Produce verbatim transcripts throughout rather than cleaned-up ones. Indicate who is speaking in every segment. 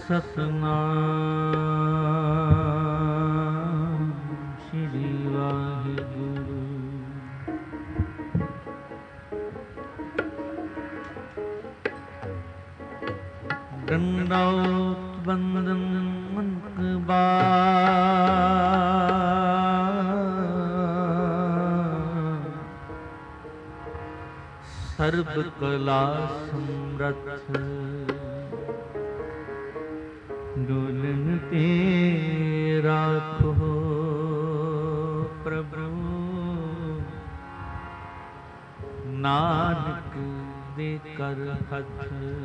Speaker 1: ਸਤਨਾਮ ਸ਼੍ਰੀ ਵਾਹਿਗੁਰੂ। ਦੰਡੌਤ ਬੰਦਨ ਮਨਕ ਬਾਰ, ਸਰਬ ਕਲਾ ਸਮਰੱਥ, ਡੋਲਨ ਤੇ ਰਾਖੋ ਪ੍ਰਭੂ, ਨਾਨਕ ਦੇ ਕਰ ਹੱਥ।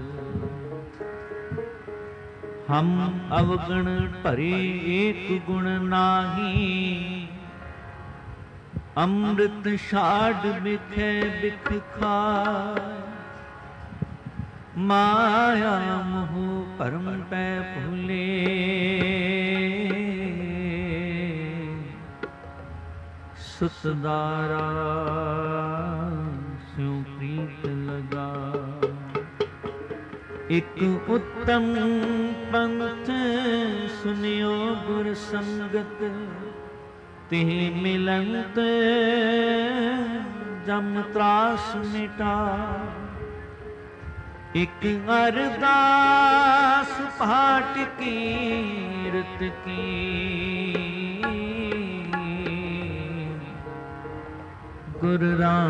Speaker 1: ਹਮ ਅਵਗਣ ਭਰੇ ਏਕ ਗੁਣ ਨਾਹੀ, ਅੰਮ੍ਰਿਤ ਛਾੜ ਬਿਖੈ ਬਿਖ ਖਾਇ, ਮਾਇਆ ਮੋਹ ਭਰਮ ਪੈ ਭੁਲੇ, ਸੁਤਦਾਰਾ ਸਿਉ ਪ੍ਰੀਤ ਲਗਾ। ਇਕ ਉੱਤਮ ਪੰਥ ਸੁਨਿਓ ਗੁਰ ਸੰਗਤ, ਤਿਹ ਮਿਲੰਤ ਜਮ ਤਰਾਸ ਮਿਟਾ। ਇਕ ਅਰਦਾਸ ਪਾਠ ਕੀਰਤ ਕੀ, ਗੁਰ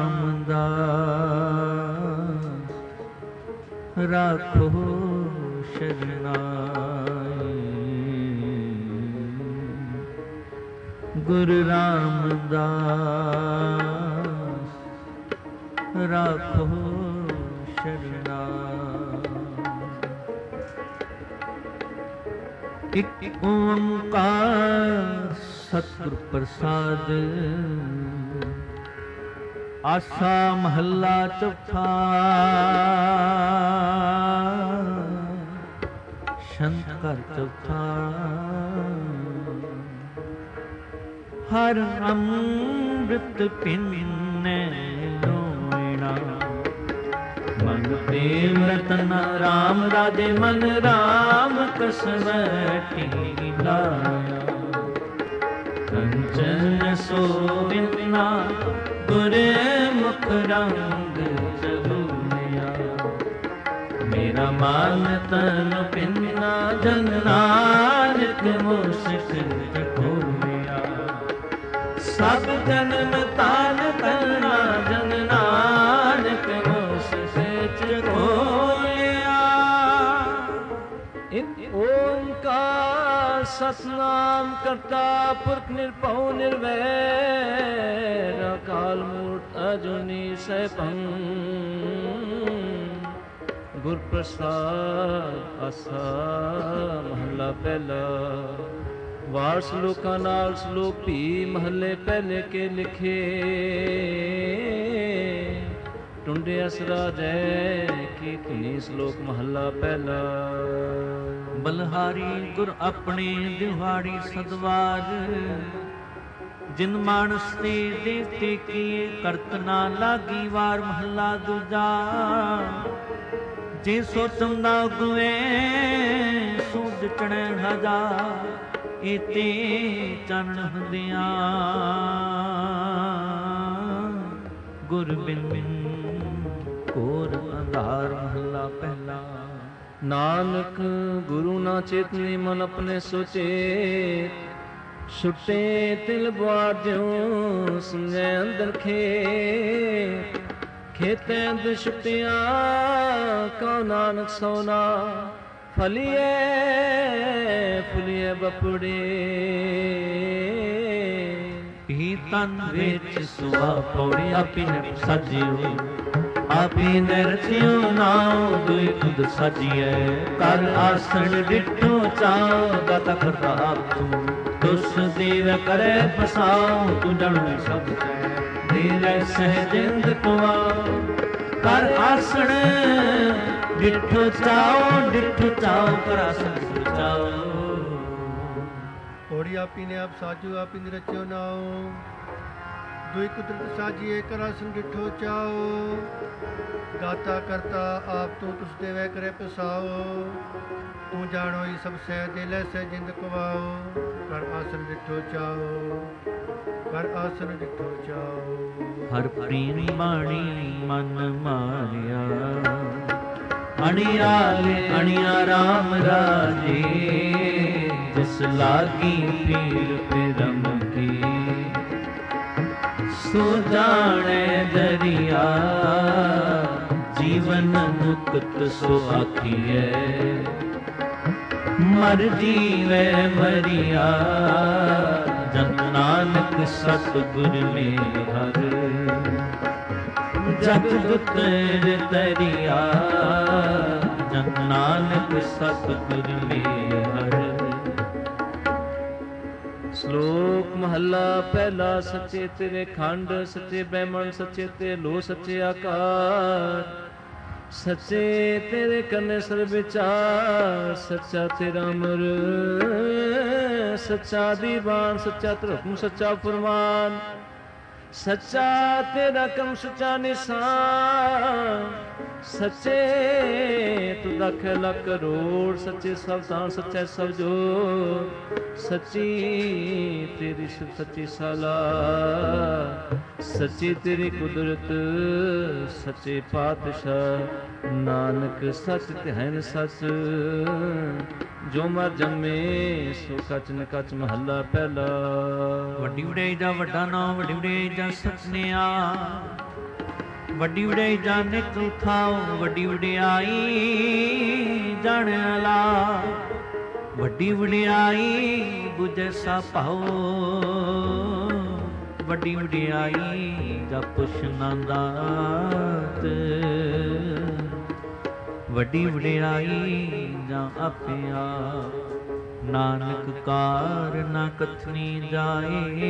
Speaker 1: ਰਾਮਦਾਸ ਰਾਖੋ ਸ਼ਰਨਾਈ। ਗੁਰ ਰਾਮਦਾਸ ਰਾਖੋ ਸ਼ਰਨਾਈ। ਇਕ ਓੰਕਾਰ ਸਤਿਗੁਰ ਪ੍ਰਸਾਦ, ਆਸਾ ਮਹੱਲਾ ਚੌਥਾ। ਸ਼ੰਤ ਘਰ ਚੌਥਾ। ਹਰ ਅੰਮ੍ਰਿਤ ਪੀਨੈ ਲੋਇਣਾ, ਮਨ ਪ੍ਰੇਮ ਰਤਨ ਰਾਮ ਰਾਜੇ ਮਨ ਰਾਮ ਕਸਵਟੀ ਲਾਇਆ। ਕੰਚਨ ਸੋਵਿਨਾ ਗੁਰ ਮੁਖ ਰੰਗ ਚਲੂਆ, ਮੇਰਾ ਮਨ ਤਨ ਪਿੰਨਾ ਜਨ ਨਾਨਕ ਮੁਸਕ ਖੋਲਿਆ। ਸਭ ਜਨਮ ਤਾਨ ਕਰਨਾ ਜਨ ਨਾਨਕ ਮੁਸਕ ਖੋਲਿਆ। ਇਕ ਓੰਕਾਰ ਸਤਿਨਾਮ ਕਰਤਾ ਪੁਰਖ ਨਿਰਭਉ ਨਿਰਵੈਰ, ਅਕਾਲ ਮੂਰਤ ਅਜੂਨੀ ਸੈਭੰ। ਗੁਰ ਪ੍ਰਸਾਦ ਆਸਾ ਮਹੱਲਾ ਪਹਿਲਾ। ਵਾਰ ਸਲੋਕਾਂ ਨਾਲ ਸਲੋਕ ਵੀ ਮਹੱਲੇ ਪਹਿਲੇ ਕੇ ਲਿਖੇ, ਟੁੰਡੇ ਅਸਰਾ ਜੈ ਕੀ ਧੁਨੀ। ਸ਼ਲੋਕ ਮਹੱਲਾ ਪਹਿਲਾ। ਬਲਹਾਰੀ ਗੁਰ ਆਪਣੇ ਦਿਹਾੜੀ ਸਦਵਾਰ, ਜਿਨ ਮਾਨਸ ਤੇ ਦੇਵਤੇ ਕੀਏ ਕਰਤ ਨਾ ਲਾਗੀ ਵਾਰ। ਮਹੱਲਾ ਦੂਜਾ। ਜੇ ਸੋਚੰ ਨਾ ਗੁਏ ਸੋ ਜਟਣੈ ਹਜ਼ਾਰ, ਇਤੇ ਚਾਨਣ ਹੁੰਦਿਆਂ ਗੁਰ ਬਿਨ ਘੋਰ ਅੰਧਾਰ। ਮਹੱਲਾ ਪਹਿਲਾ। ਨਾਨਕ ਗੁਰੂ ਨਾ ਚੇਤਨੀ ਮਨ ਆਪਣੇ ਸੋਚੇ, ਛੁੱਟੇ ਤਿਲ ਬਾੜ ਜਿਉ ਸੁਣੈ ਅੰਦਰ ਖੇਤ। ਖੇਤੈ ਅੰਦਰ ਛੁੱਟਿਆ ਕਉ ਨਾਨਕ ਸੋਨਾ, ਫਲੀਏ ਫੁਲੀਏ ਬਪੁੜੇ। ਹੀ ਤਨ ਵਿੱਚ ਸੁਆ ਪੌੜੀ ਆਪੀ ਨੇ ਸਾਜਿਓ, ਆਪੀ ਨੇ ਰਚਿਓ ਨਾਉ ਦੁਇ ਖੁਦ ਸਾਜੀਐ। ਕਰ ਆਸਣ ਡਿਠੋ ਚਾਉ ਦਾਤਾ ਕਰਤਾ ਆਪ ਤੂੰ, ਤੁਸ ਦੇਵ ਕਰੇ ਫਸਾਉ ਤੂੰ ਜਣ ਸਭ ਕੈ। ਦੇਵੈ ਸਹਿਜਿੰਦ ਤੁਆ ਕਰ ਆਸਣ ਡਿਠੋ ਚਾਉ, ਡਿਠੋ ਚਾਉ ਕਰ ਆਸਣ ਚਾਉ।
Speaker 2: ਪੌੜੀ ਆਪੀ ਨੇ ਆਪ ਸਾਜੂ ਆਪੀ ਨੇ ਰਚਿਓ ਨਾਉ, दुई कुदरत साजिए कर आसन डिठो चाओ, गाता करता आप तू तुस देवे करे पसाओ, तू जानो ही सब सह दिल से जिंद कवाओ, कर आसन डिठो चाओ, कर आसन डिठो चाओ।
Speaker 1: हर प्रेम बाणी मन मारिया, अणियाले अणिया राम राजे, जिस लागी पीर पिरम की, सो जाने दरिया, जीवन मुक्त सो आखिए, मर जीवे मरिया, जन नानक सतगुर में हर, जग उतर तरिया, जन नानक सतगुर में हर। श्लोक महला पहला। सच्चे तेरे खंड, सच्चे ब्रह्मण, सच्चे ते लो, सच्चे आकार, सच्चे तेरे कन्ने सर्व विचार, सच्चा तेरा अमर, सच्चा दीवान, सच्चा तेरा हुक्म, सच्चा फरमान, सच्चा तेरा कम, सच्चा निशान, सच्चे तू लख लख करोड़, सच्चे सब दान, सच्चा सब जोर, सच्ची तेरी सच्ची साला, सच्ची तेरी कुदरत, सच्चे पातशाह, नानक सच तिहैन सच, जो मर जम्मे सो कच न कच। महला पहला। ਵੱਡੀ ਵਡਿਆਈ ਦਾ ਵੱਡਾ ਨਾਮ, ਵੱਡੀ ਵਡਿਆਈ ਦਾ ਸਤਿਆ, ਵੱਡੀ ਵਡਿਆਈ ਦਾ ਨਿਤ ਥਾਉ, ਵੱਡੀ ਵਡਿਆਈ ਜਾਣ ਲਾ, ਵੱਡੀ ਵਡਿਆਈ ਬੁਝੈ ਸਾ ਭਾਉ, ਵੱਡੀ ਵਡਿਆਈ ਦਾ ਪੁਛ ਨਾ ਦਾਤ, ਵੱਡੀ ਵਡਿਆਈ ਜਾਂ ਆਪਿਆ, ਨਾਨਕ ਕਾਰ ਨਾ ਕਥਨੀ ਜਾਏ,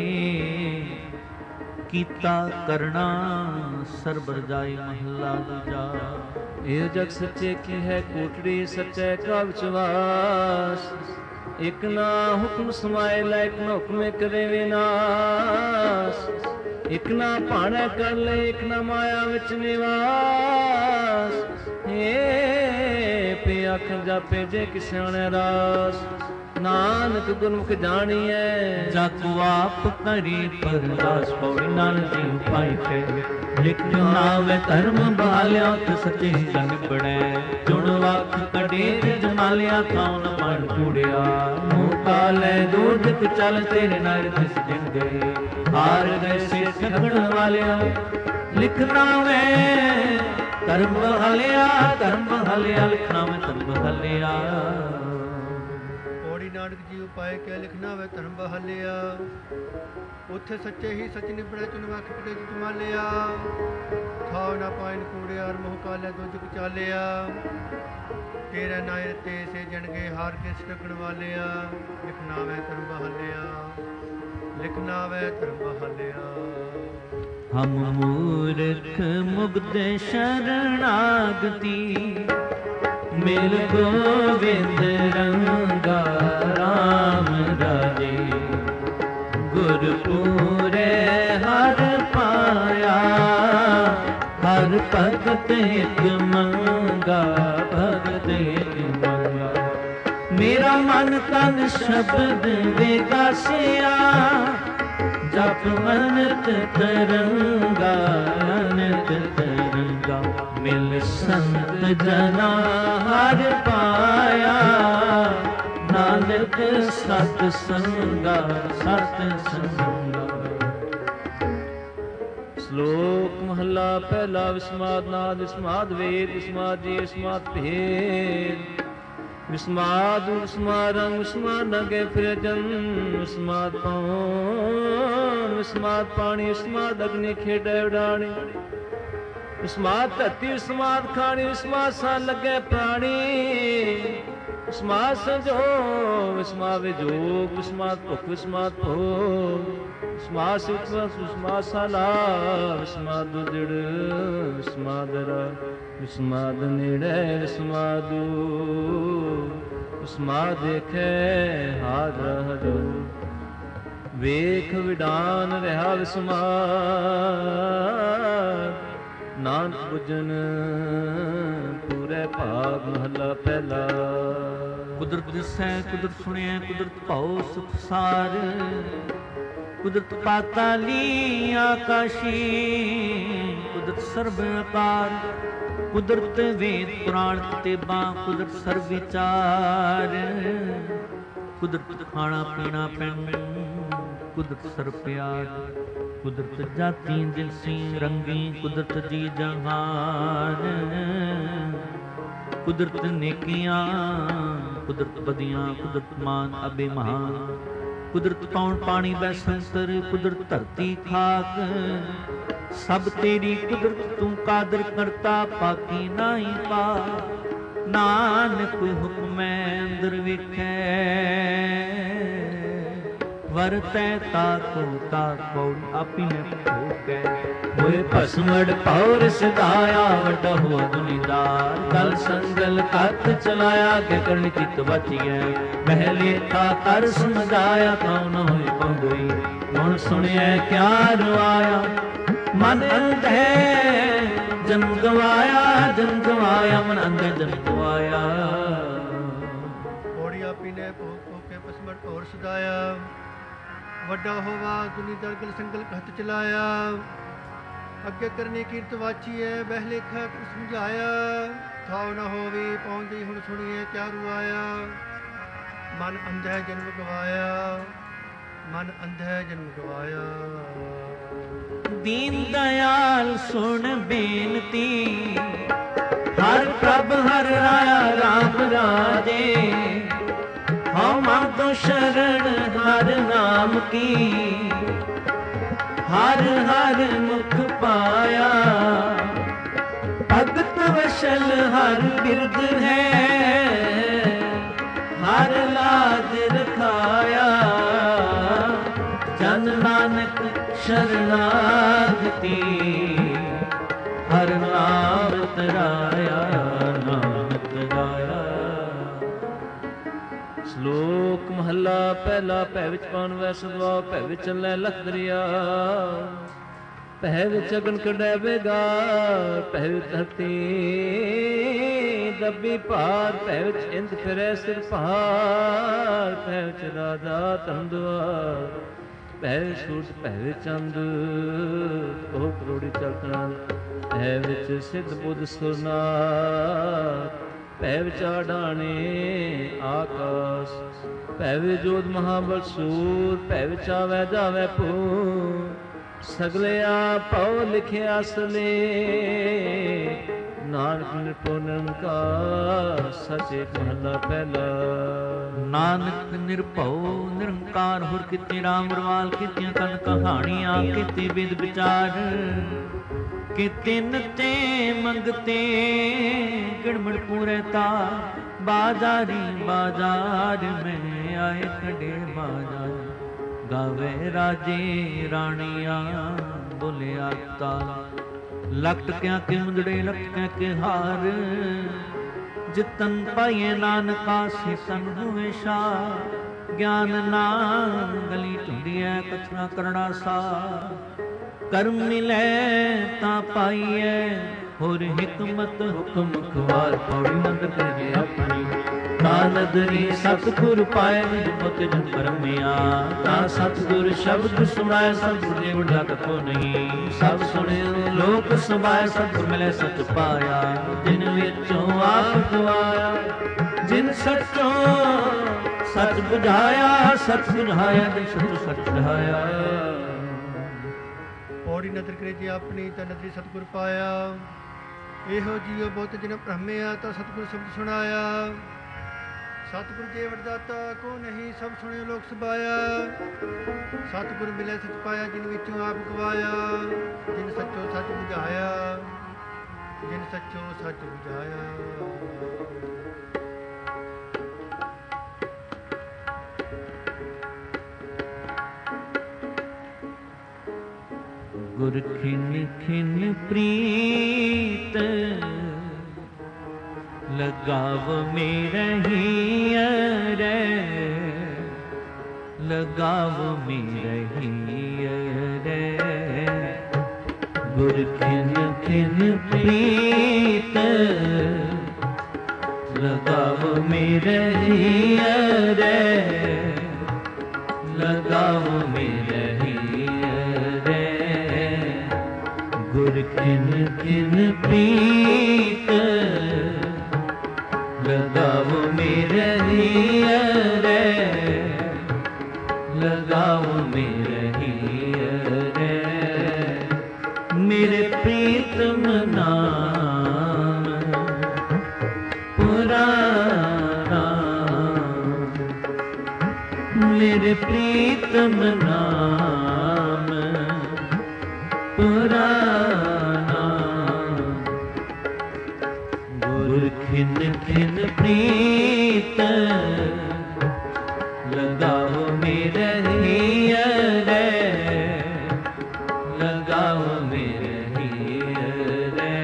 Speaker 1: ਕੀਤਾ ਕਰਨਾ ਸਰਬਰ ਜਾਏ। ਮਹਲਾ ਦੂਜਾ।
Speaker 3: ਇਹ ਜਗ ਸੱਚੇ ਕੀ ਹੈ ਕੋਟੜੀ, ਸੱਚੇ ਕਾ ਵਿਸ਼ਵਾਸ, ਇਕ ਨਾ ਹੁਕਮ ਸਮਾਏ ਲੈ, ਇਕ ਨਾ ਹੁਕਮੇ ਕਰੇ ਵਿਨਾਸ਼, ਇਕ ਨਾ ਭਾਣਾ ਕਰ ਲੈ, ਇਕ ਨਾ ਮਾਇਆ ਵਿੱਚ ਨਿਵਾਸ, ਏ ਪੇ ਆਖਰ ਜਾਪੇ ਜੇ ਕਿਸਿਆਣੇ ਰਾਸ, ਨਾਨਕ ਗੁਰਮੁਖ ਜਾਣੀਐ,
Speaker 1: ਜਾਕੂ ਆਪ ਕਰੀ ਪਰਦਾਸ। ਪੌੜੀ ਨਾਨਕ ਜੀ ਉਪਾਈ ਕੇ ਲਿਖ ਨਾਵੇ ਧਰਮ ਬਾਲਿਆ, ਤੇ ਸੱਚੇ ਸੰਗ ਬੜੈ, ਜੁਣ ਵਖ ਕਡੇ ਜਮਾਲਿਆ, ਥਾਉ ਨ ਮਨ ਕੂੜਿਆ, ਮੂੰਹ ਕਾਲੇ ਦੂਧ ਚੱਲ ਤੇਰੇ ਨਾਲ ਦਿਸ ਦਿਨ ਗਏ, ਹਾਰ ਗਏ ਸੇ ਠਗਣ ਵਾਲਿਆ, ਲਿਖਣਾ ਵੇ ਧਰਮ ਬਹਾਲਿਆ, ਧਰਮ ਬਹਾਲਿਆ, ਲਿਖਣਾ ਵੇ ਧਰਮ ਬਹਾਲਿਆ।
Speaker 2: ਨਾਨਕ ਜੀ ਉਪਾਏ ਕਹਿ ਲਿਖਣਾ ਵੇ ਧਰਮ ਬਹਾਲਿਆ, ਉੱਥੇ ਸੱਚੇ ਹੀ ਸੱਚ ਨਿਬੜੈ, ਚੁਨ ਵਖ ਕਟੇ ਜਮਾਲਿਆ, ਥਾਉ ਨਾ ਪਾਇਨ ਕੂੜਿਆ, ਮੋਹ ਕਾਲੇ ਦੁੱਧ ਚਾਲਿਆ, ਤੇਰੇ ਨਾਇਰ ਤੇ ਸੇ ਜਣਗੇ, ਹਾਰ ਕੇ ਸਟਕਣ ਵਾਲਿਆ, ਲਿਖਣਾ ਵੇ ਧਰਮ ਬਹਾਲਿਆ, ਲਿਖਣਾ ਵੇ ਧਰਮ ਬਹਾਲਿਆ।
Speaker 1: ਹਮ ਮੂਰਖ ਮੁਗਧ ਸ਼ਰਣਾਗਤੀ, ਮਿਲ ਗੋਵਿੰਦ ਰੰਗਾ ਰਾਮ ਰਾਜੇ, ਗੁਰ ਪੂਰੇ ਹਰ ਪਾਇਆ, ਹਰ ਭਗਤ ਇੱਕ ਮੰਗਾ, ਭਗਤ ਇੱਕ ਮੰਗਾ। ਮੇਰਾ ਮਨ ਤਨ ਸ਼ਬਦ ਵਿਗਾਸਿਆ, ਜਪ ਅਨੰਤ ਤਰੰਗਾ, ਅਨੰਤ ਤਰੰਗਾ। ਮਿਲ ਸੰਤ ਜਨਾ ਹਰ ਪਾਇਆ, ਨਾਨਕ ਸਤ ਸੰਗਾ, ਸਤ ਸੰਗਾ।
Speaker 3: ਸ਼ਲੋਕ ਮਹਲਾ ਪਹਿਲਾ। ਵਿਸਮਾਦ ਨਾਦ, ਵਿਸਮਾਦ ਵੇਦ, ਵਿਸਮਾਦ ਜੀ, ਵਿਸਮਾਦ ਭੇਦ, ਵਿਸਮਾਦ ਵਿਸਮਾਦ ਰੰਗ, ਵਿਸਮਾਦ ਨਗੇ ਫਿਰ ਜਨ, ਵਿਸਮਾਦ ਪਉਣ, ਵਿਸਮਾਦ ਪਾਣੀ, ਵਿਸਮਾਦ ਅਗਨੀ ਖੇਡੈ ਉਡਾਣੀ, ਵਿਸਮਾਦ ਧਰਤੀ, ਵਿਸਮਾਦ ਖਾਣੀ, ਵਿਸਮਾਦ ਸਾ ਲੱਗੇ ਪ੍ਰਾਣੀ, ਵਿਸਮਾਦ ਸੰਜੋਗ, ਵਿਸਮਾਦ ਵਿਜੋਗ, ਵਿਸਮਾਦ ਭੁਖ, ਵਿਸਮਾਦ ਭੋਗ, ਵਿਸਮਾਦ ਸਿਵਤਵਸ, ਵਿਸਮਾਦ ਸਾਲਾ, ਵਿਸਮਾਦ ਉਜੜ, ਵਿਸਮਾਦ ਰਾ, ਵਿਸਮਾਦ ਨੇੜੇ, ਵਿਸਮਾਦੂ, ਵਿਸਮਾਦ ਦੇਖੈ ਹਾਰ ਹਰੋ, ਵੇਖ ਵਿਡਾਨ ਰਿਹਾ ਵਿਸਮਾਰ, ਨਾਨਕ ਬੁਝਨ ਪੂਰੇ ਭਾਗ ਮਹਲਾ ਪਹਿਲਾ।
Speaker 1: ਕੁਦਰਤ ਦਿਸੈ ਕੁਦਰਤ ਸੁਣਿਆ, ਕੁਦਰਤ ਭਾਉ ਸੁਖ ਸਾਰ, ਕੁਦਰਤ ਪਾਤਾਲੀ ਆਕਾਸ਼ੀ, ਕੁਦਰਤ ਸਰਬ ਅਕਾਰ, ਕੁਦਰਤ ਵੇਦ ਪੁਰਾਣ ਕਿਤਾਬਾਂ, ਕੁਦਰਤ ਸਰਬ ਵਿਚਾਰ, ਕੁਦਰਤ ਖਾਣਾ ਪੀਣਾ ਪੈਣ, ਕੁਦਰਤ ਸਰਬ ਪਿਆਰ, ਕੁਦਰਤ ਜਾਤੀ ਦਿਲਸੀ ਰੰਗੀ, ਕੁਦਰਤ ਜੀ ਜਹਾਨ, ਕੁਦਰਤ ਨੇਕੀਆਂ, ਕੁਦਰਤ ਬਦੀਆਂ, ਕੁਦਰਤ ਮਾਨ ਅਬੇ ਮਹਾਨ, ਕੁਦਰਤ ਪੌਣ ਪਾਣੀ ਬੈ ਸੰਸਰ, ਕੁਦਰਤ ਧਰਤੀ ਖਾਕ, ਸਭ ਤੇਰੀ ਕੁਦਰਤ ਤੂੰ ਕਾਦਰ ਕਰਤਾ, ਪਾਕੀ ਨਾਹੀ ਪਾ, ਨਾਨਕ ਹੁਕਮੈ ਅੰਦਰ ਵੇਖੈ, ਵਰਤੈ ਤਾਕੋ ਤਾਕੋ ਆਪਿਨੇ ਭੋਗੈ, ਹੋਏ ਭਸਮੜ ਪੌਰ ਸਦਾਇਆ, ਵੱਡਾ ਹੋ ਦੁਨੀਦਾਰ, ਕਲ ਸੰਗਲ ਕੱਤ ਚਲਾਇਆ, ਕੇ ਕਰਨ ਚਿਤ ਬਚੀਐ, ਪਹਿਲੇ ਥਾ ਕਰ ਸਮਝਾਇਆ, ਕਉ ਨ ਹੋਏ ਪੰਗੋਈ, ਹੁਣ ਸੁਣਿਐ ਕਿਆ ਰਵਾਇਆ, ਮਨ ਅੰਧੇ ਜਨਮ ਗਵਾਇਆ, ਜਨਮ ਗਵਾਇਆ, ਮਨ ਅੰਧੇ ਜਨਮ ਗਵਾਇਆ।
Speaker 2: ਪੌੜੀ ਆਪੀ ਨੇ ਭੋਗ ਭੋਗ ਕੇ ਭਸਮੜ ਪੌਰ ਸਦਾਇਆ, ਵੱਡਾ ਹੋਵਾ ਦੁਨੀ ਦਰਗਲ ਸੰਗਲ ਹੱਥ ਚਲਾਇਆ, ਅੱਗੇ ਕਰਨੀ ਕੀਰਤ ਵਾਚੀਐ, ਬਹਿ ਲੇਖਾ ਸਮਝਾਇਆ, ਥਾਉ ਨਾ ਹੋਵੇ ਪਹੁੰਚਦੀ ਹੁਣ ਸੁਣੀਏ ਕਿਆ ਰੁਆਇਆ, ਮਨ ਅੰਧੈ ਜਨਮ ਗਵਾਇਆ, ਮਨ ਅੰਧੈ ਜਨਮ ਗਵਾਇਆ।
Speaker 1: ਦੀਨ ਦਇਆਲ ਸੁਣ ਬੇਨਤੀ, ਹਰ ਪ੍ਰਭ ਹਰ ਰਾਇਆ ਰਾਮ ਰਾਜੇ, ਹਮ ਤੋਂ ਸ਼ਰਨ ਹਰ ਨਾਮ ਕੀ, ਹਰ ਹਰ ਮੁਖ ਪਾਇਆ, ਭਗਤ ਵਸ਼ਲ ਹਰ ਬਿਰਦ ਹੈ, ਹਰ ਲਾਜ ਰਖਾਇਆ, ਜਨ ਨਾਨਕ ਸ਼ਰਨਾਗਤੀ, ਹਰ ਨਾਮ ਤਰਾਇਆ, ਨਾਮ ਤਰਾਇਆ।
Speaker 3: ਸ਼ਲੋਕ ਮਹੱਲਾ ਪਹਿਲਾ। ਭੈ ਵਿੱਚ ਪਾਉਣ ਵੈ ਸਦਵਾ, ਭੈ ਵਿੱਚ ਚੱਲੈ ਲਖ ਦਰਿਆ, ਭੈ ਵਿੱਚ ਅਗਨ ਕਢੈ ਬੇਗਾਰ, ਭੈ ਵਿੱਚ ਧਰਤੀ ਦੱਬੀ ਭਾਰ, ਭੈ ਵਿੱਚ ਇੰਦ ਫਿਰੈ ਸਿਰ ਭਾਰ, ਭੈ ਵਿੱਚ ਰਾਜਾ ਧੰਦੁਆਰ, ਭੈ ਵਿੱਚ ਸੂਰਜ, ਭੈ ਵਿੱਚ ਚੰਦ, ਉਹ ਕਰੋੜੀ ਚਲਤਨਾ, ਭੈ ਵਿੱਚ ਸਿੱਧ ਬੁੱਧ ਸੁਰਨਾਥ, ਭੈ ਵਿੱਚ ਆਡਾਣੇ ਆਕਾਸ਼, ਭੈ ਵਿੱਚ ਜੋਧ ਮਹਾਬਲ ਸੂਰ, ਭੈ ਵਿੱਚ ਆਵੈ ਜਾਵੈ ਭੂਰ, ਸਗਲੇ ਆਪਉ ਲਿਖਿਆ ਅਸਲੇ, ਨਾਨਕ ਨਿਰਭਉ ਨਿਰੰਕਾਰ, ਸਚੇ ਮਹਲਾ ਪਹਿਲਾ।
Speaker 1: ਨਾਨਕ ਨਿਰਭਉ ਨਿਰੰਕਾਰ, ਹੁਰ ਕੀਤੀ ਰਾਮ ਰਵਾਲ, ਕੀਤੀਆਂ ਕਨ ਕਹਾਣੀਆਂ, ਕੀਤੀ ਬਿਦ ਵਿਚਾਰ, ਕੀਤੇ ਨਤੇ ਮੰਗਤੇ ਗੜਮੜ ਪੂਰੇ ਤਾ, ਬਾਜ਼ਾਰੀ ਬਾਜ਼ਾਰ ਮੈਂ ਆਏ ਖੜੇ ਬਾਜ਼ਾਰ, ਗਾਵੇ ਰਾਜੇ ਰਾਣੀਆਂ ਬੋਲਿਆ ਤਾਲ, ਲਖਟ ਕਿਆ ਕੇ ਮੁੰਦੜੇ ਲਖਟ ਕਿਆ ਕੇ ਹਾਰ, ਜਿਤਨ ਪਾਈਏ ਨਾਨਕਾ ਸਿਤਨ ਹੋਵੇ ਸ਼ਾ, ਗਿਆਨ ਨਾਮ ਗਲੀ ਢੂੰਡੀਐ ਕਥਨਾ ਕਰਣਾ ਸਾ, ਕਰਮ ਮਿਲੈ ਤਾਂ ਪਾਈਐ, ਹੋਰ ਹਿਕਮਤ ਹੁਕਮ ਖਵਾਰ, ਪੌੜੀ ਮੰਦ ਕਰੇ ਆਪਣੀ, ਤਾਂ ਨਦਰੀ ਸਤਿਗੁਰ ਪਾਏ, ਨਿਜ ਮੁਤ ਜਨ ਪਰਮਿਆ, ਤਾਂ ਸਤਿਗੁਰ ਸ਼ਬਦ ਸੁਣਾਏ, ਸਤਿਗੁਰ ਜੇ ਵਡਾ ਕਥੋ ਨਹੀਂ, ਸਭ ਸੁਣਿਓ ਲੋਕ ਸਮਾਏ, ਸਤਿਗੁਰ ਮਿਲੇ ਸਚ ਪਾਇਆ, ਜਿਨ ਵਿੱਚੋਂ ਆਪ ਗਵਾਇਆ, ਜਿਨ ਸਚੋਂ ਸਚ ਬੁਝਾਇਆ, ਸਚ ਬੁਝਾਇਆ, ਜਿਨ ਸਚੋਂ ਸਚ ਬੁਝਾਇਆ।
Speaker 2: ਪੌੜੀ ਨਦਰ ਕਰੇ ਜੇ ਆਪਣੀ, ਤਾਂ ਨਦਰੀ ਸਤਿਗੁਰ ਪਾਇਆ, ਇਹੋ ਜੀਓ ਬਹੁਤ ਜਿਨ ਭ੍ਰਮਿਆ, ਤਾਂ ਸਤਿਗੁਰ ਸ਼ਬਦ ਸੁਣਾਇਆ, ਸਤਿਗੁਰ ਜੇ ਵਡਦਾਤਾ ਕੋ ਨਹੀਂ, ਸਭ ਸੁਣਿਓ ਲੋਕ ਸਬਾਇਆ, ਸਤਿਗੁਰ ਮਿਲੇ ਸਚ ਪਾਇਆ, ਜਿਨ ਵਿੱਚੋਂ ਆਪ ਗਵਾਇਆ, ਜਿਨ ਸੱਚੋ ਸੱਚ ਬੁਝਾਇਆ, ਜਿਨ ਸੱਚੋ ਸੱਚ ਬੁਝਾਇਆ।
Speaker 1: ਗੁਰ ਖਿਨ ਖਿਨ ਪ੍ਰੀਤ, ਲਗਾਵ ਮੇਰਹੀਅ ਰੇ, लगाओ मेरही रे गुर खिन खिन प्रीत लगाओ मेरही रे लगाओ मेरही रे गुर खिन खिन प्रीत लगाओ मेरही रे लगाओ मेरही रे मेरे प्रीतम नाम पुराना मेरे प्रीतम नाम पुराना गुर खिन खिन प्रीत लगाओ मेरही रे लगाओ मेरही रे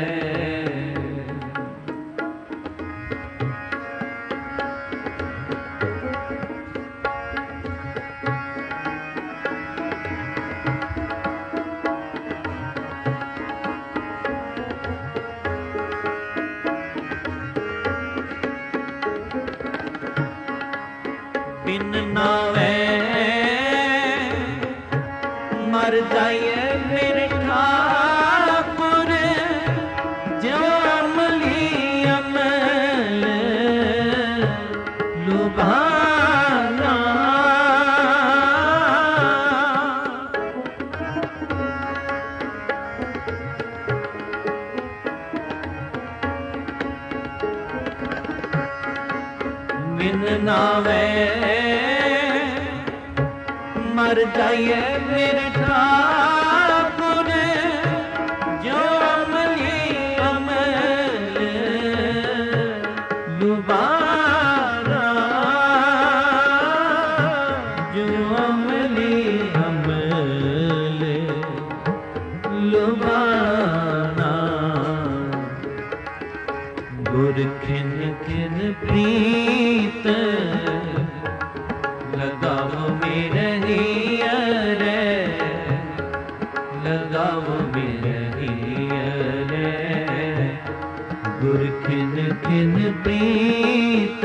Speaker 1: बिन नावे मर जाइए मेरे ठाकुर जो अमली अमल लुभाना बिन नावे मर जाइए मेरे ठाकुर जो अमली अमल लुबारा जो अमली अमल लुबाना गुर खिन खिन प्रीत लगाओ मेरही रे लगाओ मेरही रे गुर खिन खिन प्रीत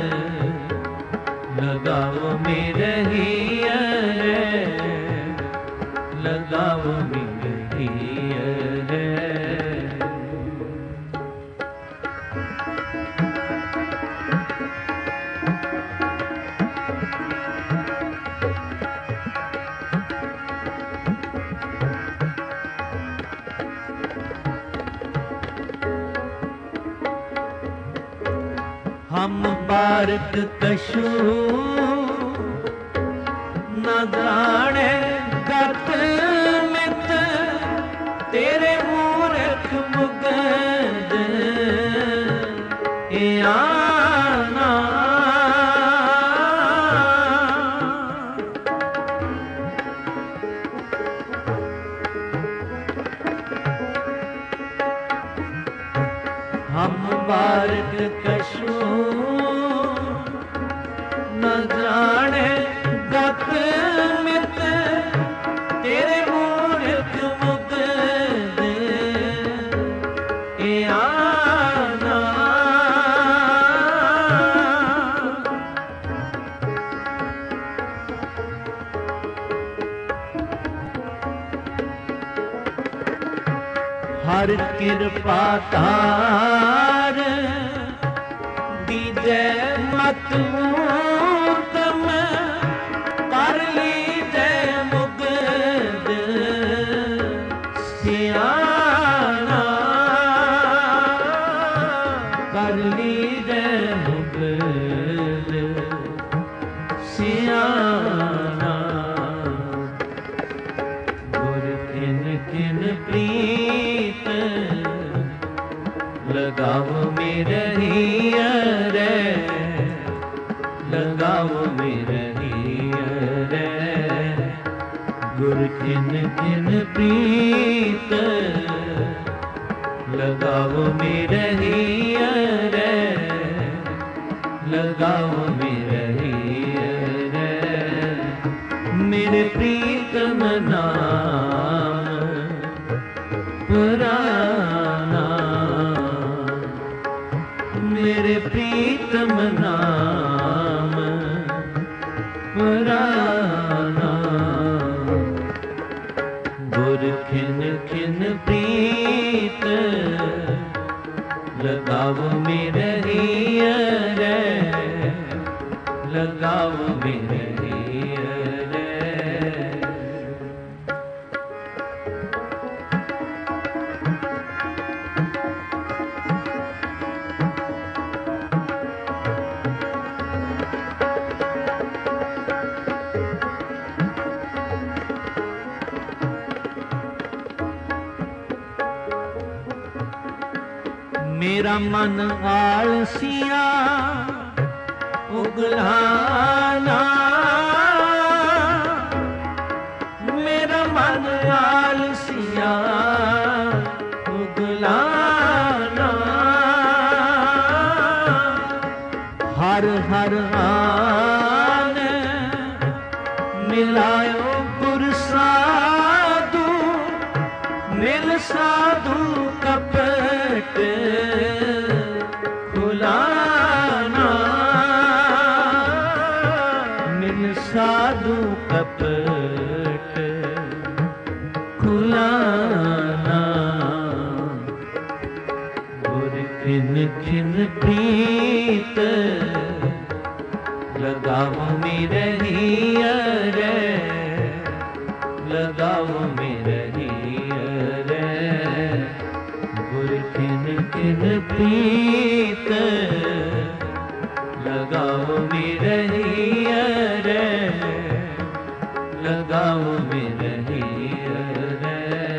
Speaker 1: लगाओ मेरही रे लगाओ मेरही रे हम बारक कशु न जाने गत मित तेरे मूर्ख मुगद आना हम बारक कशु न जाने गत मित तेरे मूर्ख मुगद आना हर कृपा तार दीजे मत तम कर लीजे मुगद सियाना कर लीजे मुगद सियाना गुर खिन खिन प्रीत लगाओ मेरही रे लगाओ मेरही रे गुर खिन खिन प्रीत लगाओ मेरही रे लगाओ मेरही रे मेरे प्रीतम नाम पुराना, मेरे प्रीतम नाम पुराना। गुर खिन खिन प्रीत लगाओ मेरे हियरे, लगाओ मेरे हियरे। मेरा मन आलसिया उगलाना, मेरा मन आलसिया उगलाना। हर हर आन मिलायो गुर साधु, मिल साधु कपट खुलाना, मिल साधु कपट खुलाना। गुर खिन खिन प्रीत लगाओ मेरे हियरे, लगाओ मेरे हियरे। गुर खिन खिन प्रीत लगाओ मेरे हियरे, लगाओ मेरे हियरे।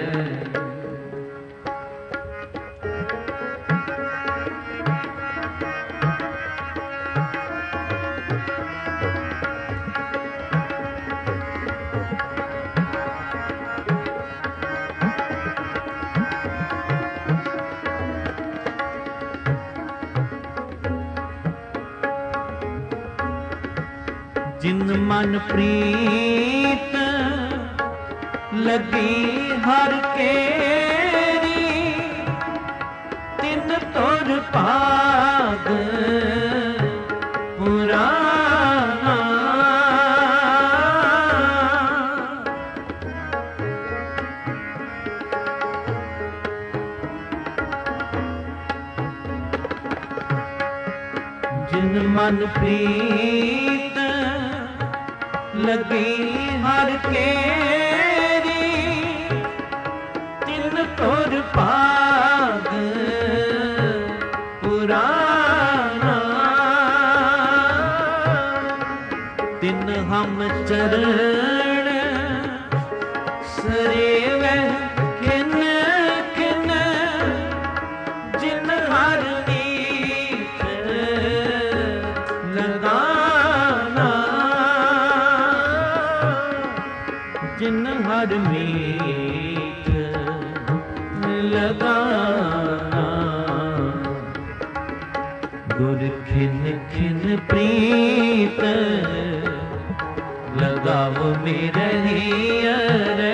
Speaker 1: जिन मन प्रीत लगी हर केरी, तिन तोर पाग पुराना। जिन मन प्रीत लगी हर केरी, तिन तोर पाग पुराना। तिन हम चरण सरेवे किन किन, जिन हर नीत लगाना, जिन हर मीत लगाना। गुर खिन खिन प्रीत लगाओ मेरे हियरे,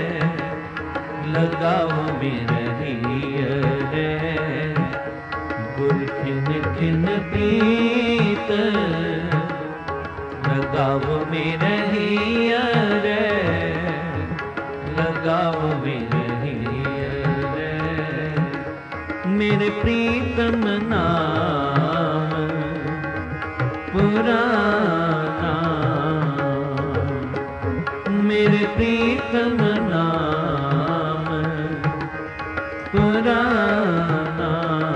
Speaker 1: लगाओ मेरे हियरे। गुर खिन खिन प्रीत लगाओ मेरे हियरे, लगाओ मेरे हियरे। मेरे प्रीतम नाम पुराना, मेरे प्रीतम नाम पुराना।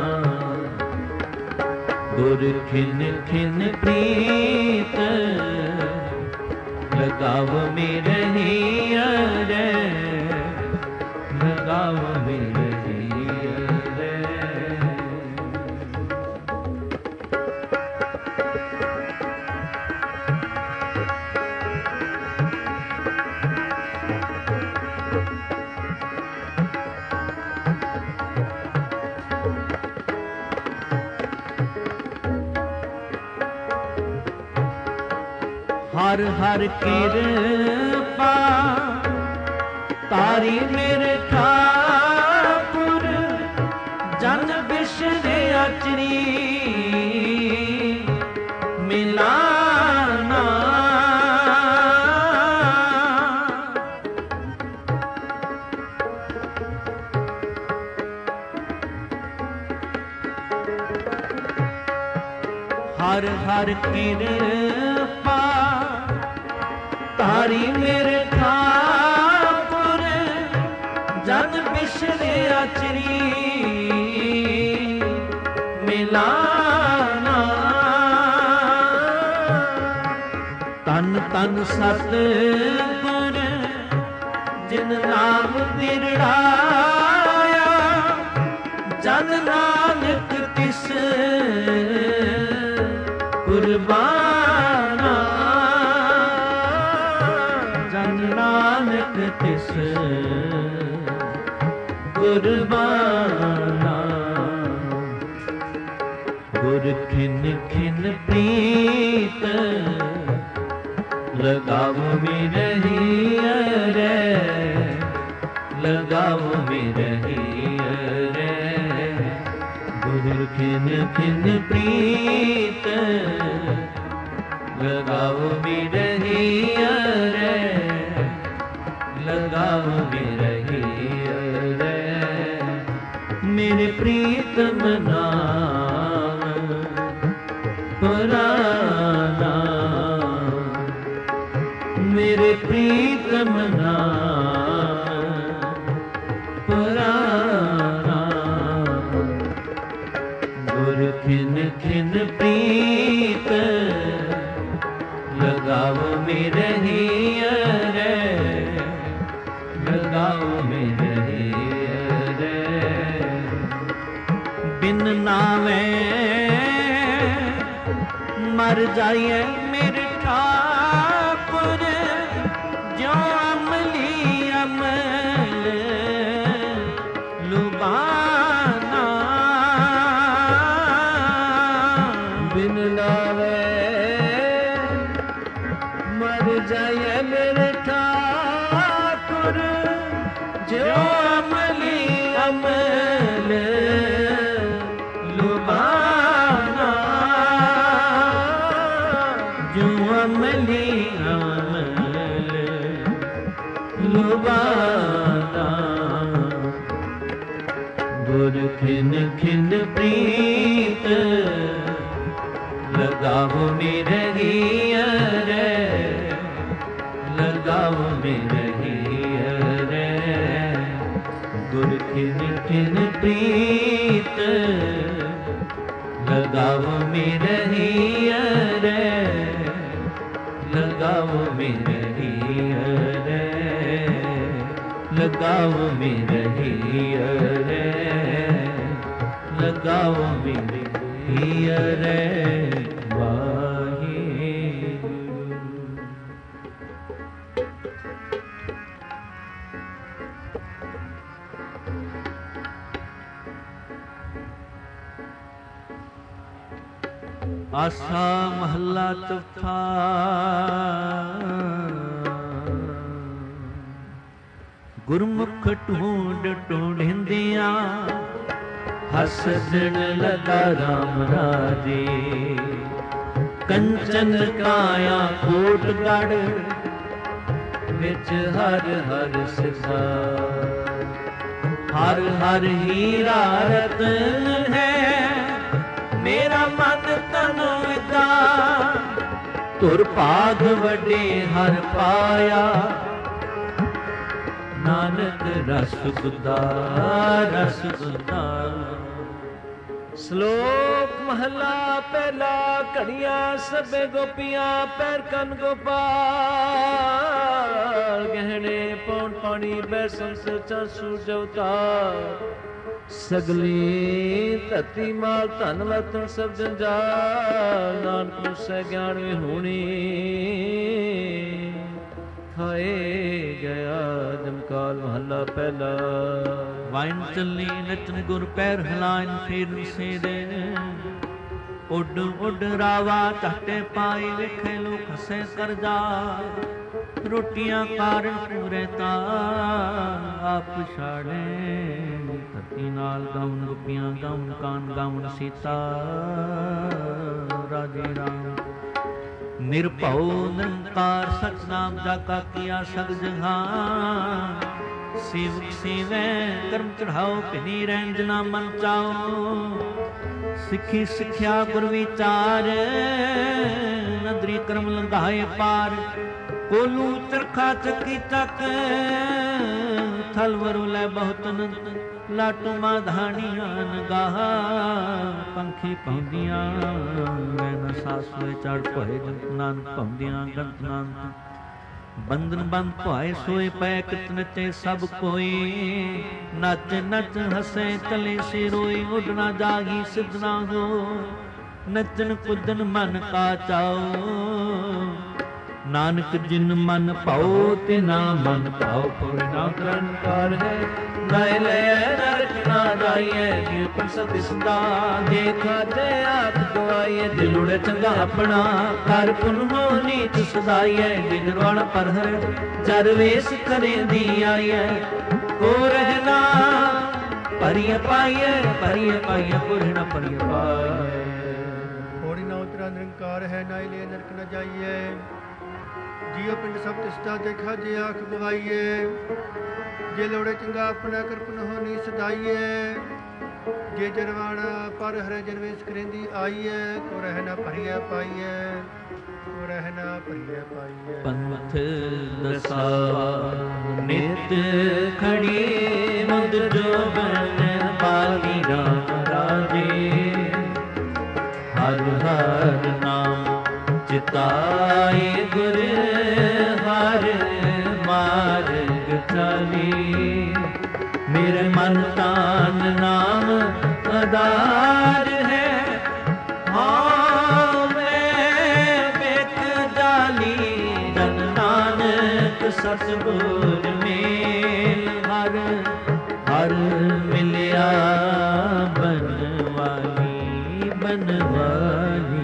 Speaker 1: गुर खिन खिन प्रीत लगाओ मेरे हियरे, लगाओ मेरे हियरे। हर हर कृपा ਪਾ ਤਾਰੀ ਮੇਰੇ ਠਾਕੁਰ ਜਨ ਬਿਸ਼ਰੇ ਅਚਰੀ ਮਿਲਾਨਾ ਹਰ ਹਰ ਕਿਰਪਾ ਤਾਰੀ ਮੇਰੇ ਠਾਕੁਰ ਜਨ ਬਿਸ਼ਰੇ ਅਚਰੀ ਮਿਲਾਨਾ ਤਨ ਤਨ ਸਤ ਗੁਰ ਜਿਨ ਨਾਮ ਦਿਰੜਾਇਆ ਜਨ ਨਾਨਕ ਤਿਸ ਕੁਰਬਾਨਾ ਜਨ ਨਾਨਕ ਤਿਸ ਕੁਰਬਾਨਾ ਗੁਰ ਖਿਨ ਖਿਨ ਪ੍ਰੀਤ ਲਗਾਵੋ ਮਿਰਹੀ ਰੇ ਲਗਾਵੋ ਮਿਰਹੀ ਰੇ ਗੁਰ ਖਿਨ ਖਿਨ ਪ੍ਰੀਤ ਲਗਾਵੋ ਮਿਰਹੀ ਰੇ ਲਗਾਵੋ ਮਿਰਹੀ ਰੇ ਮੇਰੇ ਪ੍ਰੀਤਮ ਨਾਮ ਪੁਰਾਨਾ ਮੇਰੇ ਪ੍ਰੀਤਮ ਨਾਮ ਪੁਰਾਨਾ ਗੁਰ ਖਿਨ ਖਿਨ ਪ੍ਰੀਤ ਲਗਾਵੋ ਮਿਰਹੀ ਰੇ ਲਗਾਵੋ ਮਿਰਹੀ ਰੇ ਬਿਨ ਨਾਵੇਂ ਮਰ ਜਾਈਏ ਮੇਰੇ ਠਾਕੁਰ ਜੋ ਅਮਲੀ ਅਮਲ ਲੁਬਾਨਾ ਬਿਨ ਨਾਵੇ ਮਰ ਜਾਈਏ ਮੇਰੇ ਠਾਕੁਰ ਜੋ ਅਮਲੀ ਅਮਲ ਲੁਬਾਨਾ ਜੋ ਅਮਲੀ ਅਮਲ ਲੁਬਾਨਾ ਗੁਰ ਖਿਨ ਖਿਨ ਪ੍ਰੀਤ ਲਗਾਵੋ ਮਿਰਹੀ ਰੇ ਲਗਾਵੋ ਮਿਰਹੀ ਰੇ ਗੁਰ ਖਿਨ ਖਿਨ ਪ੍ਰੀਤ ਲਗਾਵੋ ਮਿਰਹੀ ਰੇ ਲਗਾਵੋ ਮਿਰਹੀ ਰੇ ਲਗਾਵੋ ਮਿਰਹੀ ਰੇ ਲਗਾਵੋ ਮਿਰਹੀ ਰੇ ਵਾਹਿਗੁਰੂ। ਆਸਾ ਮਹੱਲਾ ਚੌਥਾ। ਗੁਰਮੁਖ ਢੂੰਡ ਢੂੰਡਿੰਦਿਆਂ ਹਸਦਣ ਲਗਾ ਰਾਮ ਰਾਜੇ। ਕੰਚਨ ਕਾਇਆ ਕੋਟ ਗੜ ਵਿੱਚ ਹਰ ਹਰ ਸਿਧਾ। ਹਰ ਹਰ ਹੀਰਾ ਰਤਨ ਹੈ ਮੇਰਾ ਮਨ ਤਨ ਵਿਦਾ। ਧੁਰ ਭਾਗ ਵੱਡੇ ਹਰ ਪਾਇਆ ਨਾਨਕ ਰਸ ਗੁਦਾ ਰਸ ਗੁਦਾ।
Speaker 3: ਸ਼ਲੋਕ ਮਹਲਾ ਪਹਿਲਾ। ਘੜੀਆਂ ਸਭੇ ਗੋਪੀਆਂ ਪੈਰ ਕੰਨ ਗੋਪਾਲ। ਗਹਿਣੇ ਪੌਣ ਪਾਣੀ ਬੈਸਨ ਸਚਾ ਸੂਰਜ ਅਵਤਾਰ। ਸਗਲੀ ਧਰਤੀ ਮਾਲ ਧਨ ਵਤਨ ਸਭ ਜੰਜਾਲ। ਨਾਨਕ ਮੁਸੈ ਗਿਆਨ ਵਿਹੂਣੀ ਖਾਏ ਗਿਆ ਜਮਕਾਲ। ਮਹੱਲਾ ਪਹਿਲਾ।
Speaker 1: ਵਾਇਨ ਚੱਲੀ ਨਚਨ ਗੁਰ ਪੈਰ ਹਲਾਇਨ ਫੇਰ ਸੇਰੇ। ਉੱਡ ਉੱਡ ਰਾਵਾ ਝਾਟੇ ਪਾਈ ਵੇਖੇ ਲੋਕ ਹਸੇ ਕਰ ਜਾ। ਰੋਟੀਆਂ ਕਾਰਨ ਪੂਰੇ ਤਾ ਆਪ ਛਾੜੇ ਧਰਤੀ ਨਾਲ ਗਾਉਣ ਰੁਪੀਆਂ ਗਾਉਣ ਕਾਨ ਗਾਉਣ ਸੀਤਾ ਰਾਜੇ ਰਾਮ ਨਿਰਭਉ ਨਿਰੰਕਾਰ ਸਤਨਾਮ ਜਾ ਕਾ ਕੀਆ ਸਗ ਜਹਾਨ ਸੇਵਕ ਸੇਵੈ ਕਰਮ ਚੜਾਓ ਭਿਨੀ ਰਹਿਣ ਜਨਾ ਮਨ ਚਾਓ ਸਿੱਖੀ ਸਿੱਖਿਆ ਗੁਰ ਵਿਚਾਰ ਨਦਰੀ ਕਰਮ ਲੰਘਾਏ ਪਾਰ ਕੋਲੂ ਚਰਖਾ ਚੱਕੀ ਚੱਕ ਥਲ ਵਰੂ ਲੈ ਬਹੁਤ ਅਨੰਤ ਲਾਟੂ ਮਾਧਾਣੀਆਂ ਨਗਾਹ ਪੰਖੀ ਪਾਉਂਦੀਆਂ ਮੈਂ ਨ ਸਾਸਵੇ ਚੜ ਭਏ ਜੰਤ ਨਾਨਕ ਪਾਉਂਦੀਆਂ ਗੰਤ ਨਾਨਕ ਬੰਧਨ ਬੰਦ ਭਾਏ ਸੋਏ ਪੈ ਕਿਤ ਨਚੇ ਸਭ ਕੋਈ ਨੱਚ ਨੱਚ ਹਸੇ ਤਲੇ ਸੇ ਰੋਈ ਉੱਡਣਾ ਜਾਗੀ ਸਿੱਧਨਾ ਹੋ ਨੱਚਣ ਕੁੱਦਨ ਮਨ ਕਾ ਚਾਓ ਨਾਨਕ ਜਿਨ ਮਨ ਭਾਉ ਤੇ ਨਾ ਮਨ ਭਾਉ ਕੋਈ ਨਾ ਕਰਨਕਾਰ ਹੈ ਲੈ ਲੈ ਨਰਕ ਨਾ ਜਾਈਏ ਜੇ ਪ੍ਰਸਤ ਸਦਾ ਦੇਖਾ ਤੇ ਆਖ ਗਵਾਈਏ ਦਿਲ ਉੜੇ ਚੰਗਾ ਆਪਣਾ ਕਰ ਪੁਨ ਹੋ ਨੀਚ ਸਦਾਈਏ ਦਿਨ ਰਵਣ ਪਰ ਹਰ ਜਰ ਵੇਸ ਕਰੇਂਦੀ ਆਈਏ ਕੋ ਰਹਿਣਾ ਪਰਿਯ ਪਾਈਏ ਪਰਿਯ ਪਾਈਏ ਪੁਰਣਾ ਪਰਿਯ ਪਾਈਏ
Speaker 2: ਹੋੜੀ ਨਾ ਉਤਰਾ ਨਿਰੰਕਾਰ ਹੈ ਨਾ ਲੈ ਨਰਕ ਨਾ ਜਾਈਏ ਜੀਉ ਪਿੰਡ ਸਭ ਤਿਸਤਾ ਦੇਖਾ ਜੇ ਆਖ ਗਵਾਈਏ ਜੇ ਲੋੜੇ ਚੰਗਾ ਆਪਣਾ ਕਰਪਨ ਹੋ ਨੀ ਸਦਾਈਏ ਜੇ ਜਰਵਾਣਾ ਪਰ ਹਰੇ ਜਨਵੇਸ ਕਰੇਂਦੀ ਆਈਏ ਕੋ ਰਹਿ ਨਾ ਭਰੀਏ ਪਾਈਏ ਕੋ ਰਹਿ ਨਾ ਭਰੀਏ ਪਾਈਏ
Speaker 1: ਪੰਥ ਦਸਾਵਾ ਨਿਤ ਖੜੀ ਮੁੰਦ ਜੋ ਬਨ ਪਾਲੀ ਰਾਮ ਰਾਜੇ ਹਰ ਹਰ ਨਾਮ ਚਿਤਾਏ ਗੁਰ ਹਰ ਮਾਰਗ ਚਾਲੀ ਮੇਰੇ ਮਨ ਤਾਨ ਨਾਮ ਆਧਾਰ ਹੈ ਹਾਂ ਮੈਂ ਵੇਖ ਜਾਲੀ ਜਨ ਨਾਨਕ ਸਤਿਗੁਰ ਮੇਲ ਹਰ ਹਰ ਮਿਲਿਆ ਬਨਵਾਲੀ ਬਨਵਾਲੀ।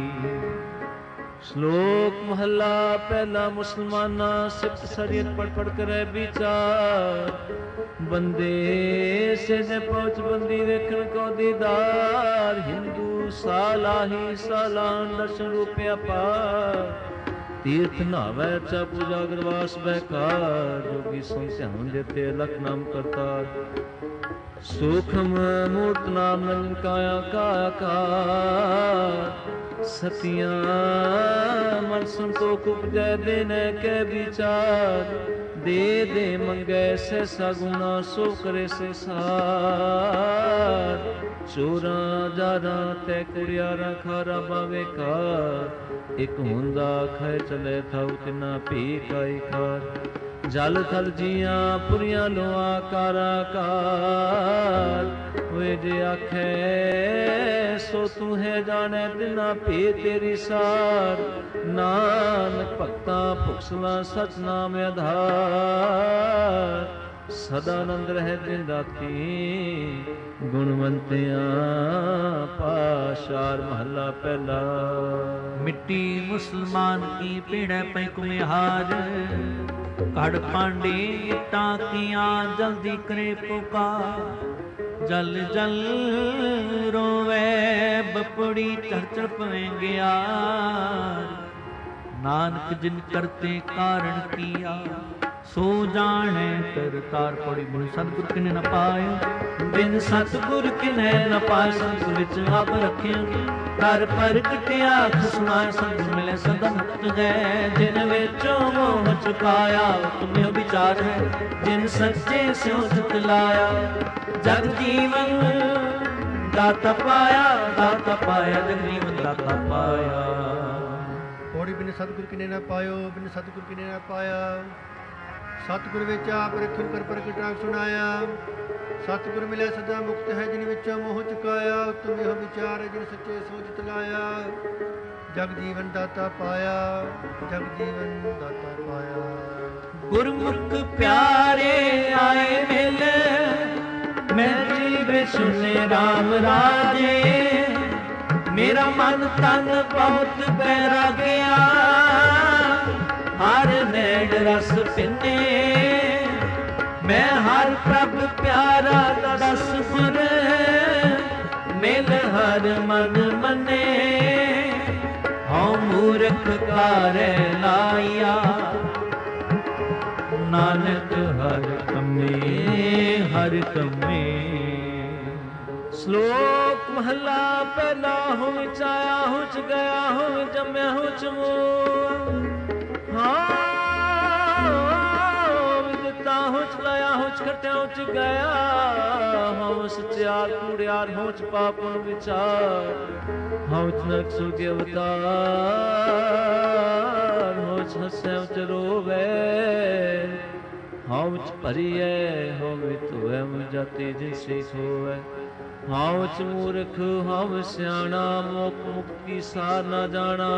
Speaker 3: ਸ਼ਲੋਕ ਮਹੱਲਾ ਪਹਿਲਾ ਮੁਸਲਮਾਨਾ ਸਿੱਖ ਸ਼ਰੀਅਤ ਪੜ ਪੜ ਕਰੇ ਵਿਚਾਰ ਬੰਦੇ ਸੇ ਪਹੁੰਚ ਬੰਦੀ ਵੇਖਣ ਕੋ ਦੀਦਾਰ ਹਿੰਦੂ ਸਾਲਾਹੀ ਸਾਲਾਨ ਦਰਸ਼ਨ ਰੂਪਿਆ ਪਾਰ ਤੀਰਥ ਨਾਵੈ ਚਾ ਪੂਜਾ ਗਰਵਾਸ ਬੈਕਾਰ ਜੋਗੀ ਸੁਨ ਧਿਆਨ ਦੇਤੇ ਲਖ ਨਾਮ ਕਰਤਾਰ ਸੂਖਮ ਮੂਰਤ ਨਾਮ ਨੰਨ ਕਾਇਆ ਕਾ ਆਕਾਰ ਸਤਿਆਂ ਮਨ ਸੰਤੋਖ ਉਪਜੈ ਦੇਨੈ ਕੈ ਵਿਚਾਰ ਦੇ ਦੇ ਮੰਗੈ ਸੈਸਾ ਗੁਣਾ ਸੋ ਕਰੇ ਸੈਸਾਰ ਚੋਰਾਂ ਜਾਰਾਂ ਤੈ ਕੁੜਿਆਰਾਂ ਖਾਰਾ ਬਾਵੇ ਕਾਰ ਇਕ ਹੁੰਦਾ ਖੈ ਚਲੇ ਥਉ ਤਿਨਾ ਭੀ ਕਾਈ ਖਾਰ ਜਲ ਥਲ ਜੀਆਂ ਪੁਰੀਆਂ ਲੋਆ ਕਾਰਾ ਕਾਰ ਹੋਏ ਜੇ ਆਖੇ ਸੋ ਤੂੰ ਹੈ ਜਾਣੈ ਤਿਨਾ ਭੀ ਤੇਰੀ ਸਾਰ ਨਾਨਕ ਭਗਤਾਂ ਭੁਖਸਲਾ ਸਚ ਨਾਮ ਆਧਾਰ ਸਦਾ ਆਨੰਦ ਰਹਿ ਦਿਨ ਰਾਤੀ ਗੁਣਵੰਤਿਆਂ ਪਾਸ਼ਾਰ ਮਹੱਲਾ ਪਹਿਲਾ।
Speaker 1: ਮਿੱਟੀ ਮੁਸਲਮਾਨ ਕੀ ਪੀੜੈ ਪੈ ਕੁਮਿਹਾਰ ਕੜ ਪਾਂਡੇ ਇੱਟਾਂ ਕੀਆਂ ਜਲਦੀ ਕਰੇ ਪੁਕਾਰ ਜਲ ਜਲ ਰੋਵੇ ਬਪੜੀ ਚੜ ਚੜ ਪਵੇਂ ਗਿਆ ਨਾਨਕ ਜਿਨ ਕਰਤੇ ਕਾਰਣ ਕੀਆ ਸੋ ਜਾਣੈ ਕਰ ਤਾਰ ਪੜੀ ਬਿਨ ਸਤਿਗੁਰ ਕਿਨੇ ਨ ਪਾਇ ਬਿਨ ਸਤਿਗੁਰ ਕਿਨੇ ਨ ਪਾਇ ਸੰਤ ਵਿੱਚ ਆਪ ਰੱਖਿਆ ਕਰ ਪ੍ਰਗਟਿਆ ਸੁਨਾਇ ਸੰਤ ਮਿਲੇ ਸਦਾ ਮੁਕਤ ਹੈ ਜਿਨ ਵਿੱਚੋਂ ਮੋਹ ਚੁਕਾਇਆ ਤੁਮਿਓ ਵਿਚਾਰ ਹੈ ਜਿਨ ਸੱਚੇ ਸਿਉ ਚਿਤ ਲਾਇਆ ਜਗ ਜੀਵਨ ਦਾਤਾ ਪਾਇਆ ਦਾਤਾ ਪਾਇਆ ਜਗ ਜੀਵਨ ਦਾਤਾ ਪਾਇਆ।
Speaker 2: ਹੋੜੀ ਬਿਨ ਸਤਿਗੁਰ ਕਿਨੇ ਨਾ ਪਾਇਓ ਬਿਨ ਸਤਿਗੁਰ ਕਿਨੇ ਨਾ ਪਾਇਆ ਸਤਿਗੁਰ ਵਿੱਚ ਆਪ ਰੱਖਣ ਕਰ ਪ੍ਰਗਟਾ ਸੁਣਾਇਆ ਸਤਿਗੁਰ ਮਿਲਿਆ ਸਦਾ ਮੁਕਤ ਹੈ ਜਿਨ ਵਿੱਚੋਂ ਮੋਹ ਚੁਕਾਇਆ ਉਤਮ ਇਹੋ ਵਿਚਾਰ ਜਿਨ ਸੱਚੇ ਸੋਚ ਲਾਇਆ ਜਗ ਜੀਵਨ ਦਾਤਾ ਪਾਇਆ ਜਗ ਜੀਵਨ ਦਾਤਾ ਪਾਇਆ।
Speaker 1: ਗੁਰਮੁਖ ਪਿਆਰੇ ਆਏ ਮਿਲ ਮੈਂ ਜੀਵੇ ਸੁਨੇ ਰਾਮ ਰਾਜੇ ਮੇਰਾ ਮਨ ਤਨ ਬਹੁਤ ਬੈਰਾ ਗਿਆ ਹਰ ਨੈਣ ਰਸ ਪਿੰਨੇ ਮੈਂ ਹਰ ਪ੍ਰਭ ਪਿਆਰਾ ਦਸ ਗੁਰ ਮਿਲ ਹਰ ਮਨ ਮਨੇ ਹਉ ਮੂਰਖ ਕਾਰੈ ਲਾਇਆ ਨਾਨਕ ਹਰ ਕੰਮੇ ਹਰ ਕੰਮੇ।
Speaker 3: ਸ਼ਲੋਕ ਮਹਲਾ ਪਹਿਲਾ। ਹੋ ਵਿੱਚ ਆਇਆ ਹੋ ਚ ਗਿਆ ਹੋ ਜੰਮਿਆ ਹੋ ਚ ਮੋਹ ਹਾਂ ਵਿਦਤਾ ਹੋ ਚ ਲਾਇਆ ਹੋ ਚ ਖਟਿਆ ਹੋ ਚ ਗਿਆ ਹਉ ਸਚਿਆਰ ਕੂੜਿਆਰ ਹੋ ਚ ਪਾਪਨ ਵਿਚਾਰ ਹਉ ਚ ਨਰਕ ਸੁਰਗ ਅਵਤਾਰ ਹੋ ਚ ਹੱਸਿਆ ਚ ਰੋਵੇ ਹਉ ਚ ਭਰੀਐ ਹਉ ਵਿੱਚ ਹੋਇ ਮੁ ਜਾਤੀ ਜਿਸੀ ਹੋਵੇ ਹਉ ਚ ਮੂਰਖ ਹਉ ਸਿਆਣਾ ਮੋਖ ਮੁਕਤ ਕੀ ਸਾਰ ਨਾ ਜਾਣਾ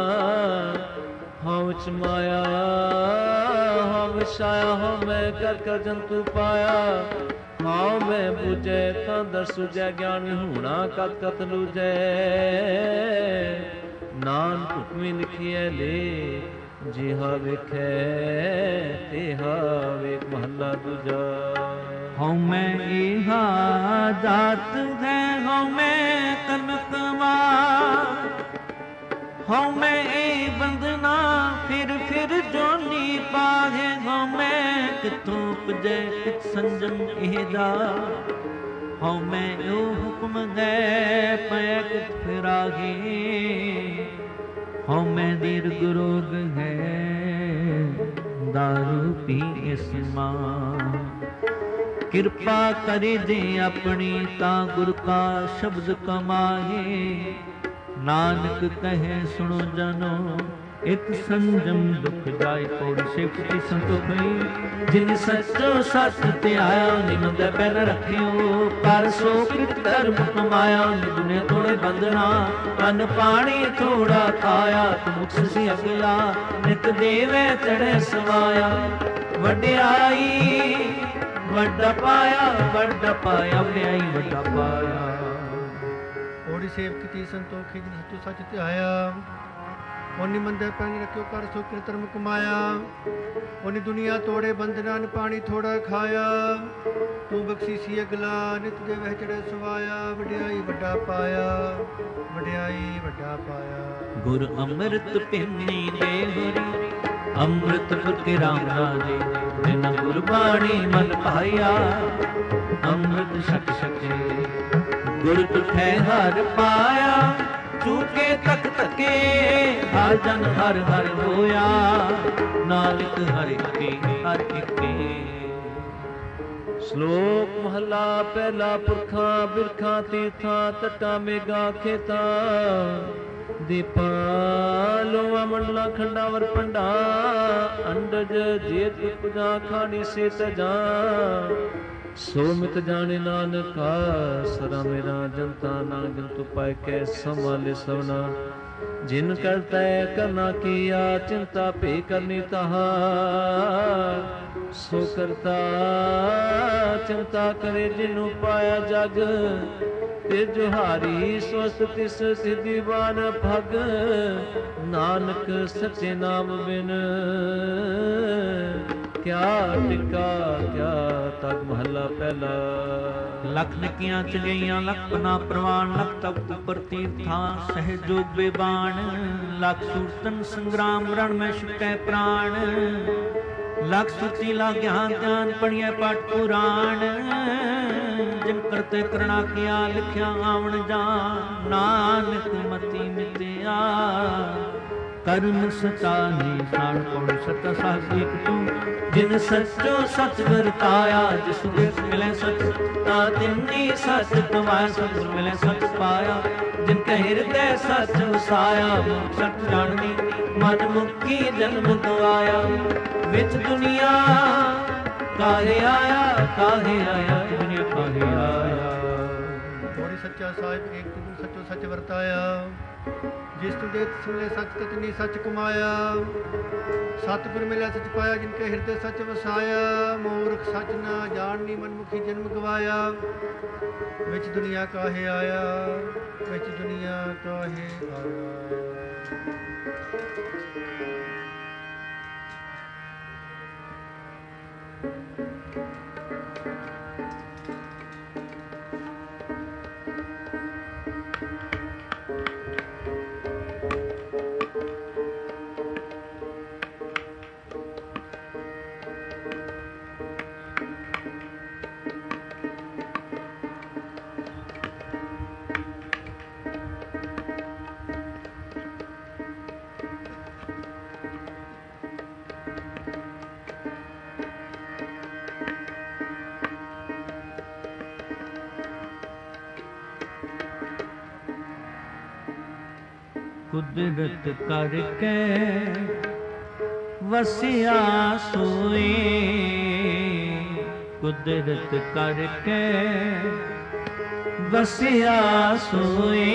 Speaker 3: ਹਉ ਚ ਮਾਇਆ ਹਉ ਛਾਇਆ ਹਉ ਮੈਂ ਕਰ ਕਰ ਜੰਤੂ ਪਾਇਆ ਹਉ ਮੈਂ ਬੁਝੈ ਤਾਂ ਦਰ ਸੁਝੈ ਗਿਆਨ ਹੋਣਾ ਕਤ ਕਤ ਲੂਝੈ ਨਾਨਕ ਹੁਕਮੀ ਲਿਖੀਐ ਲੇ ਜਿਹਾ ਵੇਖੈ ਤੇਹਾ ਵੇਖ। ਮਹੱਲਾ ਦੂਜਾ।
Speaker 1: ਹਉ ਮੈਂ ਇਹਾ ਜਾਤ ਹੈ ਹਉ ਮੈਂ ਕਨਕਵਾ ਹਉ ਮੈਂ ਇਹ ਬੰਦਨਾ ਫਿਰ ਫਿਰ ਜੋਨੀ ਪਾਹੇ ਹਉ ਮੈਂ ਕਿਥੋਂ ਉਪਜੈ ਕਿਤ ਸੰਜਮ ਇਹਦਾ ਹਉ ਮੈਂ ਉਹ ਹੁਕਮ ਗੈ ਪੈ ਕਿਤ ਫਿਰਾਗੇ ਹਉ ਮੈਂ ਦੀਰਘ ਰੋਗ ਹੈ ਦਾਰੂ ਪੀ ਇਸ ਮਾਂ ਕਿਰਪਾ ਕਰੇ ਜੇ ਆਪਣੀ ਤਾਂ ਗੁਰ ਕਾ ਸ਼ਬਦ ਕਮਾਏ ਨਾਨਕ ਕਹੇ ਸੁਣੋ ਜਨੋ ਇਕ ਸੰਜਮ ਦੁਖ ਜਾਏ ਪੌੜੀ ਸਿਫਤੀ ਸੰਤੋਖੀ ਜਿਨ ਸੱਚੋ ਸੱਚ ਤੇ ਆਇਆ ਨਿਮੰਦ ਪੈਨ ਰੱਖਿਓ ਕਰ ਸੋ ਕ੍ਰਿਤ ਧਰਮ ਕਮਾਇਆ ਨਿਦੁਨੇ ਥੋੜੇ ਬੰਦਨਾ ਅੰਨ ਪਾਣੀ ਥੋੜਾ ਖਾਇਆ ਮੁਖ ਸੀ ਅਗਲਾ ਨਿਤ ਦੇਵੇ ਚੜੇ ਸਵਾਇਆ ਵਡਿਆਈ ਵੱਡਾ ਪਾਇਆ ਵੱਡਾ ਪਾਇਆ ਵਡਿਆਈ ਵੱਡਾ ਪਾਇਆ।
Speaker 2: ਔੜੀ ਸੇਵ ਕੀਤੀ ਸੰਤੋਖੀ ਜਿਨ ਸੱਚੋ ਸੱਚ ਤੇ ਆਇਆ ਉਹਨੀ ਮੰਦੇ ਪੈਨ ਰੱਖਿਓ ਕਰ ਸੋ ਕ੍ਰਿਤ ਧਰਮ ਕਮਾਇਆ ਉਹਨੀ ਦੁਨੀਆ ਤੋੜੇ ਬੰਦਨਾਂ ਪਾਣੀ ਥੋੜਾ ਖਾਇਆ ਤੂੰ ਬਖਸ਼ੀ ਸੀ ਅਗਲਾ ਨਿਤ ਦੇ ਵਹਿ ਚੜੇ ਸਵਾਇਆ ਵਡਿਆਈ ਵੱਡਾ ਪਾਇਆ ਵਡਿਆਈ ਵੱਡਾ ਪਾਇਆ।
Speaker 1: ਗੁਰ ਅੰਮ੍ਰਿਤ ਪਿੰਨੀ ਦੇ ਗੁਰੀ ਅੰਮ੍ਰਿਤ ਫੁਰਕੇ ਰਾਮ ਰਾਜੇ ਬਿਨ ਗੁਰਬਾਣੀ ਮਨ ਪਾਇਆ ਅੰਮ੍ਰਿਤ ਛਕ ਛਕੇ ਗੁਰ ਤੁਠੈ ਹਰ ਪਾਇਆ ਚੂਕੇ ਤਕ ਤਕੇ ਹਰ ਜਨ ਹਰ ਹਰ ਹੋਇਆ ਨਾਨਕ ਹਰਿ ਕੀ ਹਰ ਇਕੇ।
Speaker 3: ਸ਼ਲੋਕ ਮਹਲਾ ਪਹਿਲਾ। ਪੁਰਖਾਂ ਬਿਰਖਾਂ ਤੀਰਥਾਂ ਤਟਾਂ ਮੇਘਾਂ ਖੇਤਾਂ ਦੀਪਾਂ ਲੋਆ ਮੰਡਲਾਂ ਖੰਡਾਂ ਵਰ ਪੰਡਾ ਅੰਡਜ ਜੇਤ ਪੁਜਾ ਖਾਣੀ ਸੇ ਤਜਾਂ ਸੋ ਮਿਤ ਜਾਣੇ ਨਾਨਕਾ ਸਰਾ ਮੇਰਾ ਜਨਤਾ ਨਾਨਕ ਜੰਤੂ ਪਾਇ ਕੈ ਸੰਭਾਲੇ ਸਵਨਾ ਜਿਨ ਕਰਤੈ ਕਰਨਾ ਕੀਆ ਚਿੰਤਾ ਭੇ ਕਰਨੀ ਤਹਾ ਸੋ ਕਰਤਾ ਚਿੰਤਾ ਕਰੇ ਜਿਨੂੰ ਪਾਇਆ ਜਗ ਤੇ ਜੁਹਾਰੀ ਸਵਸਤ ਤਿਸ ਸਿਧੀ ਬਾਨ ਭਗ ਨਾਨਕ ਸੱਚੇ ਨਾਮ ਬਿਨ ਕਿਆ ਟਿਕਾ ਕਿਆ ਤਗ। ਮਹੱਲਾ ਪਹਿਲਾ।
Speaker 1: ਲਖ ਨਕੀਆਂ ਚ ਗਈਆਂ ਲਖਪਨਾ ਪ੍ਰਵਾਨ ਲਖ ਤਪਤ ਪ੍ਰਤੀਰਥਾਂ ਸਹਿਜੋਗ ਬੇਬਾਨ ਲਖ ਸੂਰਤਨ ਸੰਗਰਾਮ ਰਣ ਮੈਂ ਛੁਟੈ ਪ੍ਰਾਣ ਲਖ ਸੁਤੀ ਲਾ ਗਿਆਨ ਧਿਆਨ ਪੜੀਐ ਪਾਠ ਪੁਰਾਣ ਜਿਨ ਕਰਤੇ ਕਰਣਾ ਕੀਆ ਲਿਖਿਆ ਆਵਣ ਜਾਨ ਨਾਨਕ ਮਤੀ ਮਿਤਿਆ ਕਰਮ ਸਚਾ ਨਿਸ਼ਾਨ ਕੋਣ ਸਤ ਸਾਖੀਕ ਤੂੰ ਜਿਨ ਸੱਚੋ ਸੱਚ ਵਰਤਾਇਆ ਜਿਸ ਦੇਸ ਮਿਲੇ ਸੱਚ ਤਾਂ ਤਿੰਨੀ ਸੱਚ ਕਮਾਇਆ ਸਤਿਗੁਰ ਮਿਲੇ ਸੱਚ ਪਾਇਆ ਜਿਨ ਕੈ ਹਿਰਦੈ ਸੱਚ ਵਸਾਇਆ ਸੱਚ ਜਾਣਨੀ ਮਨ ਮੁਕੀ ਜਨਮ ਗਵਾਇਆ ਵਿੱਚ ਦੁਨੀਆ ਕਾਹੇ ਆਇਆ ਕਾਹੇ ਆਇਆ ਦੁਨੀਆ ਕਾਹੇ ਆਇਆ।
Speaker 2: ਔੜੀ ਸੱਚਾ ਸਾਹਿਬ ਏਕ ਤੂੰ ਸੱਚੋ ਸੱਚ ਵਰਤਾਇਆ ਜਿਸ ਤੂੰ ਦੇਤ ਸਿਮਲੇ ਸੱਚ ਤਤਨੀ ਸੱਚ ਕਮਾਇਆ ਸਤਿਗੁਰ ਮਿਲਿਆ ਸੱਚ ਪਾਇਆ ਜਿਨ ਕੇ ਹਿਰਦੇ ਸੱਚ ਵਸਾਇਆ ਮੂਰਖ ਸੱਚ ਨਾ ਜਾਣਨੀ ਮਨਮੁਖੀ ਜਨਮ ਗਵਾਇਆ ਵਿੱਚ ਦੁਨੀਆ ਕਾਹੇ ਆਇਆ ਵਿੱਚ ਦੁਨੀਆ ਕਾਹੇ ਆਇਆ।
Speaker 1: ਕੁਦਰਤ ਕਰਕੇ ਵਸਿਆ ਸੋਈ, ਕੁਦਰਤ ਕਰਕੇ ਵਸਿਆ ਸੋਈ,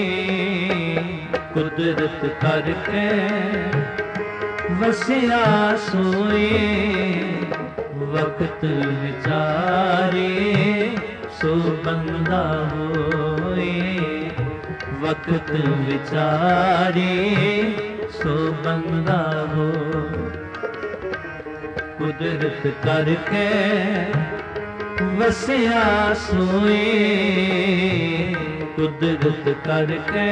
Speaker 1: ਕੁਦਰਤ ਕਰਕੇ ਵਸਿਆ ਸੋਈ। ਵਕਤ ਵਿਚਾਰੇ ਸੋ ਬੰਦਾ ਹੋਏ, ਵਕਤ ਵਿਚਾਰੇ ਸੋ ਬੰਦਾ ਹੋ। ਕੁਦਰਤ ਕਰਕੇ ਵਸਿਆ ਸੋਏ, ਕੁਦਰਤ ਕਰਕੇ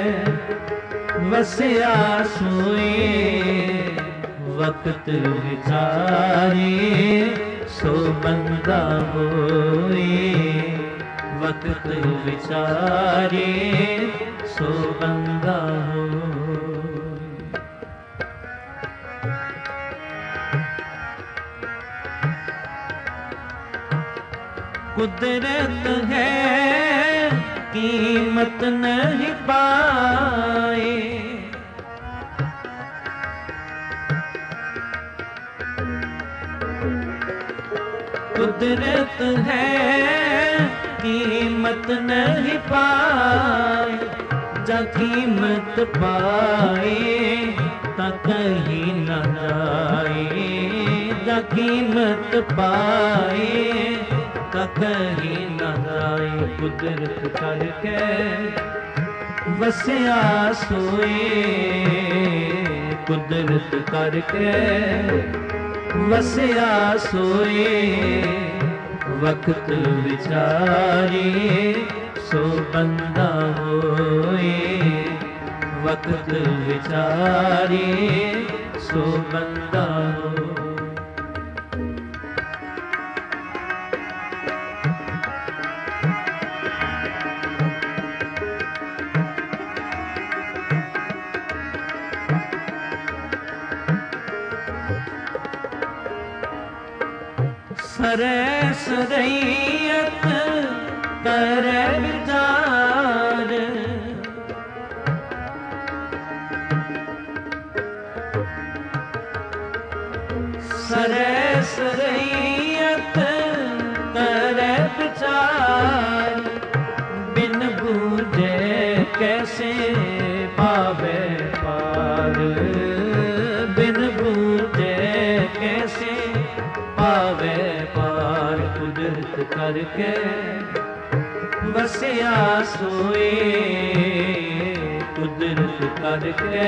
Speaker 1: ਵਸਿਆ ਸੋਏ। ਵਕਤ ਵਿਚਾਰੇ ਸੋ ਬੰਦਾ ਹੋਏ, ਵਕਤ ਵਿਚਾਰੇ ਸੋ ਬੰਦਾ ਹੋਏ। ਕੁਦਰਤ ਹੈ ਕੀਮਤ ਨਹੀਂ ਪਾਏ, ਕੁਦਰਤ ਹੈ ਕੀਮਤ ਨਹੀਂ ਪਾਏ। ਜਾਂ ਕੀਮਤ ਪਾਏ ਤਾਂ ਕਹੀਂ ਨਾ ਜਾਏ, ਜਾਂ ਕੀਮਤ ਪਾਏ ਤਾਂ ਕਹੀਂ ਨਾ ਜਾਏ। ਕੁਦਰਤ ਕਰਕੇ ਵਸਿਆ ਸੋਏ, ਕੁਦਰਤ ਕਰਕੇ ਵਸਿਆ ਸੋਏ। ਵਕਤ ਵਿਚਾਰੇ ਸੋ ਬੰਦਾ ਹੋਏ, ਵਕਤ ਵਿਚਾਰੇ ਸੋ ਬੰਦਾ ਹੋਏ। ਸਰੇ ਸਰਈਅਤ ਕਰੇ ਵਿਚਾਰ, ਸਰੇ ਸਰਈਅਤ ਕਰੇ ਵਿਚਾਰ। ਬਿਨ ਬੂਝੇ ਕੈਸੇ ਪਾਵੇ ਪਾਰ, ਬਿਨ ਬੂਝੇ ਕੈਸੇ ਪਾਵੇ ਪਾਰ। ਕੁਦਰਤ ਕਰਕੇ ਵਸਿਆ ਸੋਏ, ਕੁਦਰਤ ਕਰਕੇ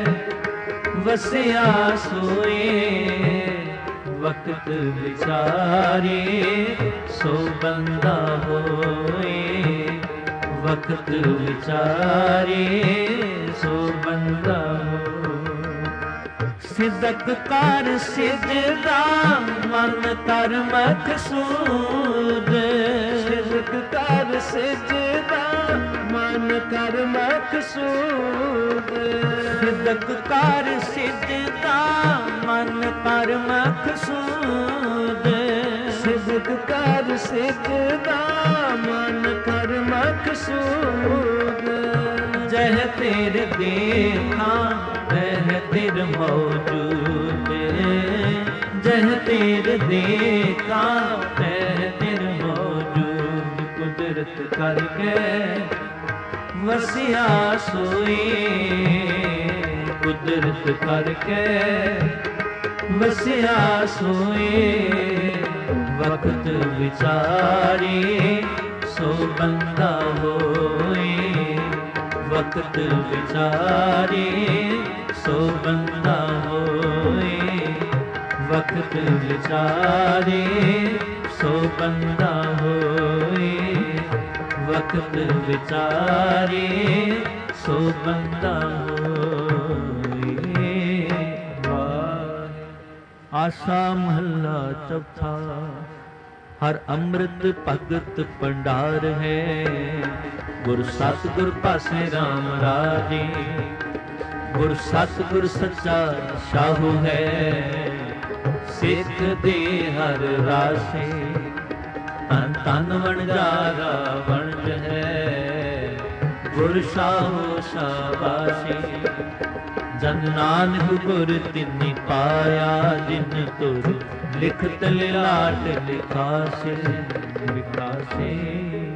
Speaker 1: ਵਸਿਆ ਸੋਏ। ਵਕਤ ਵਿਚਾਰੇ ਸੋ ਬੰਦਾ ਹੋਏ, ਵਕਤ ਵਿਚਾਰੇ ਸੋ ਬੰਦਾ ਹੋਏ। ਸਿਦਕ ਕਰ ਸਿਜਦਾ ਮਨ ਕਰ ਮਕਸੂਦ, ਸਿਦਕ ਕਰ ਸਿਜਦਾ ਮਨ ਕਰ ਮਕਸੂਦ। ਸਿਦਕ ਕਰ ਸਿਜਦਾ ਮਨ ਕਰ ਮਕਸੂਦ, ਸਿਦਕ ਕਰ ਸਿਜਦਾ ਮਨ ਕਰ ਮਕਸੂਦ। ਜਹ ਤੇਰੇ ਦੇਖਾਂ ਵਹ ਤਿਰ ਮੌਜੂਦ, ਜਹ ਤੇਰੇ ਦੇਖਾਂ ਵਹ ਤਿਰ ਮੌਜੂਦ। ਕੁਦਰਤ ਕਰਕੇ ਵਸਿਆ ਸੋਏ, ਕੁਦਰਤ ਕਰਕੇ ਵਸਿਆ ਸੋਏ। ਵਕਤ ਵਿਚਾਰੇ ਸੋ ਬੰਦਾ ਹੋਏ, ਵਕਤ ਵਿਚਾਰੇ ਸੋ ਬੰਦਾ ਹੋਏ, ਵਕਤ ਵਿਚਾਰੇ ਸੋ ਬੰਦਾ ਹੋਏ, ਵਕਤ ਵਿਚਾਰੇ ਸੋ ਬੰਦਾ ਹੋਏ। ਆਸਾ ਮਹੱਲਾ ਚੌਥਾ। ਹਰ ਅੰਮ੍ਰਿਤ ਭਗਤ ਭੰਡਾਰ ਹੈ, ਗੁਰ ਸਤਿਗੁਰ ਪਾਸੇ ਰਾਮ ਰਾਜੇ। ਗੁਰ ਸਤਿਗੁਰ ਸੱਚਾ ਸਾਹੂ ਹੈ, ਸਿੱਖ ਦੇ ਹਰ ਰਾਸੇ। ਤਨ ਤਨ ਵਣਜਾਰਾ ਵਣਜ ਹੈ, ਗੁਰ ਸਾਹੋ ਸ਼ਾਬਾਸ਼ੀ। ਜਨ ਨਾਨਕ ਗੁਰ ਤਿਨਿ ਪਾਇਆ, ਜਿਨ ਤੁਰ ਲਿਖਤ ਲਿਲਾਟ ਲਿਖਾਸੇ ਲਿਖਾਸੇ।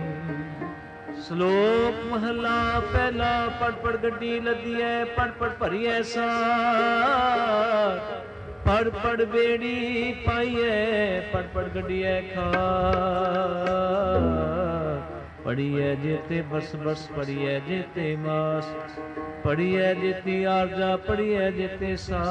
Speaker 3: ਸ਼ਲੋਕ ਮਹਲਾ ਪਹਿਲਾ। ਪੜ ਪੜ ਗੱਡੀ ਲੱਦੀਐ, ਪੜ ਪੜ ਭਰੀਐ ਸਾਰ, ਪੜ ਪੜ ਬੇੜੀ ਪਾਈਐ, ਪੜ ਪੜ ਗੱਡੀਐ ਖਾਰ। ਪੜੀਐ ਜੇਤੇ ਬਸ ਬਸ, ਪੜੀਐ ਜੇਤੇ ਮਾਸ, ਪੜੀਐ ਜੇਤੀ ਆਰਜਾ, ਪੜੀਐ ਜੇਤੇ ਸਾਰ।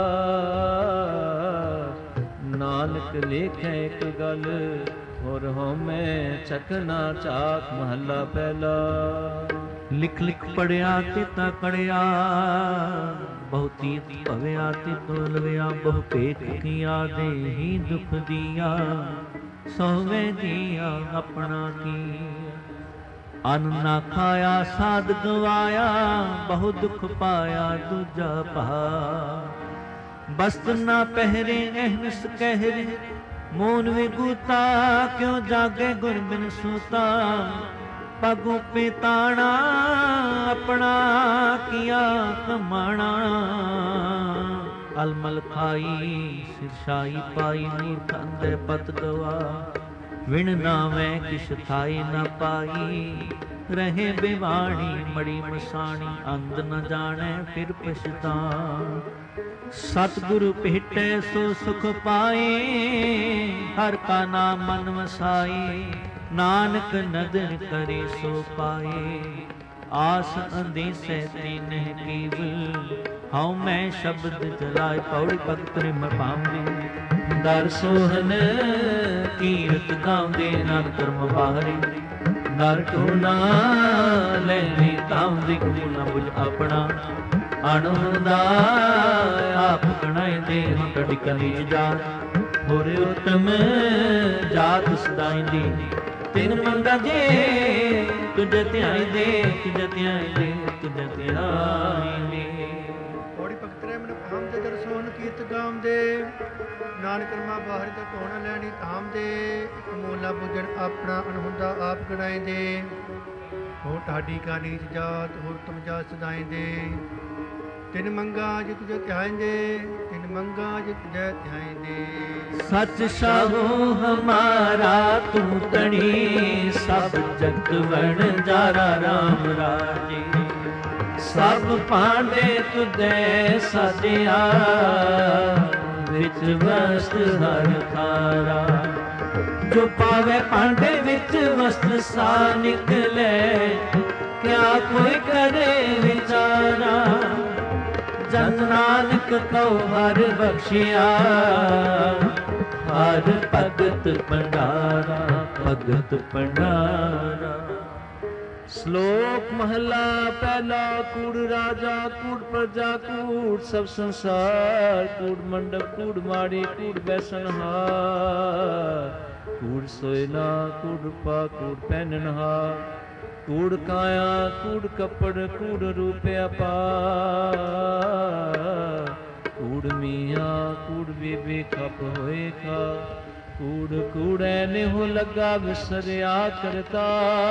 Speaker 3: ਨਾਨਕ ਲੇਖੈ ਇੱਕ ਗੱਲ, ਹੋਰ ਹਉਮੈ ਚਖਨਾ ਚਾਕ। ਮਹੱਲਾ ਪਹਿਲਾ।
Speaker 1: ਲਿਖ ਲਿਖ ਪੜਿਆ ਤੇ ਤਾ ਕੜਿਆ, ਬਹੁਤੀ ਭਵਿਆ ਤੇ ਤੋਲਵਿਆ। ਬਹੁ ਭੇਖ ਕੀਆ ਦੇਹੀ ਦੁਖ ਦੀਆ, ਸੋਵੇ ਦੀਆ ਆਪਣਾ ਕੀ। ਅੰਨ ਨਾ ਖਾਇਆ ਸਾਧ ਗਵਾਇਆ, ਬਹੁ ਦੁਖ ਪਾਇਆ ਦੂਜਾ ਭਾ। ਬਸਤ ਨਾ ਪਹਿਰੇ ਅਹਨਸ ਕਹਿਰੇ, ਮੋਨ ਵਿਗੂਤਾ ਕਿਉ ਜਾਗੇ ਗੁਰ ਬਿਨ ਸੂਤਾ। ਪਗੂ ਪਿਤਾਣਾ ਆਪਣਾ ਕੀਆ ਕਮਾਣਾ। ਅਲਮਲ ਖਾਈ ਸਿਰਸ਼ਾਈ ਪਾਈ, ਮੂਰਖ ਅੰਧੇ ਪਤ ਗਵਾ। ਵਿਣ ਨਾਵੇਂ ਕਿਛ ਥਾਈ ਨ ਪਾਈ, ਰਹੇ ਬਿਵਾਣੀ ਮੜੀ ਮਸਾਣੀ। ਅੰਧ ਨ ਜਾਣੈ ਫਿਰ ਪਛਤਾਣ, ਸਤਿਗੁਰੂ ਭੇਟੈ ਸੋ ਸੁਖ ਪਾਏ। ਹਰ ਕਾ ਨਾਮ ਮਨ ਵਸਾਈ, ਨਾਨਕ ਨਦਰ ਕਰੇ ਸੋ ਪਾਏ। ਆਸ ਅੰਦੇਸੈ ਤੀਨਹਿ ਕੀਵਲ, ਹਉ ਮੈਂ ਸ਼ਬਦ ਜਲਾਇ। ਪੌੜੀ ਭਗਤ ਨੇ ਮਪਾਉਂਦੇ, ਦਰ ਸੋਹਨ ਕੀਰਤ ਗਾਉਂਦੇ। ਨਾਨਕ ਕਰਮ ਬਾਹਰੇ, ਨਰ ਟੋਨਾ ਲੈਣੀ ਤਾਉਂਦੇ। ਕਬੂ ਨਾ ਬੁਝ ਆਪਣਾ, ਅਣਹੁਦਾ ਆਪ ਗਣਾਏ ਦੇ। ਹੁਣ ਕਢੀ ਕਲੀਜ ਜਾਤ, ਹੋਰ ਉਤਮ ਜਾਤ ਸਦਾਇਂਦੀ। ਤਿਨ ਮੰਗਾ ਜੇ ਤੁਝ ਧਿਆਈ ਦੇ, ਤੁਝ ਧਿਆਈ ਦੇ, ਤੁਝ ਧਿਆਈ ਦੇ।
Speaker 2: ਪੌੜੀ ਭਗਤ ਰਹਿ ਮਨ ਭਾਮ ਦੇ ਦਰ ਸੋਹਨ ਕੀਰਤ ਗਾਮ ਦੇ। ਨਾਨਕ ਕਰਮਾ ਬਾਹਰ ਤੇ ਧੋਣਾ ਲੈਣੀ ਧਾਮ ਦੇ। ਇੱਕ ਮੋਲਾ ਬੁਝਣ ਆਪਣਾ, ਅਣਹੁੰਦਾ ਆਪ ਗਣਾਏ ਦੇ। ਹੋ ਢਾਡੀ ਕਾ ਨੀਚ ਜਾਤ, ਹੋਰ ਤੁਮ ਜਾਤ ਸਦਾਈ ਦੇ। ਤਿਨ ਮੰਗਾ ਜੇ ਤੁਝੇ ਧਿਆਇਂਦੇ, ਤਿਨ ਮੰਗਾ ਜੇ ਤੁਝੇ ਧਿਆਇਂਦੇ।
Speaker 1: ਸਚ ਸਾਹੋ ਹਮਾਰਾ ਤੂੰ ਤਣੀ, ਸਭ ਜਗਤ ਵਣ ਜਾਰਾ ਰਾਮ ਰਾਜੇ। ਸਭ ਭਾਂਡੇ ਤੁਧੇ ਸਾਜਿਆ, ਵਿੱਚ ਵਸਤ ਹਰ ਥਾਰਾ। ਜੋ ਪਾਵੇ ਭਾਂਡੇ ਵਿੱਚ ਵਸਤ ਸਾ ਨਿਕਲੇ, ਕਿਆ ਕੋਈ ਕਰੇ ਵਿਚਾਰਾ। ਜਨ ਨਾਨਕ ਕਉ ਹਰ ਬਖਸ਼ਿਆ, ਹਰ ਭਗਤ ਭੰਡਾਰਾ, ਭਗਤ ਭੰਡਾਰਾ।
Speaker 3: ਸ਼ਲੋਕ ਮਹਲਾ ਪਹਿਲਾ। ਕੂੜ ਰਾਜਾ, ਕੂੜ ਪ੍ਰਜਾ, ਕੂੜ ਸਭ ਸੰਸਾਰ। ਕੂੜ ਮੰਡਪ, ਕੂੜ ਮਾੜੀ, ਕੂੜ ਬੈਸਨਹਾਰ। ਕੂੜ ਸੋਇਨਾ, ਕੂੜ ਪਾ, ਕੂੜ ਪਹਿਨਨਹਾਰ। ਕੂੜ ਕਾਇਆ, ਕੂੜ ਕੱਪੜ, ਕੂੜ ਰੂਪ ਅਪਾਰ। ਕੂੜ ਮੀਆਂ, ਕੂੜ ਬੀਬੀ ਖਪ ਹੋਏ ਖਾ। ਕੂੜ ਕੂੜੈ ਨਿਹੁ ਲੱਗਾ ਵਿਸਰਿਆ ਕਰਤਾ।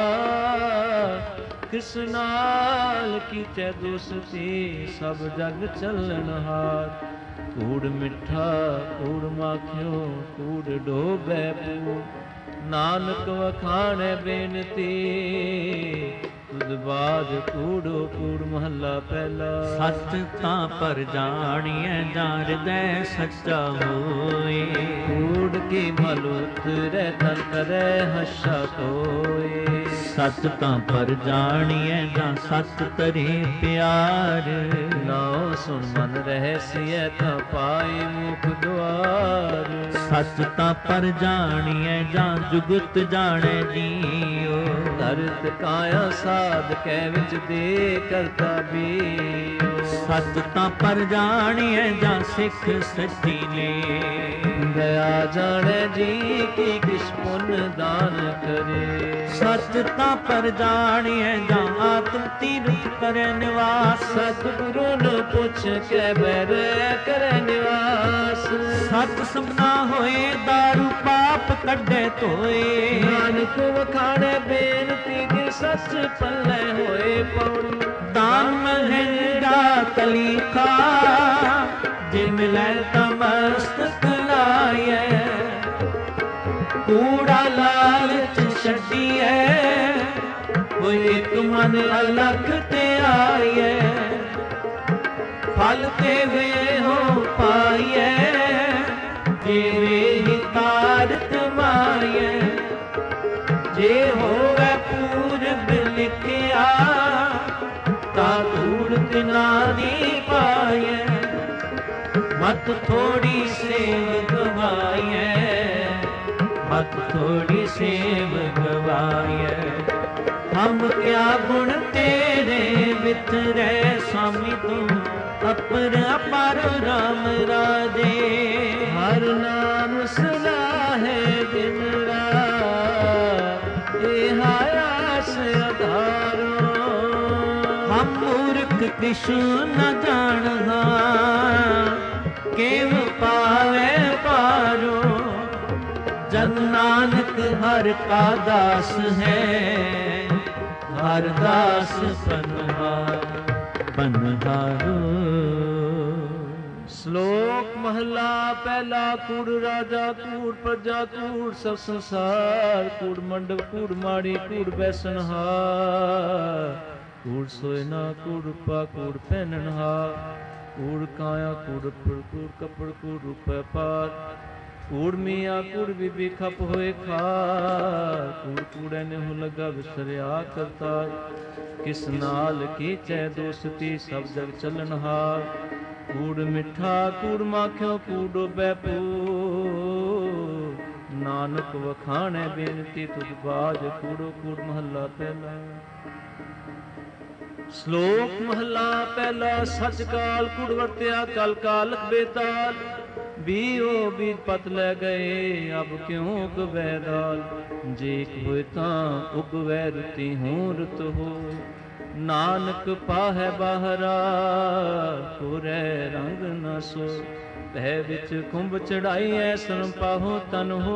Speaker 3: ਕਿਸ ਨਾਲ ਕੀਚੈ ਦੋਸਤੀ, ਸਭ ਜਗ ਚੱਲਣਹਾਰ। ਕੂੜ ਮਿੱਠਾ, ਕੂੜ ਮਾਖਿਓ, ਕੂੜ ਡੋਬੈ ਪੂ। ਨਾਨਕ ਵਖਾਣੈ ਬੇਨਤੀ, ਤੁਧ ਬਾਦ ਕੂੜੋ ਕੂੜ। ਮਹੱਲਾ ਪਹਿਲਾ।
Speaker 1: ਸੱਚ ਤਾਂ ਪਰ ਜਾਣੀਐ, ਜਾਂ ਹਿਰਦੈ ਸੱਚਾ ਹੋਏ।
Speaker 3: ਕੂੜ ਕੀ ਮਲ ਉਤਰੈ, ਤਨ ਕਰੈ ਹੱਸਾ ਕੋਏ।
Speaker 1: ਸੱਚ ਤਾਂ ਪਰ ਜਾਣੀਐ, ਜਾਂ ਸੱਚ ਤਰੇ ਪਿਆਰ।
Speaker 3: ਨਾਉ ਸੁਣ ਮਨ ਰਹਿਸੀਐ, ਤਾਂ ਪਾਈ ਮੁਖ ਦੁਆਰ।
Speaker 1: ਸੱਚ ਤਾਂ ਪਰ ਜਾਣੀਐ, ਜਾਂ ਜੁਗਤ ਜਾਣੈ ਜੀਉ।
Speaker 3: ਧਰਤ ਕਾਇਆ ਸਾਧ ਕੈ ਵਿੱਚ ਦੇ ਕਰਤਾ ਵੀ।
Speaker 1: ਸੱਚ ਤਾਂ ਪਰ ਜਾਣੀਐ, ਜਾਂ ਸਿੱਖ ਸੱਚੀ ਨੇ।
Speaker 3: ਦਇਆ ਜਾਣੈ ਜੀ ਕੀ ਕਿਛ ਪੁੰਨ ਦਾਨ ਕਰੇ।
Speaker 1: ਸੱਚ ਤਾਂ ਪਰ ਜਾਣੀਐ, ਜਾਂ ਆਤਮ ਤੀਰਥ ਕਰੈ ਨਿਵਾਸ।
Speaker 3: ਸਤਿਗੁਰੂ ਨੂੰ ਪੁੱਛ ਕੇ ਬਹਿ ਕਰੈ ਨਿਵਾਸ।
Speaker 1: ਸਤ ਸਭਨਾ ਹੋਏ, ਦਾਰੂ ਪਾਪ ਕੱਢੇ ਧੋਏ।
Speaker 3: ਨਾਨਕ ਵਖਾਣੈ ਬੇਨਤੀ, ਕਿ ਸੱਚ ਪੱਲੇ ਹੋਏ। ਪੌੜੀ।
Speaker 1: ਦਾਨ ਮਹਿੰਗਾ ਕਲੀਖਾ ਜੇ ਮਿਲੈ ਤਾਂ ਮਸਤਕ ਲਾਇਐ। ਕੂੜਾ ਲਾਲਚ ਛੱਡੀਐ ਕੋਈ ਇੱਕ ਮਨ ਅਲਖ ਤੇ ਆਈਐ। ਫਲ ਤੇ ਵੇ ਹੋ ਪਾਈਐ ਜਿਵੇਂ ਹੀ ਤਾਰਤ ਮਾਰੀਐ। ਜੇ ਹੋਵੇ ਪੂਰਬ ਲਿਖਿਆ ਤਾਂ ਧੂੜ ਤਿਨਾ ਦੀ ਪਾਈਐ। ਮਤ ਥੋੜੀ ਸੇਵ ਗਵਾਈਐ ਮਤ ਥੋੜੀ ਸੇਵ ਗਵਾਈਐ। ਹਮ ਕਿਆ ਗੁਣ ਤੇਰੇ ਵਿਤਰੈ स्वामी ਤੂੰ ਅਪਰ ਅਪਰ ਰਾਮ ਰਾਜੇ।
Speaker 3: ਹਰ ਨਾਮ ਸਲਾਹੇ ਦਿਨ ਰਾਤ ਇਹ ਆਸ ਆਧਾਰੋ।
Speaker 1: ਹਮ ਮੂਰਖ ਕਿਛੁ ਨ ਜਾਣਦਾ ਕੇਵ ਪਾਵੇ ਪਾਰੋ। ਜਨ ਨਾਨਕ ਹਰ ਕਾ ਦਾਸ ਹੈ ਹਰ ਦਾਸ ਪਨਹਾਰ ਪਨਹਾਰੋ।
Speaker 3: ਸ਼ਲੋਕ ਮਹਲਾ ਪਹਿਲਾ। ਕੂੜ ਰਾਜਾ ਕੂੜ ਪ੍ਰਜਾ ਕੂੜ ਸਭ ਸੰਸਾਰ। ਕੂੜ ਮੰਡਪ ਕੂੜ ਮਾੜੀ ਕੂੜ ਬੈਸਣਹਾਰ। ਕੂੜ ਸੋਇਨਾ ਕੂੜ ਰੂਪਾ ਕੂੜ ਪਹਿਨਣਹਾਰ। ਕੂੜ ਕਾਇਆ ਕੂੜ ਕੂੜ ਕੱਪੜ ਕੂੜ ਰੂਪੈ ਪਾਰ। ਕੂੜ ਮੀਆਂ ਕੂੜ ਬੀਬੀ ਖਪ ਹੋਏ ਖਾਰ। ਕੂੜ ਕੂੜੇ ਨੇ ਹੋ ਲਗਾ ਵਿਸਰਿਆ ਕਰਤਾਰ। ਕਿਸ ਨਾਲ ਕੀਚੈ ਦੋਸਤੀ ਸਭ ਜਗ ਚੱਲਣਹਾਰ। ਕੂੜ ਮਿੱਠਾ ਕੂੜ ਮਾਖਿਓ ਕੂੜ ਡੋਬੈ ਪੂ। ਨਾਨਕ ਵਖਾਣੈ ਬੇਨਤੀ ਤੁਧ ਬਾਜ। ਕੂੜੋ ਕੂੜ ਮਹੱਲਾ ਪਹਿਲਾ। ਸ਼ਲੋਕ ਮਹੱਲਾ ਪਹਿਲਾ। ਸਚ ਕਾਲ ਕੂੜ ਵਰਤਿਆ ਕਲ ਕਾਲਕ ਬੇਤਾਲ। ਬੀਓ ਬੀਜ ਪਤ ਲੈ ਗਏ ਅਬ ਕਿਉ ਉਗਵੈ ਦਾਲ। ਜੇ ਇੱਕ ਹੋਏ ਤਾਂ ਉਗਵੈ ਰੁਤੀ ਹੂੰ ਰੁਤ ਹੋ। ਨਾਨਕ ਪਾਹੈ ਬਾਹਰਾ ਕੋਰੈ ਰੰਗ ਨ ਸੋ। ਭੈ ਵਿੱਚ ਕੁੰਭ ਚੜਾਈ ਐਸਨ ਪਾਹੋ ਤਨ ਹੋ।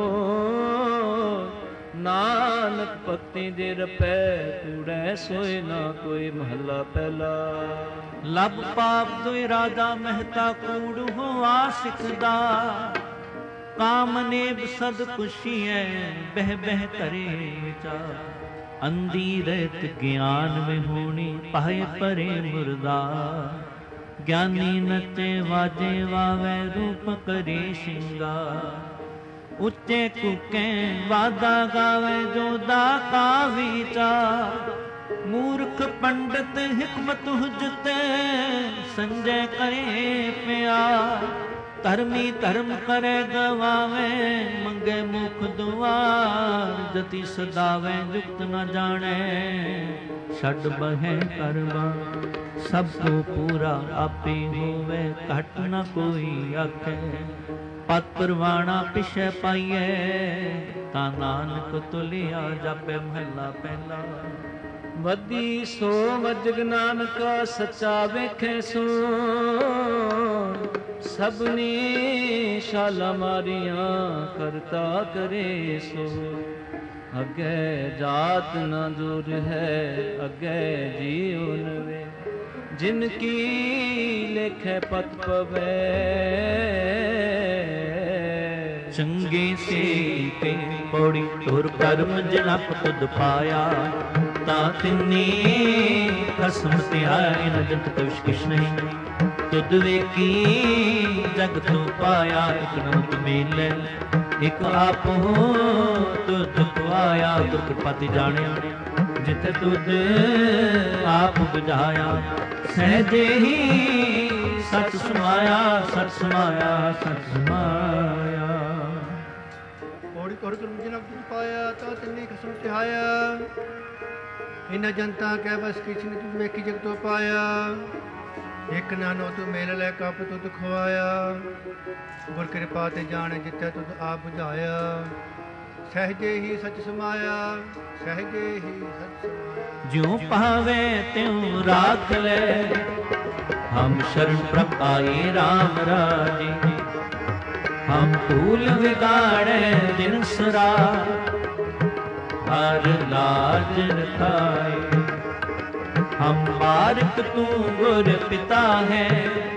Speaker 3: ਨਾਨਕ ਭਗਤੀ ਦੇ ਰਪੈ ਕੂੜੈ ਸੋਏ ਨਾ ਕੋਈ। ਮਹੱਲਾ ਪਹਿਲਾ।
Speaker 1: ਲਬ ਪਾਪ ਦੁਇ ਰਾਜਾ ਮਹਿਤਾ ਕੂੜ ਹੋਆ ਸਿਖਦਾ। ਕਾਮ ਨੇਬ ਸਦ ਖੁਸ਼ੀਐ ਬਹਿ ਬਹਿ ਕਰੇ ਵਿਚਾਰ। ਅੰਧੀ ਰਹਿਤ ਗਿਆਨ ਵਿਹੂਣੀ ਪਾਏ ਪਰੇ ਮੁਰਦਾ। ਗਿਆਨੀ ਨਚੇ ਵਾਜੇ ਵਾਵੇ ਰੂਪ ਕਰੇ ਸ਼ਿੰਗਾਰ। ਉੱਚੇ ਕੁਕੇ ਵਾਦਾ ਗਾਵੇ ਜੋ ਦਾ ਕਾ ਵਿਚਾਰ। ਮੂਰਖ ਪੰਡਤ ਹਿਕਮਤ ਹੁਜਤੇ ਸੰਜੈ ਕਰੇ ਪਿਆਰ। ਧਰਮੀ ਧਰਮ ਕਰੇ ਗਵਾਵੇ ਮੰਗੇ ਮੁਖ ਦੁਆਰ। ਜਤੀ ਸਦਾਵੇ ਜੁਗਤ ਨ ਜਾਣੇ ਛੱਡ ਬਹਿ ਕਰਵਾ। ਸਭ ਕੋ ਪੂਰਾ ਆਪੇ ਹੋਵੇ ਘਟ ਨ ਕੋਈ ਆਖੇ। ਪਤ ਪਰਵਾਣਾ ਪਿਛੈ ਪਾਈਐ ਤਾਂ ਨਾਨਕ ਤੁਲਿਆ ਜਾਪੈ। ਮਹੱਲਾ ਪਹਿਲਾ।
Speaker 3: ਬੱਧੀ ਸੋ ਵਜਗ ਨਾਨਕਾ ਸੱਚਾ ਵੇਖੇ ਸੋ। ਸਭਨੀ ਸ਼ਾਲਾ ਮਾਰੀਆਂ ਕਰਤਾ ਕਰੇ ਸੋ। ਅੱਗੇ ਜਾਤ ਨ ਦੂਰ ਹੈ ਅੱਗੇ ਜੀਉ ਨਵੇ। ਜਿਨ ਕੀ ਲੇਖੈ ਪਤ ਪਵੈ
Speaker 1: ਚੰਗੇ ਸੇ ਤੇ ਪੌੜੀ ਤੁਰ ਕਰਮ ਜਨਪ ਤੁਧ ਪਾਇਆ। ਤਾਂ ਤਿੰਨੀ ਖਸਮ ਧਿਆਇ ਨ ਜੰਤ ਕਵਿਸ਼ ਕਿਛ ਨਹੀਂ। ਤੁਧ ਵੇਖੀ ਜਗ ਤੂੰ ਪਾਇਆ ਇਕ ਨ ਤੁ ਮੇਲੈ। ਇਕ ਆਪ ਹੋ ਤੁਧ ਖਵਾਇਆ ਤੁਰ ਕਿਰਪਾ ਤੇ ਜਾਣਿਆ। ਜਿਤ ਤੁਧ ਆਪ ਬੁਝਾਇਆ ਸਹਿਜੇ ਹੀ ਸਚ ਸਮਾਇਆ। ਸਚ ਸਮਾਇਆ ਸਚ ਸਮਾਇਆ।
Speaker 2: ਪੌੜੀ ਕਰ ਕਰਮ ਜਨਪ ਤੁਧ ਪਾਇਆ ਤਾਂ ਤਿੰਨੀ ਖਸਮ ਧਿਆਇਆ। ਇਨ ਜਨਤਾ ਕੈ ਬਸ ਕਿਛ ਨ ਤੁਧ ਵੇਖੀ ਜਗ ਤੋ ਪਾਇਆ। ਇਕ ਨਾਨੋ ਤੂੰ ਮੇਲ ਲੈ ਕੱਪ ਤੁਧ ਖਵਾਇਆ। ਗੁਰ ਕਿਰਪਾ ਤੇ ਜਾਣੇ ਜਿੱਥੇ ਤੁਧ ਆਪ ਬੁਝਾਇਆ। ਸਹਿਜੇ ਹੀ ਸਚ ਸਮਾਇਆ ਸਹਿਜੇ ਹੀ ਸਚ ਸਮਾਇਆ।
Speaker 1: ਜਿਉ ਪਾਵੇ ਤਿਉ ਰਾਖ ਲੈ ਹਮ ਸ਼ਰਨ ਪ੍ਰਭ ਆਏ ਰਾਮ ਰਾਜੇ। ਹਮ ਭੂਲ ਵਿਗਾੜੈ ਦਿਨ ਸਰਾ ਹਰ ਲਾਜ ਰਖਾਏ। ਹਮ ਬਾਰਿਕ ਤੂੰ ਗੁਰ ਪਿਤਾ ਹੈ,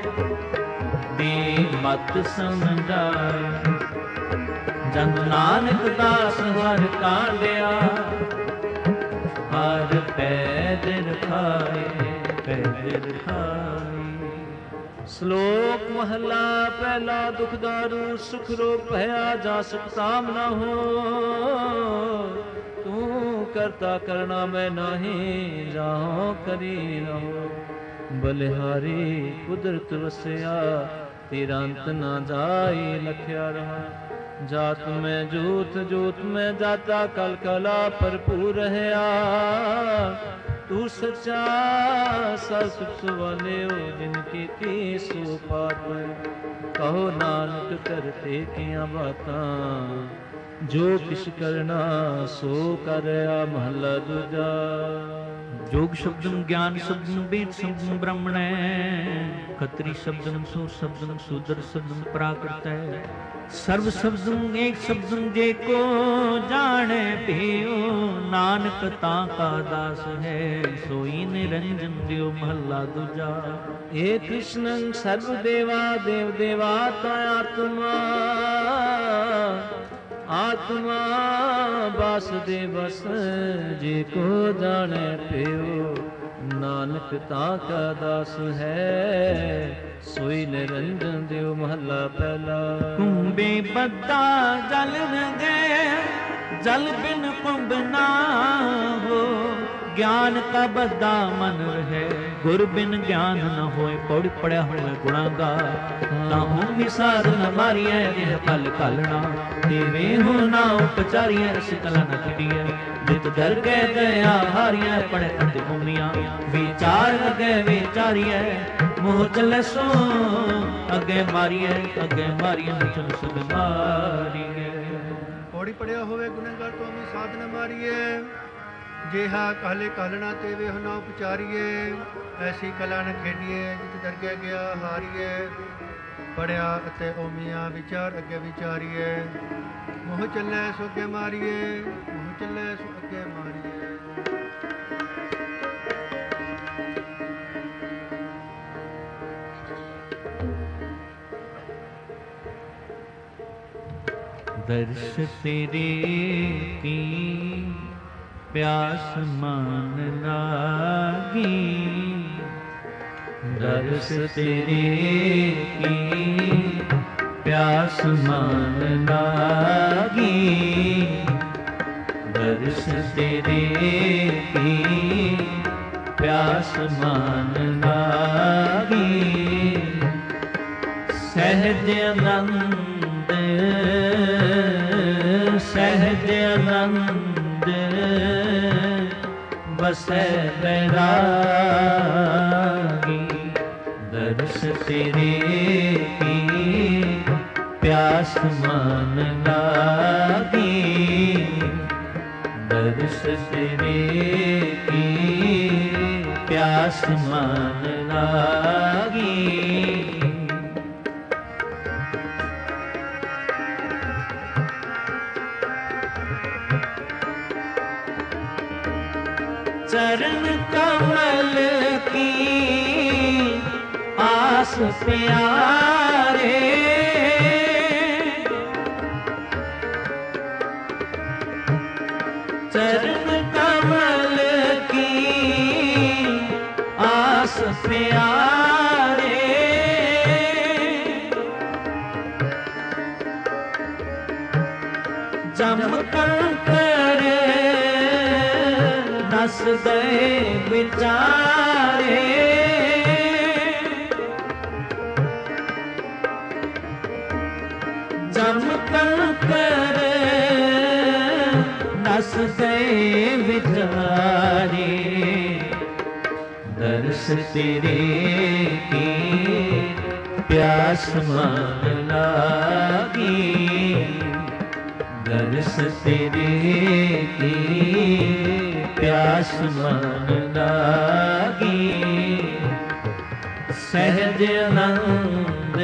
Speaker 1: ਦੇ ਮਤ ਸਮਝਾਏ। ਜਨ ਨਾਨਕ ਦਾਸ ਹਰ ਕਾਂਡਿਆ, ਹਰ ਪੈਜ ਰਖਾਏ, ਪੈਜ ਰਖਾਏ।
Speaker 3: ਸ਼ਲੋਕ ਮਹਲਾ ਪਹਿਲਾ। ਦੁਖ ਦਾਰੂ ਸੁਖ ਰੋਗ ਭਇਆ, ਜਾ ਸਕਤਾਮ ਨਾ ਹੋ। ਤੂੰ ਕਰਤਾ ਕਰਣਾ ਮੈਂ ਨਹੀਂ, ਜਾਹੋ ਕਰੀ ਰਹੋ। ਬਲਿਹਾਰੀ ਕੁਦਰਤ ਵਸਿਆ, ਤੇਰਾ ਅੰਤ ਨਾ ਜਾਈ ਲਖਿਆ ਰਹਾ। ਜਾਤ ਮੈਂ ਜੋਤ, ਜੋਤ ਮੈਂ ਜਾਤਾ, ਕਲ ਕਲਾ ਭਰਪੂਰ ਰਹਿਆ। ਤੂੰ ਸੱਚਾ ਸਤ ਸੁਖ ਵਾਲਿਓ, ਜਿਨ ਕੀਤੀ ਸੋ ਪਾਤ। ਕਹੋ ਨਾਨਕ ਕਰਤੇ ਕੀਆਂ ਬਾਤਾਂ, ਜੋ ਕਿਛ ਕਰਨਾ ਸੋ ਕਰਿਆ। ਮਹਲਾ ਦੂਜਾ।
Speaker 1: ਜੋਗ ਸ਼ਬਦੰ ਗਿਆਨ ਸ਼ਬਦੰ ਵੇਦ ਸ਼ਬਦੰ ਬ੍ਰਹਮਣੈ, ਖੱਤਰੀ ਸ਼ਬਦੰ ਸੂਰ ਸ਼ਬਦੰ ਸ਼ੂਦਰ ਸ਼ਬਦੰ ਪ੍ਰਾਕ੍ਰਿਤੈ। ਸਰਬ ਸ਼ਬਦੰ ਏਕ ਸ਼ਬਦੰ ਜੇ ਕੋ ਜਾਣੈ ਭਿਓ, ਨਾਨਕ ਤਾਂ ਕਾ ਦਾਸ ਹੈ, ਸੋਈ ਨਿਰੰਜਨ ਦਿਓ। ਮਹੱਲਾ ਦੂਜਾ।
Speaker 3: ਏ ਕ੍ਰਿਸ਼ਨੰ ਸਰਬ ਦੇਵਾ ਦੇਵ ਦੇਵਾ, ਤਾ ਆਤਮਾ ਆਤਮਾ ਵਾਸੁਦੇਵਸ, ਜੇ ਕੋ ਜਾਣੈ ਭਿਓ। ਨਾਨਕ ਤਾਂ ਕਾ ਦਾਸ ਹੈ, ਸੋਈ ਨਿਰੰਜਨ ਦਿਓ। ਮਹੱਲਾ ਪਹਿਲਾ।
Speaker 1: ਕੁੰਭੇ ਬੱਦਾ ਜਲ ਨ ਗਏ, ਜਲ ਬਿਨ ਕੁੰਭ ਨਾ ਹੋ। ਗਿਆਨ ਕਾ ਬੱਦਾ ਮਨ ਰਹੇ, ਗੁਰ ਬਿਨ ਗਿਆਨ ਨ ਹੋਏ। ਪੌੜੀ ਪੜਿਆ ਹੋਵੇ ਗੁਣਾ ਗਾ, ਤਾਂ ਹੂੰ ਮਿਸਾਰ ਨ ਮਾਰੀਐ। ਇਹ ਕਲ ਕਲਣਾ ਦੇਵੇ ਹੋ ਨਾ ਉਪਚਾਰੀਐ, ਰਸ ਕਲਾ ਨ ਖਿੜੀਐ। ਨਿਤ ਦਰ ਕੇ ਦਇਆ ਹਾਰੀਐ, ਪੜੈ ਅਤੇ ਭੂਮੀਆਂ ਵਿਚਾਰ ਅਗੇ ਵਿਚਾਰੀਐ। ਮੋਹ ਚਲੇ ਸੋ ਅੱਗੇ ਮਾਰੀਐ, ਅੱਗੇ ਮਾਰੀਐ ਚਲ ਸੁਧ ਮਾਰੀਐ।
Speaker 2: ਪੌੜੀ ਪੜਿਆ ਹੋਵੇ ਗੁਨਾਹਗਾਰ ਤੋਂ ਵੀ ਸਾਧ ਨ ਮਾਰੀਐ। ਜੇਹਾ ਕਾਲੇ ਕਾਲਣਾ ਤੇ ਵੇ ਨਾ ਉਪਚਾਰੀਏ। ਐਸੀ ਕਲਾ ਨ ਖੇਡੀਏ, ਜਿਤ ਦਰਗਹਿ ਗਿਆ ਹਾਰੀਏ। ਪੜਿਆ ਅਤੇ ਓਮੀਆਂ ਵਿਚਾਰ ਅੱਗੇ ਵਿਚਾਰੀਏ। ਮੋਹ ਚੱਲੇ ਸੋ ਅੱਗੇ ਮਾਰੀਏ, ਮੋਹ ਚੱਲੇ ਸੋ ਅੱਗੇ ਮਾਰੀਏ।
Speaker 1: ਦਰਸ ਤੇਰੇ ਕੀ ਪਿਆਸ ਮਨ ਲਾਗੀ, ਦਰਸ ਤੇਰੇ ਕੀ ਪਿਆਸ ਮਨ ਲਾਗੀ। ਦਰਸ ਤੇਰੇ ਕੀ ਪਿਆਸ ਮਨ ਲਾਗੀ। ਸਹਿਜ ਆਨੰਦ ਸਹਿਜ ਆਨੰਦ ਬਸੈ ਬੈਰਾਗੀ। ਦਰਸ ਤੇਰੇ ਕੀ ਪਿਆਸ ਮਨ ਲਾਗੀ। ਦਰਸ ਤੇਰੇ ਕੀ ਪਿਆਸ ਮਨ ਲਾਗੀ। चरण कमल की आस प्यारे, चरण कमल की आस प्यारे। जम कंकर नस गए विचारे, जम कंकर नस गए विचारे। दर्श तेरे की प्यास मन लागी। दर्श तेरे की प्यास मन लागी। सहज आनंद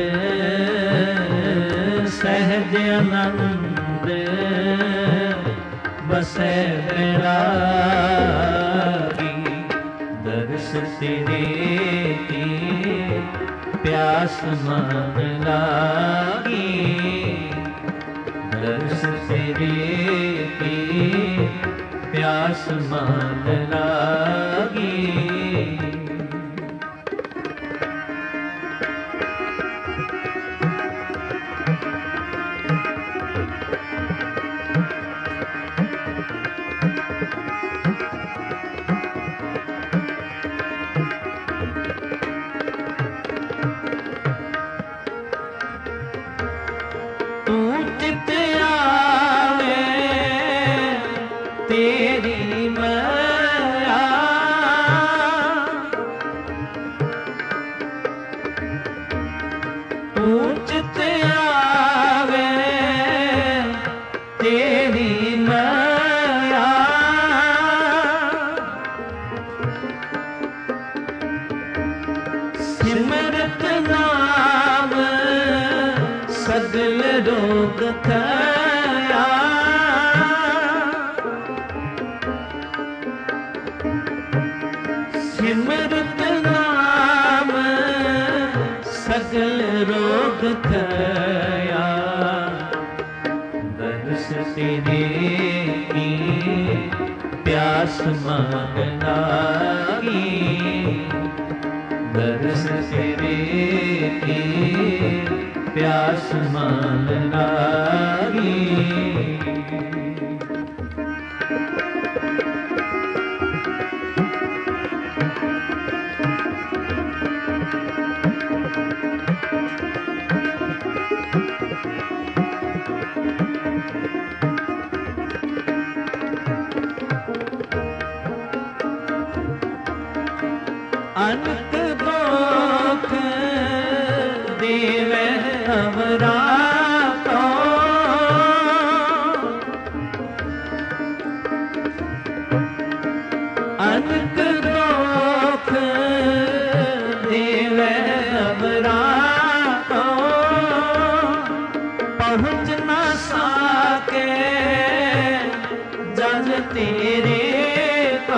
Speaker 1: सहज आनंद बसै बैरागी। दर्श प्यास मन लागी, दर्श तेरे की प्यास मन लागी।
Speaker 3: सिमरत नाम सगल रोग थया, सिमरत नाम सगल रोग थया, दर्श तेरे की प्यास मन लागी, दर्श तेरे की प्यास मन लागी। अनक दुख देवे अवरा को, अनक दुख देवे अवरा को, पहुँच न सके जन तेरे को,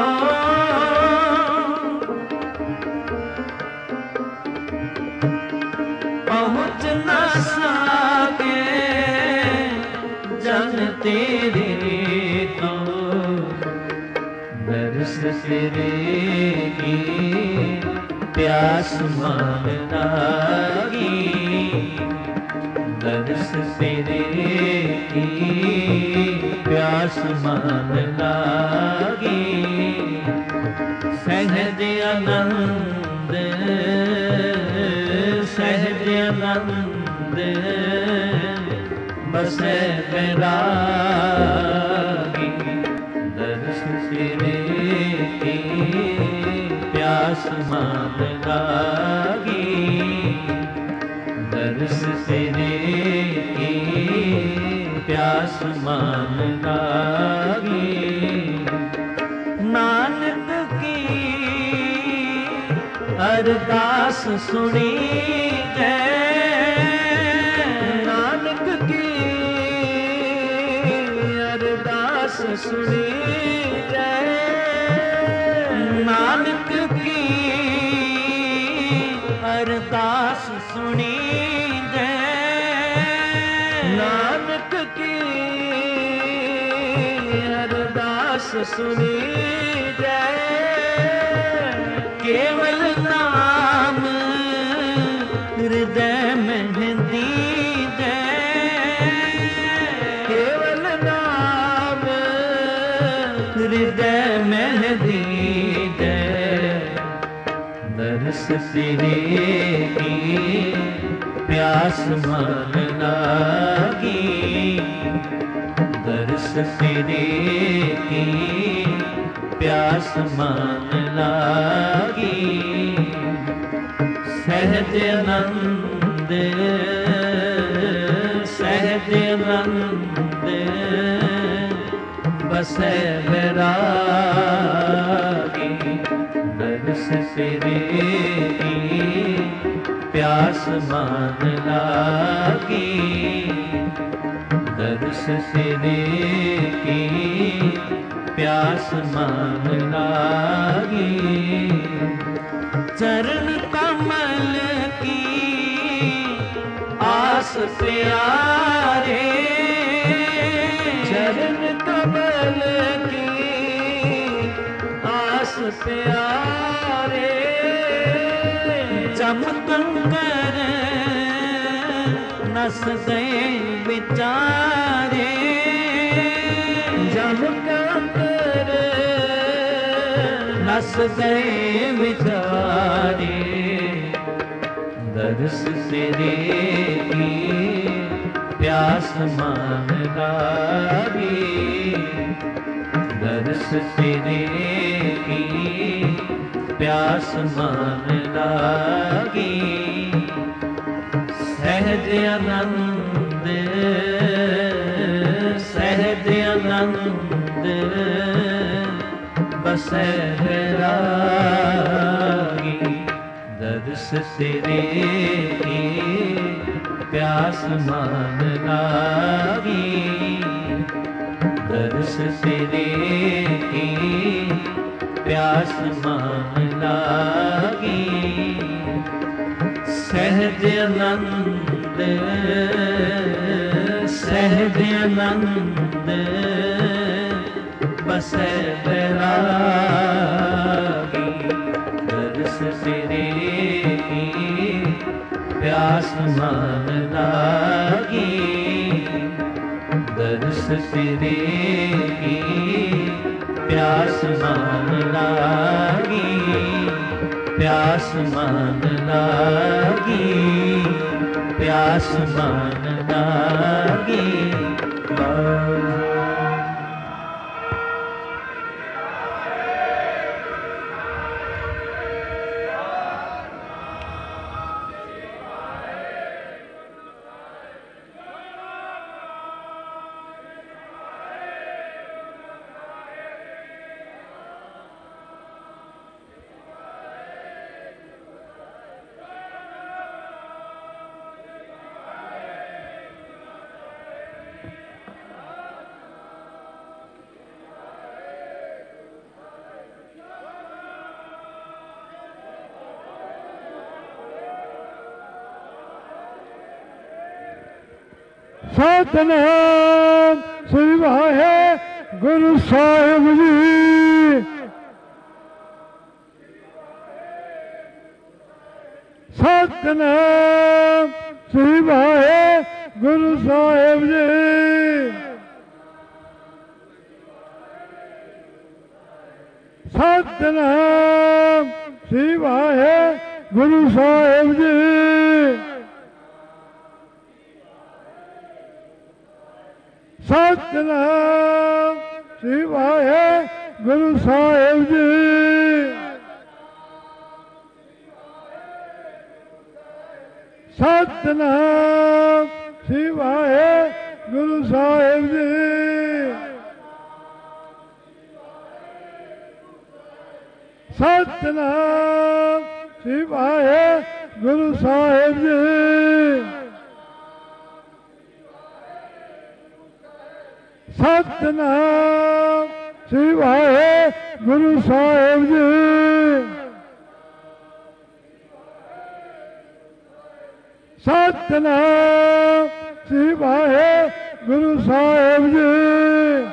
Speaker 3: पहुँच न सके जन तेरे तो, दर्श तेरे की प्यास मन लागी, दर्श तेरे की प्यास मन लागी। सहज आनंद सहज आनंद बसे बैरागी, दर्श तेरे की प्यास मन लागी, दर्श तेरे की प्यास मन लागी। नानक की अरदास सुनी जय, नानक की अरदास सुनी जय, नानक की अरदास सुनी जय, नानक की अरदास सुनी जय। केवल नाम हृदय में दीजै, केवल नाम हृदय में दीजै, दर्श तेरे की प्यास मन लागी, दर्श तेरे की प्यास मन लागी। सहज आनंद सहज आनंद बसे बैरागी, दर्श तेरे की प्यास मन लागी, दर्श तेरे की प्यास मन लागी। चरण कमल की
Speaker 1: ਪਿਆਰੇ ਚਰਨ ਕਮਲ ਕੀ ਆਸ ਪਿਆਰੇ ਜਮ ਕੰਕਰ ਨਸ ਗਏ ਵਿਚਾਰੇ ਜਮ ਕੰਕਰ ਨਸ ਗਏ ਵਿਚਾਰੇ ਦਰਸ ਤੇਰੇ ਕੀ ਪਿਆਸ ਮਨ ਲਾਗੀ ਦਰਸ ਤੇਰੇ ਕੀ ਪਿਆਸ ਮਨ ਲਾਗੀ ਸਹਿਜ ਆਨੰਦ ਸਹਿਜ ਆਨੰਦ ਬਸੈ ਰਾਗੀ ਦਰਸ ਤੇਰੇ ਕੀ ਪਿਆਸ ਮਨ ਲਾਗੀ ਦਰਸ ਤੇਰੇ ਕੀ ਪਿਆਸ ਮਨ ਲਾਗੀ ਸਹਿਜ ਆਨੰਦ ਸਹਿਜ ਆਨੰਦ ਬਸੈ ਬੈਰਾਗੀ ਦਰਸ ਤੇਰੇ ਕੀ ਪਿਆਸ ਮਨ ਲਾਗੀ ਦਰਸ ਤੇਰੇ ਕੀ ਪਿਆਸ ਮਨ ਲਾਗੀ ਪਿਆਸ ਮਨ ਲਾਗੀ ਪਿਆਸ ਮਨ ਲਾਗੀ
Speaker 4: ਸਤਿਨਾਮ ਸ੍ਰੀ ਵਾਹਿਗੁਰੂ ਸਾਹਿਬ ਜੀ। ਸਤਿਨਾਮ ਸ੍ਰੀ ਵਾਹਿਗੁਰੂ ਸਾਹਿਬ ਜੀ। ਸਤਿਨਾਮ ਸ੍ਰੀ ਵਾਹਿਗੁਰੂ ਸਾਹਿਬ ਜੀ। ਸਤਿਨਾਮ ਸ੍ਰੀ ਵਾਹਿਗੁਰੂ ਸਾਹਿਬ ਜੀ। ਸਤਿਨਾਮ ਸ੍ਰੀ ਵਾਹਿਗੁਰੂ ਸਾਹਿਬ ਜੀ। ਸਤਿਨਾਮ ਸ੍ਰੀ ਵਾਹਿਗੁਰੂ ਸਾਹਿਬ ਜੀ। ਸਤਿਨਾਮ ਸ੍ਰੀ ਵਾਹਿਗੁਰੂ ਸਾਹਿਬ ਜੀ। ਸਤਿਨਾਮ ਸ੍ਰੀ ਵਾਹਿਗੁਰੂ ਸਾਹਿਬ ਜੀ।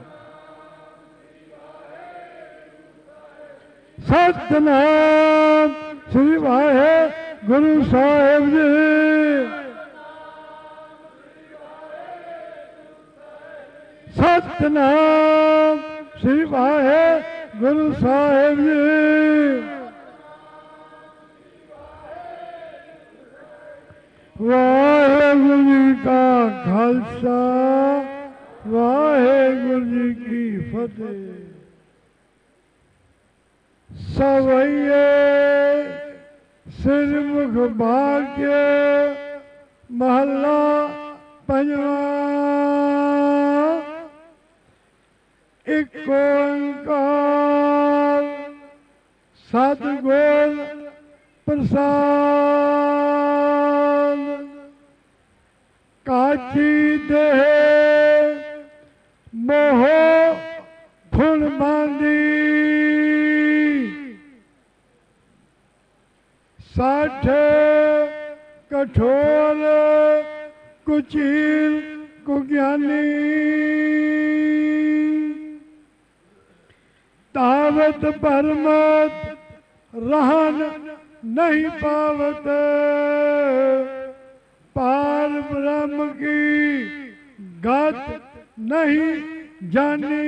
Speaker 4: ਸਤਿਨਾਮ ਸ੍ਰੀ ਵਾਹਿਗੁਰੂ ਸਾਹਿਬ ਜੀ। ਸਤਿਨਾਮ ਸ੍ਰੀ ਵਾਹਿਗੁਰੂ ਸਾਹਿਬ ਜੀ। ਵਾਹਿਗੁਰੂ ਜੀ ਕਾ ਖਾਲਸਾ ਵਾਹਿਗੁਰੂ ਜੀ ਕੀ ਫਤਿਹ। ਸਵਈਏ ਸਿਰਮੁਖ ਭਾਗਯ ਮਹੱਲਾ ਪੰਜਵਾਂ। ਇੱਕ ਓੰਕਾਰ ਸਤਿਗੁਰ ਪ੍ਰਸਾਦ। ਕਾਛੀ ਦੇ ਮੋਹ ਫੁਣ ਬਾਂਦੀ। ਸਾਠ ਕਠੋਰ कुचील कुज्ञानी तावत परमत रहन नहीं पावत पार ब्रह्म की गत नहीं जानी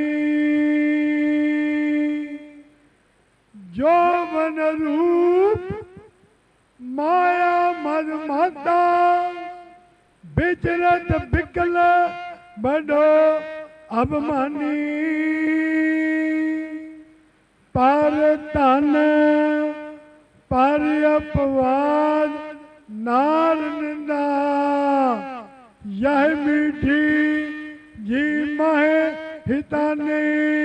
Speaker 4: जो मन रूप माया मद माता विचरत बिकल बड़ो अभिमानी पर तन पर अपवाद नार निंदा यह मीठी जी महे हितानी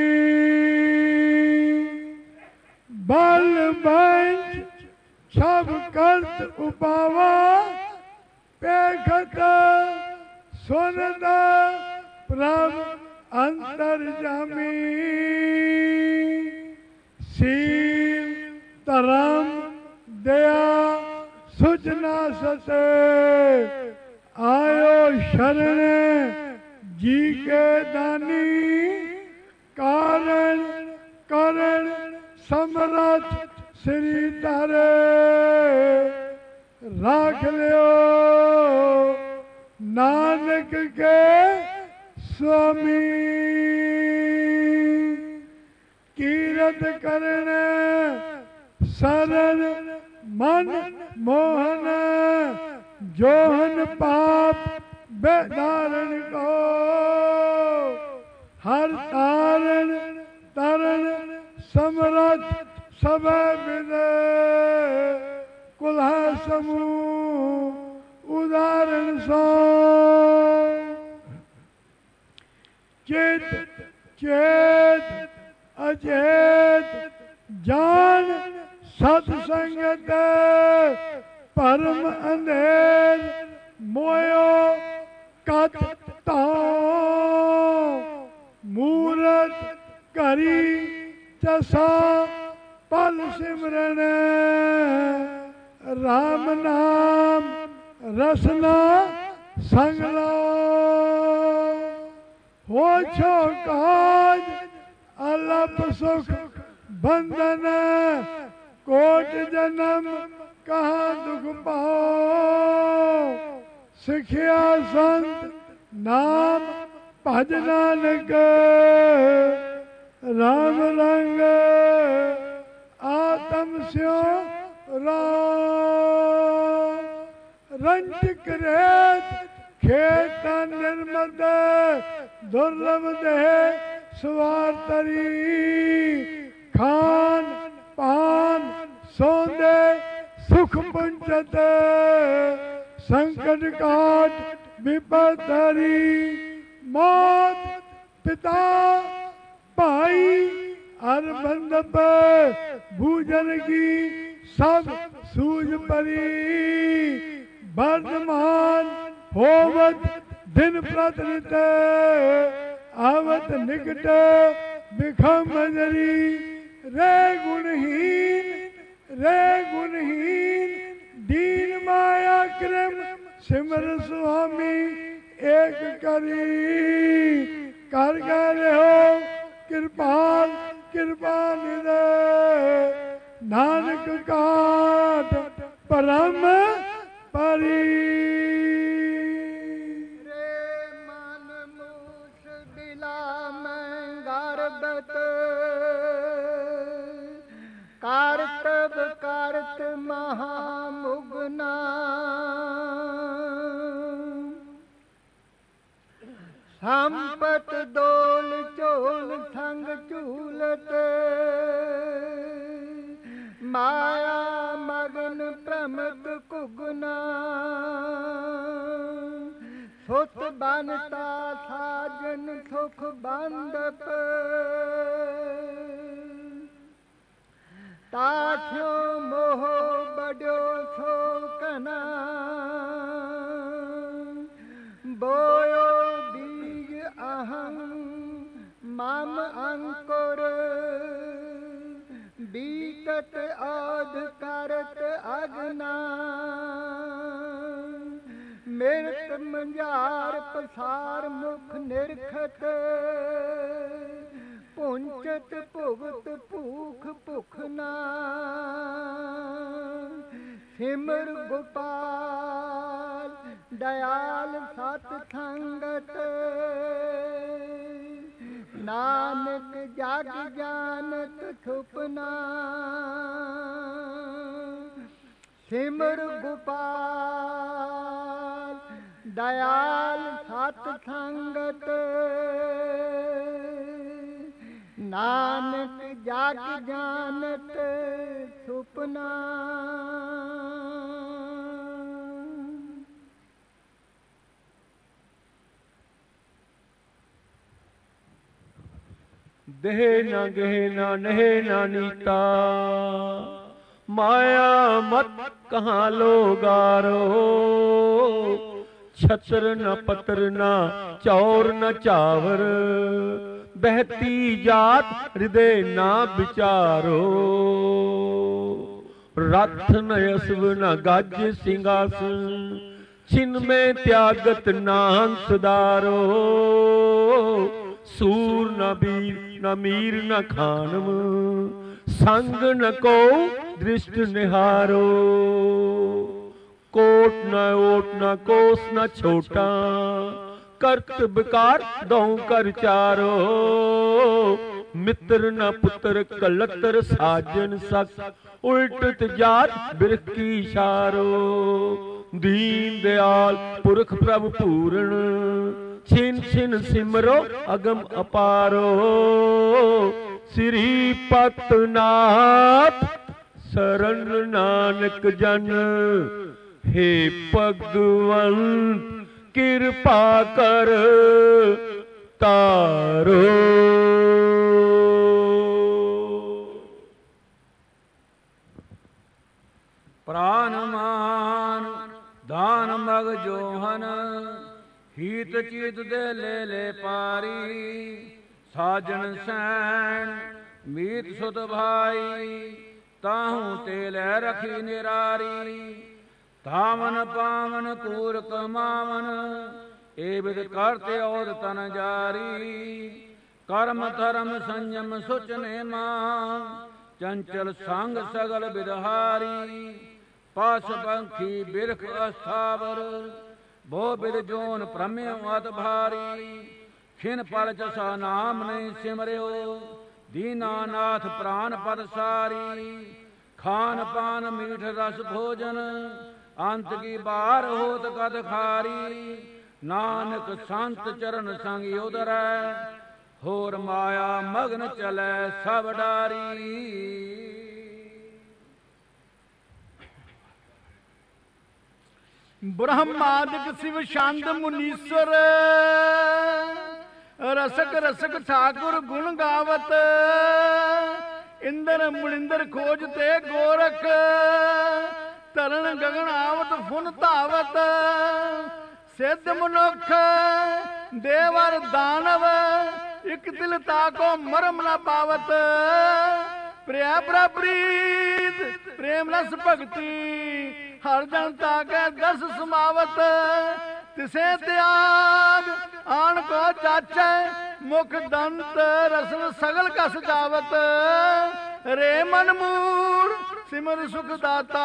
Speaker 4: बल बंच सब करत उपावा पेखत सुनद प्रभ अंतर जामी सील धर्म दया सुजना सते आयो शरण जी के दानी कारण करण समरथ श्री तारे राख लियो नानक के स्वामी कीरत करने सरल मन मोहन जोहन पाप बेदारण को हर तारण तरण समरथ सब विदे कुल्हा समूह उदाहरण सो चित चेत अचेत जान सत्संगत परम अंधेर मोयो कत मूरत करी चसा पल सिमरन राम नाम रसना संगला हो छो काज अलप सुख बंधन कोट जन्म कहाँ दुख पाओ सिखिया संत नाम भज नानक राम रंग आत्म स्यो राम रंजिक रेत खेत निर्मद दुर्लभ देह सवार तरी खान पान सौंदे सुख पुंजत संकट काट विपद हरी मौत पिता भाई हर बंदप भूजन की सब सूझ परी वर्धमान होवत दिन प्रतिनित आवत निकट बिखम मंजरी रे गुणहीन रे गुणहीन दीन माया क्रम सिमर स्वामी एक करी कर गए हो कृपाल कृपा निदे नानक काट परम परी
Speaker 2: रे मन मूस दिला में गर्भत कार्तव कार्त महामुगना संपत डोल चोल थंग चूलत माया मगन प्रमद कुगना सुत बनता साजन सुख बांधप ताठ्यो मोह बड़ो सो कना बोयो बीज अहं मम अंकुर बीकत आध करत अगना ਮੇਰਤ ਮੰਝਾਰ ਪਸਾਰ ਮੁਖ ਨਿਰਖਤ ਪੁੰਚਤ ਭੁਗਤ ਭੂਖ ਭੁਖ ਨਾ ਸਿਮਰ ਗੋਪਾਲ ਦਇਆਲ ਸਤ ਸੰਗਤ ਨਾਨਕ ਜਗ ਜਾਨਤ ਸੁਪਨਾ ਸਿਮਰ ਗੋਪਾਲ ਦਇਆਲ ਸਤ ਸੰਗਤ ਨਾਨਕ ਜਗ ਜਾਨਤ ਸੁਪਨਾ।
Speaker 1: ਦੇਹ ਨਾ ਗਹਿ ਨਾ ਨਹਿ ਨਾ ਨੀਤਾ ਮਾਇਆ ਮਤ ਕਹਾਂ ਲੋਗਾਰੋ ਛਤਰ ਨ ਪਤਰ ਨਾ ਚੌਰ ਨ ਚਾਵਰ ਬਹਿਤੀ ਜਾਤ ਹਿਰਦੇ ਨਾ ਵਿਚਾਰੋ ਰਥ ਨ ਅਸਵ ਨ ਗੱਜ ਸਿੰਘਾਸਨ ਛਿਨ ਮੈਂ ਤਿਆਗਤ ਨਾਮ ਸੁਦਾਰੋ ਸੂਰ ਨ ਬੀਰ ਨ ਮੀਰ ਨ ਖਾਨਮ ਸੰਗ ਨ ਕੋ ਦ੍ਰਿਸ਼ਟ ਨਿਹਾਰੋ ਕੋਟ ਨ ਓਟ ਨ ਕੋਸ ਨ ਛੋਟਾ ਕਰਤ ਵਿਕਾਰ ਦਉ ਕਰ ਚਾਰੋ ਮਿੱਤਰ ਨ ਪੁੱਤਰ ਕਲਤਰ ਸਾਜਨ ਸਕ ਉਲਟਤ ਜਾਤ ਬਿਰਖ ਕੀ ਇਸ਼ਾਰੋ ਦੀਨ ਦਿਆਲ ਪੁਰਖ ਪ੍ਰਭ ਪੂਰਨ ਛਿਨ ਛਿਨ ਸਿਮਰੋ ਅਗਮ ਅਪਾਰੋ ਸ੍ਰੀ ਪਤਨਾਥ ਸਰਨ ਨਾਨਕ ਜਨ ਹੇ ਭਗਵੰਤ ਕਿਰਪਾ ਕਰ ਤਾਰੋ।
Speaker 3: ਪ੍ਰਾਨ ਮਾਨ ਦਾਨ ਮਗ ਜੋਹਨ ਹੀਤ ਚੀਤ ਦੇ ਲੈ ਲੈ ਪਾਰੀ ਸਾਜਣ ਸੈਣ ਮੀਤ ਸੁਤ ਭਾਈ ਤਾਹੂ ਤੇ ਲੈ ਰਖੀ ਨਿਰਾਰੀ ਧਾਵਨ ਪਾਵਨ ਕੂਰ ਕਮਾਵਨ ਏ ਬਿਦ ਕਰਤੇ ਔਦ ਤਨ ਜਾਰੀ ਕਰਮ ਧਰਮ ਸੰਜਮ ਸੁਚ ਨੇਮਾ ਚੰਚਲ ਸੰਗ ਸਗਲ ਬਿਦਹਾਰੀ ਪਾਸ ਪੰਖੀ ਬਿਰਖ ਅਸਥਾਵਰ ਬੋ ਬਿਦ ਜੋਨ ਭ੍ਰਮਿਉ ਅਤ ਭਾਰੀ ਖਿਨ ਪਲ ਜਸਾ ਨਾਮ ਨਹੀਂ ਸਿਮਰਿਓ ਦੀਨਾਨਾਥ ਪ੍ਰਾਨ ਪਦ ਸਾਰੀ ਖਾਨ ਪਾਨ ਮੀਠ ਰਸ ਭੋਜਨ ਅੰਤ ਕੀ ਬਾਰ ਹੋਤ ਕਦ ਖਾਰੀ ਨਾਨਕ ਸੰਤ ਚਰਨ ਸੰਗ ਉਦਰੈ ਹੋਰ ਮਾਇਆ ਮਗਨ ਚਲੈ ਸਭ ਡਾਰੀ।
Speaker 2: ਬ੍ਰਹਮਾਦਿਕ ਸਿਵ ਛੰਦ ਮੁਨੀਸਵਰ ਰਸਕ ਰਸਕ ਠਾਕੁਰ ਗੁਣ ਗਾਵਤ ਇੰਦਰ ਮੁਨਿੰਦਰ ਖੋਜ ਤੇ ਗੋਰਖ ਤਰਨ ਗਗਨ ਆਵਤ ਫੁਨ ਧਾਵਤ ਸਿੱਧ ਮਨੁੱਖ ਦੇਵਰ ਦਾਨਵ ਇਕ ਦਿਲ ਤਾਕੋ ਮਰਮ ਨਾ ਪਾਵਤ ਪ੍ਰਿਆ ਪ੍ਰਪ੍ਰੀਤ ਪ੍ਰੇਮ ਰਸ ਭਗਤੀ ਹਰ ਜਨ ਤਾਕੈ ਦਸ ਸਮਾਵਤ ਤਿਸੇ ਤਿਆਗ ਆਣ ਕੋ ਚਾਚੈ ਮੁਖ ਦੰਤ ਰਸਨ ਸਗਲ ਕਸ ਜਾਵਤ ਰੇ ਮਨ ਮੂੜ ਸਿਮਰ ਸੁਖ ਦਾਤਾ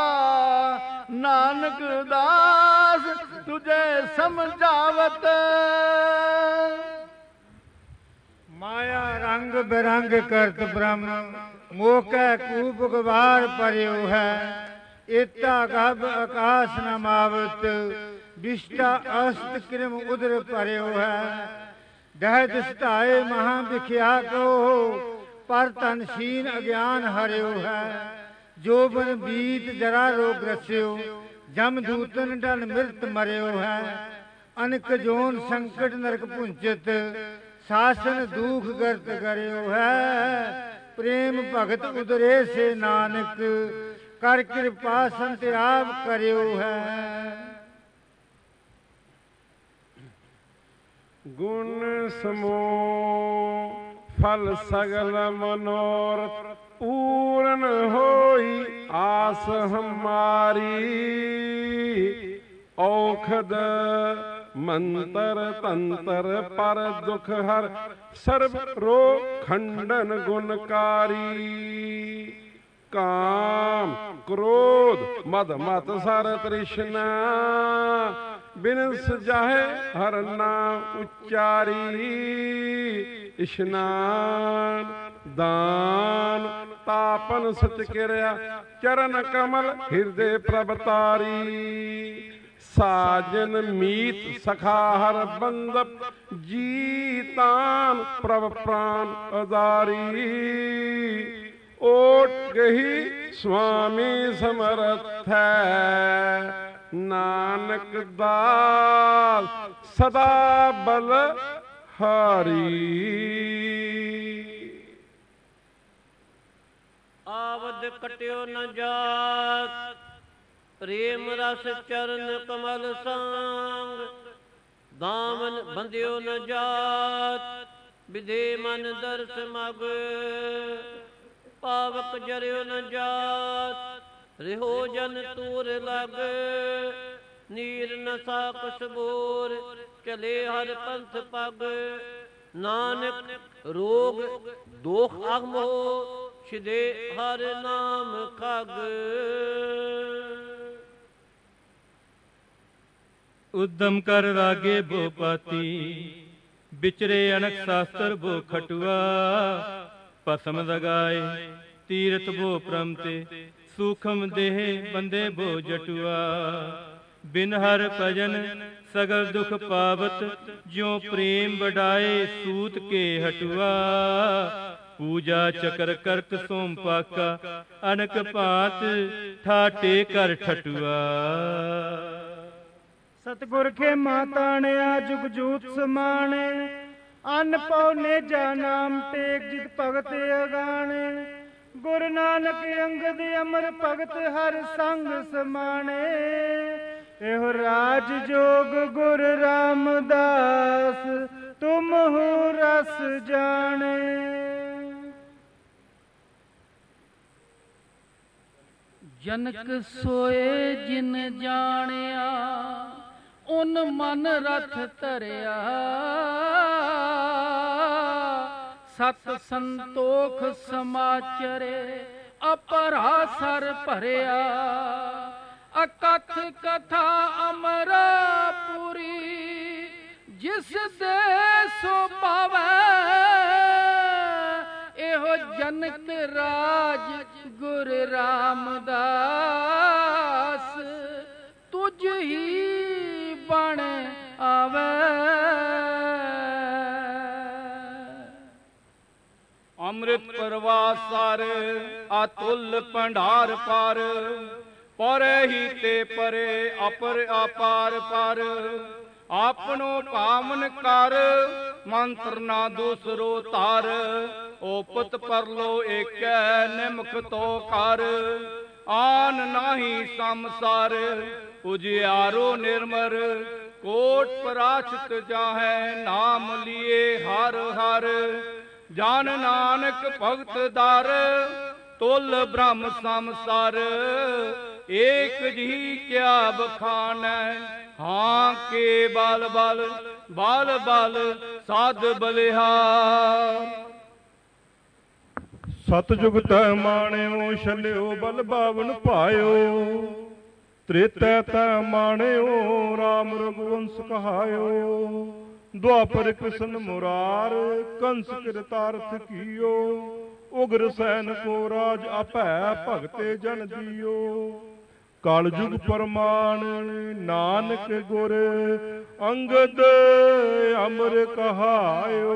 Speaker 2: ਨਾਨਕ ਦਾਸ ਤੁਝੇ ਸਮਝਾਵਤ।
Speaker 4: ਮਾਇਆ ਰੰਗ ਬਿਰੰਗ ਕਰਤ ਬ੍ਰਹਮ ਮੋਕੈ ਕੂਪ ਗਵਾਰ ਪਰਿਓ ਹੈ ਏਤਾ ਗਭ ਆਕਾਸ਼ ਨਮਾਵਤ ਵਿਸ਼ਟਾ ਅਸਤ ਕਿਰਮ ਉਦਰ ਭਰਿਓ ਹੈ ਦਹਿ ਦਿਸਤਾਏ ਮਹਾ ਵਿਖਿਆ ਕੋ ਪਰ ਤਨ ਸ਼ੀਨ ਅਗਿਆਨ ਹਰਿਓ ਹੈ ਜੋ ਬਨ ਬੀਤ ਜਰਾ ਰੋਗ ਰਸਿਓ ਜਮ ਦੂਤਨ ਡਨ ਮਿਰਤ ਮਰਿਓ ਹੈ ਅਨਕ ਜੋਨ ਸੰਕਟ ਨਰਕ ਪੁੰਚਤ ਸਾਸਨ ਦੁਖ ਗਰਤ ਕਰਿਓ ਹੈ ਪ੍ਰੇਮ ਭਗਤ ਉਦਰੇ ਸੇ ਨਾਨਕ ਕਰ ਕਿਰਪਾ ਸੰਤ ਆਪ ਕਰਿਓ ਹੈ।
Speaker 5: ਗੁਣ ਸਮੂਹ ਫਲ ਸਗਲ ਮਨੋਰਥ ਪੂਰਨ ਹੋਈ ਆਸ ਹਮਾਰੀ ਔਖ ਔਖਦ ਮੰਤਰ ਤੰਤਰ ਪਰ ਦੁਖ ਹਰ ਸਰਬ ਰੋਗ ਖੰਡਨ ਗੁਣਕਾਰੀ ਕਾਮ ਕ੍ਰੋਧ ਮਦ ਮਤ ਸਰ ਤ੍ਰਿਸ਼ਨਾ ਬਿਨ ਸਜਾਹੇ ਹਰ ਨਾਮ ਉਚਾਰੀ ਇਸ਼ਨਾਨ ਦਾਨ ਤਾਪਨ ਸਚ ਕਿਰਿਆ ਚਰਨ ਕਮਲ ਹਿਰਦੇ ਪ੍ਰਭ ਤਾਰੀ ਸਾਜਨ ਮੀਤ ਸਖਾ ਹਰ ਬੰਦਪ ਜੀਤਾਨ ਪ੍ਰਭ ਪ੍ਰਾਨ ਅਦਾਰੀ ਓਟ ਗਹੀ ਸੁਆਮੀ ਸਮਰਥ ਹੈ ਨਾਨਕ ਦਾਸ ਸਦਾ ਬਲ ਹਾਰੀ
Speaker 1: ਆਵਦ ਕਟਿਓ ਨ ਜਾਤ ਪ੍ਰੇਮ ਰਸ ਚਰਨ ਕਮਲ ਸੰਗ ਦਾਮਨ ਬੰਧਿਓ ਨ ਜਾਤ ਵਿਦੇ ਮਨ ਦਰਸ ਮਗ ਪਾਵਕ ਜਰਿਓ ਨ ਜਾਤ ਰਿਹੋ ਜਨ ਤੂਰ ਲਗ ਨੀਰ ਨ ਸਾਕਸ ਬੋਰ ਚਲੇ ਹਰ ਪੰਥ ਪਗ ਨਾਨਕ ਰੋਗ ਦੋਖ ਅਗਮੋ ਛਿਦੇ ਹਰ ਨਾਮ ਖਗ
Speaker 6: ਉਦਮ ਕਰ ਰਾਗੇ ਬੋ ਪਾਤੀ ਵਿਚਰੇ ਅਨਕ ਸ਼ਾਸਤਰ ਬੋ ਖਟੁਆ ਭਸਮ ਲਗਾਏ ਤੀਰਥ ਬੋ ਪ੍ਰਮ ਤੇ ਸੂਖਮ ਦੇਹ ਬੰਦੇ ਬੋ ਜਟੁਆ ਬਿਨ ਹਰ ਭਜਨ ਸਗਲ ਦੁਖ ਪਾਵਤ ਜਿਉ ਪ੍ਰੇਮ ਵਡਾਏ ਸੂਤ ਕੇ ਹਟੁਆ ਪੂਜਾ ਚਕਰ ਕਰਕ ਸੋਮ ਪਾਕਾ ਅਨਕ ਭਾਂਤ ਠਾਟੇ ਕਰ ਠਟੁਆ
Speaker 4: ਸਤਿਗੁਰ ਕੇ ਮਾਤਾਣਿਆ ਜੁਗ ਜੂਤ ਸਮਾਣੇ ਅਨ ਪਉ ਨੇਜਾ ਨਾਮ ਟੇਕ ਜਿਤ ਭਗਤ ਅਗਾਣੇ ਗੁਰ ਨਾਨਕ ਅੰਗਦ ਅਮਰ ਭਗਤ ਹਰ ਸੰਗ ਸਮਾਣੇ ਇਹੋ ਰਾਜ ਜੋਗ ਗੁਰ ਰਾਮਦਾਸ ਤੁਮ ਹੋ ਰਸ ਜਾਣੇ
Speaker 7: ਜਨਕ ਸੋਏ ਜਿਨ ਜਾਣਿਆ ਉਨ ਮਨ ਰਥ ਧਰਿਆ ਸਤ ਸੰਤੋਖ ਸਮਾਚਰੇ ਅਪਰਾ ਸਰ ਭਰਿਆ ਅਕਥ ਕਥਾ ਅਮਰਾਪੁਰੀ ਜਿਸ ਦੇ ਸੋ ਪਾਵੈ ਇਹੋ ਜਨਕ ਰਾਜ ਗੁਰ ਰਾਮਦਾਸ ਤੁਝ ਹੀ ਬਣ ਆਵੈ
Speaker 8: ਅੰਮ੍ਰਿਤ ਪ੍ਰਵਾਸਰ ਅਤੁਲ ਭੰਡਾਰ ਪਰ ਪਰੇ ਹੀ ਤੇ ਪਰੇ ਅਪਰ ਅਪਾਰ ਪਰ ਆਪਣੋ ਭਾਵਨ ਕਰ ਮੰਤਰ ਨਾ ਦੂਸਰੋ ਧਰ ਓਪਤ ਪਰਲੋ ਏਕੈ ਨਿਮਖ ਤੋ ਕਰ ਆਨ ਨਾਹੀ ਸੰਸਾਰ ਉਜਿਆਰੋ ਨਿਰਮਰ ਕੋਟ ਪਰਾਚਿਤ ਜਾਹੈ ਨਾਮ ਲਿਏ ਹਰ ਹਰ ਜਾਨ ਨਾਨਕ ਭਗਤ ਦਰ ਤੁਲ ਬ੍ਰਹਮ ਸੰਸਾਰ ਏਕ ਜੀ ਕਿਆ ਬਖਾਨੈ ਹਾਂ ਕੇ ਬਲ ਬਲ ਬਲ ਬਲ ਸਾਧ ਬਲਿਹਾਰ
Speaker 5: ਸਤਿਜੁਗ ਤੈ ਮਾਣਿਓ ਛਲਿਓ ਬਲ ਬਾਵਨ ਪਾਇਓ ਤ੍ਰੇਤੈ ਤੈ ਮਾਣਿਓ ਰਾਮ ਰਘੁਵੰਸ ਕਹਾਇਓ ਦੁਆਪਰ ਕ੍ਰਿਸ਼ਨ ਮੁਰਾਰ ਕੰਸ ਕਿਰਤਾਰਥ ਕੀਓ ਉਗਰ ਸੈਨ ਕੋ ਰਾਜ ਆਪੈ ਭਗਤੇ ਜਨ ਜੀਓ ਕਲ ਜੁਗ ਪਰਮਾਨ ਨਾਨਕ ਗੁਰ ਅੰਗਦ ਅਮਰ ਕਹਾਇਓ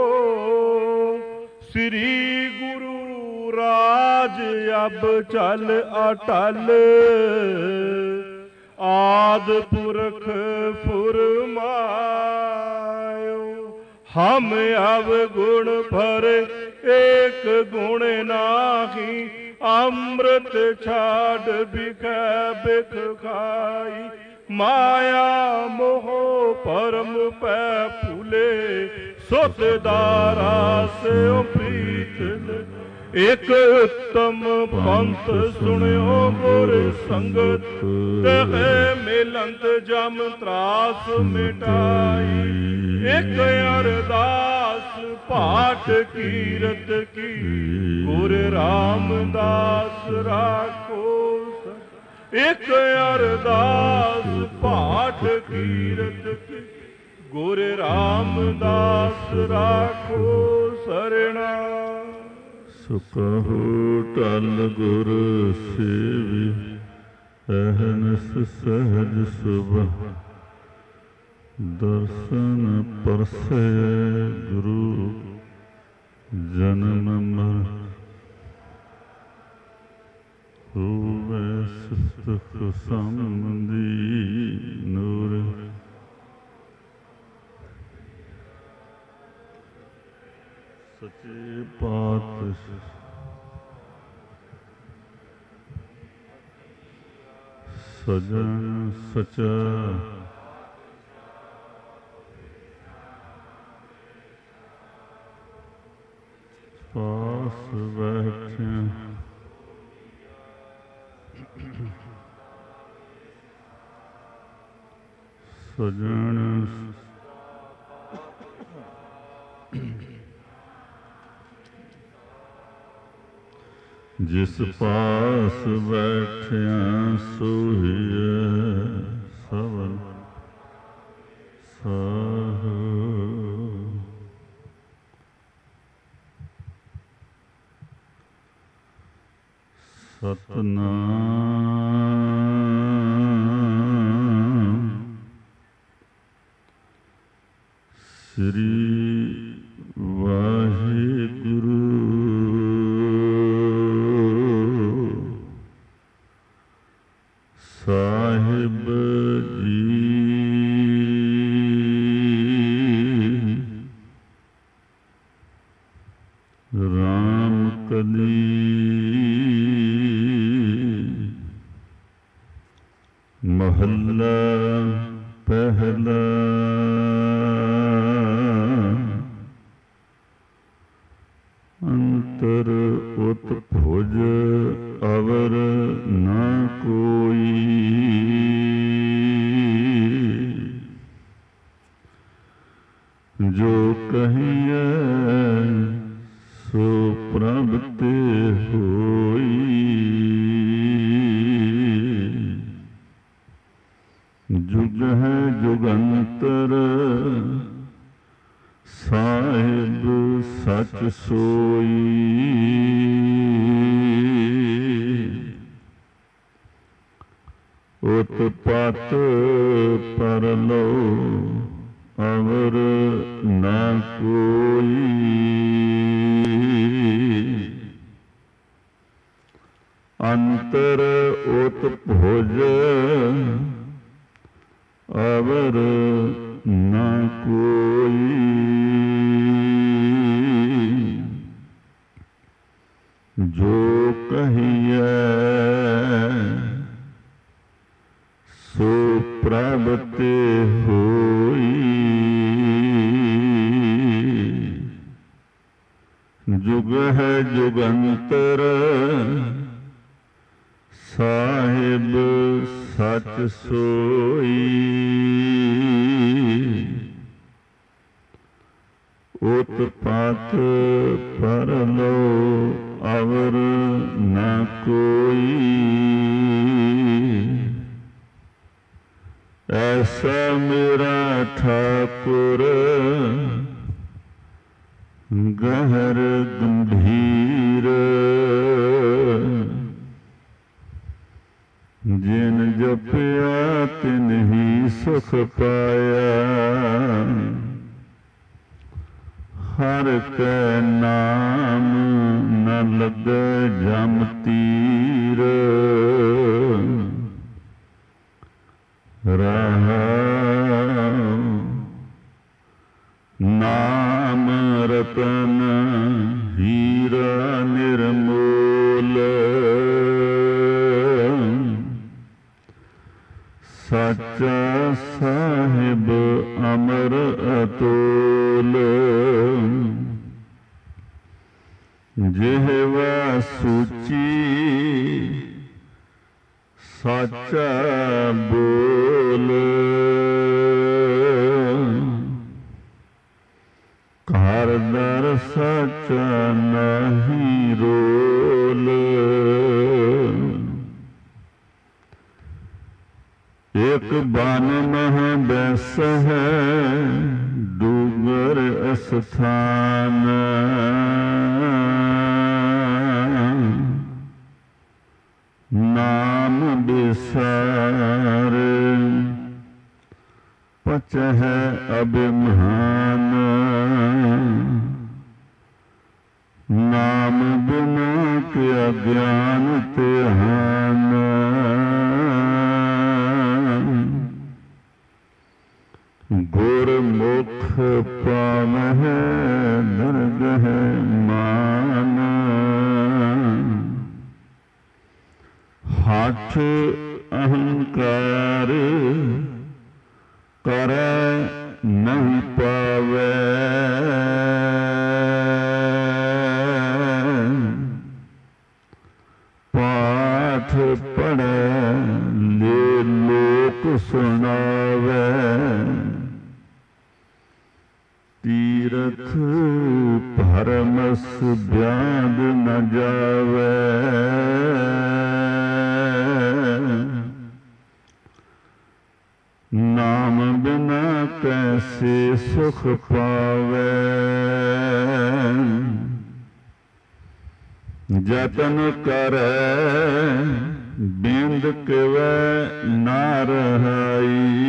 Speaker 5: ਸ੍ਰੀ ਗੁਰੂ ਰਾਜ ਅਬ ਚਲ ਅਟਲ ਆਦ ਪੁਰਖ ਫੁਰਮਾਇਓ ਹਮ ਅਵ ਗੁਣ ਭਰੇ ਏਕ ਗੁਣ ਨਾਹੀ ਅੰਮ੍ਰਿਤ ਛਾੜ ਬਿਖੈ ਬਿਖ ਖਾਈ ਮਾਇਆ ਮੋਹ ਪਰਮ ਪੈ ਭੁਲੇ ਸੁਤ ਦਾਰਾ ਸਿਉ ਪ੍ਰੀਤ ਇਕ ਉੱਤਮ ਪੰਥ ਸੁਣਿਓ ਗੁਰ ਸੰਗਤ, ਤਹਿ ਮਿਲੰਤ ਜਮ ਤਰਾਸ ਮਿਟਾਈ। ਇਕ ਅਰਦਾਸ ਪਾਠ ਕੀਰਤ ਕੀ, ਗੁਰ ਰਾਮਦਾਸ ਰਾਖੋ। ਇਕ ਅਰਦਾਸ ਪਾਠ ਕੀਰਤ ਕੀ, ਗੁਰ ਰਾਮਦਾਸ ਰਾਖੋ ਸਰਣਾ।
Speaker 9: ਸੁਕਹੁ ਟਲ ਗੁਰ ਸੇਵੀ, ਅਹਨਸ ਸਹਜ ਸੁਭਾ। ਦਰਸ਼ਨ ਪਰਸੈ ਗੁਰੂ ਜਨਮ ਮਰ, ਹੋਵੇ ਸੁਖ ਸੰਬੰਧੀ ਨੂਰ। ਸੱਚੇ ਪਾਤਸ਼ਾਹ ਸਜਣ ਸਚਾ, ਪਾਸ ਬੈਠਿਆ ਸਜਣ ਜਿਸ ਪਾਸ ਬੈਠਿਆ ਸੋਹੀਐ ਸਵਨ ਸਾਹੁ। ਸਤਨਾਮ ਸ੍ਰੀ ਵਾਹਿਗੁਰੂ ਸਾਹਿਬ ਜੀ। ਰਾਮ ਕਲੀ ਮਹੱਲਾ ਪਹਿਲਾ। ਅੰਤਰ ਉਤ ਭੁਜ ਅਵਰ ਨਾ ਕੋਈ, ਜੋ ਕਹੀਐ ਸੋ ਪ੍ਰਭ ਤੇ ਹੋਈ। ਜੁਗ ਹੈ ਜੁਗੰਤਰ ਸਾਹਿਬ ਸਚ ਸੋਈ। ਉਤਪਤ ਪਰਲੋ ਅਵਰ ਨਾ ਕੋਈ। ਅੰਤਰ ਉਤ ਭੁਜ ਅਵਰ ਨਾ ਕੋਈ। ਜੋ ਕਹੀਐ ਸੋ ਪ੍ਰਭ ਤੇ ਹੋਈ। ਜੁਗ ਹੈ ਜੁਗੰਤਰ ਸਾਹਿਬ ਸਚ ਸੋਈ। ਉਤਪਤ ਪਰਲੋ ਅਵਰ ਨਾ ਕੋਈ। ਐਸਾ ਮੇਰਾ ਠਾਕੁਰ ਗਹਿਰ ਗੰਭੀਰ। ਜਿਨ ਜਪਿਆ ਤਿਨ ਹੀ ਸੁਖ ਪਾਇਆ। ਹਰ ਕੈ ਨਾਮ ਨ ਲੱਗੈ ਜਮ ਤੀਰ। ਰਹਾਉ ਨਾਮ ਰਤਨ ਹੀਰਾ ਨਿਰਮੋਲ। ਸੱਚਾ ਸਾਹਿਬ ਅਮਰ ਅਤੁਲ। ਜਿਹਵਾ ਸੂਚੀ ਸਾਚਾ ਬੋਲ, ਘਰ ਦਰ ਸਾਚਾ ਨਹੀਂ ਰੋਲ। ਇੱਕ ਬਨ ਮਹਿ ਬੈਸ ਹੈ ਡੂਗਰ ਅਸਥਾਨ, ਨਾਮ ਬਿਸਾਰ ਪਚ ਹੈ ਅਭਿਮਾਨ। ਨਾਮ ਬਿਨਾ ਕਿਆ ਗਿਆਨ ਧਿਆਨ, ਗੁਰਮੁਖ ਪਾਵਹਿ ਦਰਗਹਿ ਮਾਨ। ਹਠ ਅਹੰਕਾਰ ਕਰੈ ਨਹੀਂ ਪਾਵੈ, ਪਾਠ ਪੜ੍ਹੈ ਲੇ ਲੋਕ ਸੁਣਾਵੈ। ਤੀਰਥ ਭਰਮਸ ਬਿਆਦ ਨ ਜਾਵੈ, ਨਾਮ ਬਿਨਾ ਕੈਸੇ ਸੁਖ ਪਾਵੈ। ਜਤਨ ਕਰੈ ਬਿੰਦ ਕਿਵੈ ਨਾ ਰਹਾਈ,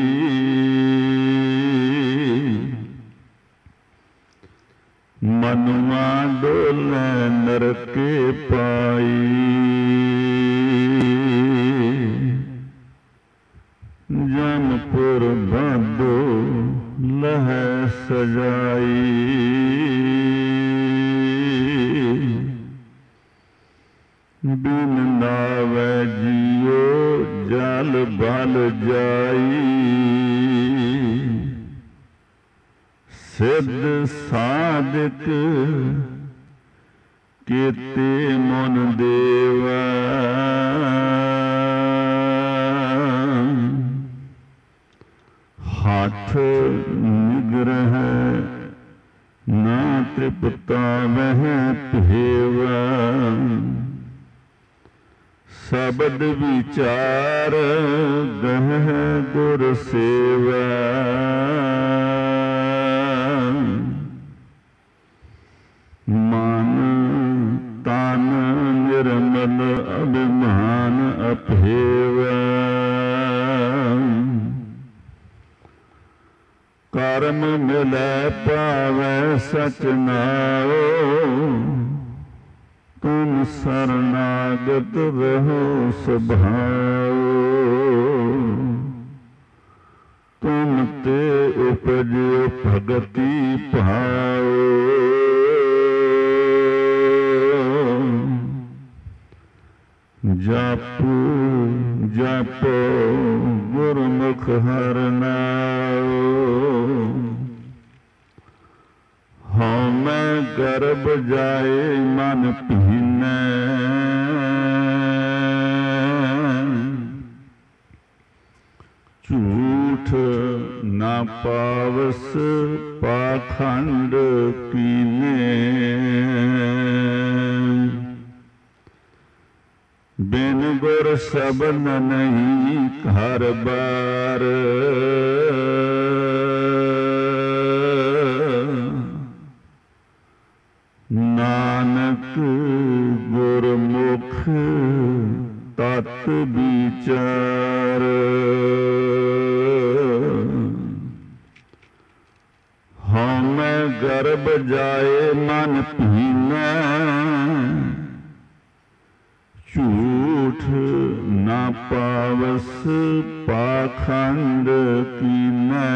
Speaker 9: ਮਨੁਆ ਡੋਲੈ ਨਰਕੇ ਪਾਈ। ਜਮਪੁਰ ਬਾਂਧੋ ਲਹੈ ਸਜਾਈ, ਬਿਨ ਨਾਵੈ ਜੀਓ ਜਲ ਬਲ ਜਾਈ। ਸਿੱਧ ਸਾਧਕ ਕੀਤੇ ਮਨ ਦੇਵਾ, ਹੱਠ ਨਿਗਰਹਿ ਨਾ ਤ੍ਰਿਪਤਾ ਵਹਿ ਭੇਵਾ। ਸ਼ਬਦ ਵਿਚਾਰ ਗਹਿ ਗੁਰ ਸੇਵਾ, ਮਨ ਤਨ ਨਿਰਮਲ ਅਭਿਮਾਨ ਅਭੇਵਾ। ਕਰਮ ਮਿਲੈ ਪਾਵੈ ਸਚ ਨਾਉ, ਤੁਮ ਸਰਨਾਗਤ ਰਹੋ ਸੁਭਾਉ। ਤੁਮ ਤੇ ਉਪਜਿ ਭਗਤੀ ਭਾਉ, ਜਪੁ ਜਪੋ ਗੁਰਮੁਖ ਹਰਿ ਨਾਉ। ਹਉਮੈ ਗਰਭ ਜਾਏ ਮਨ ਭੀਨੈ, ਝੂਠ ਨਾ ਪਾਵਸ ਪਾਖੰਡ ਕੀਨੇ। ਬਿਨ ਗੁਰ ਸਬਨ ਨਹੀਂ ਘਰ ਬਾਰ, ਨਾਨਕ ਗੁਰਮੁਖ ਤਤ ਵਿਚਾਰ। ਹਉਮੈ ਗਰਭ ਜਾਏ ਮਨ ਭੀਨੈ, ਝੂਠ ਨਾ ਪਾਵਸ ਪਾਖੰਡ ਕੀਨੈ।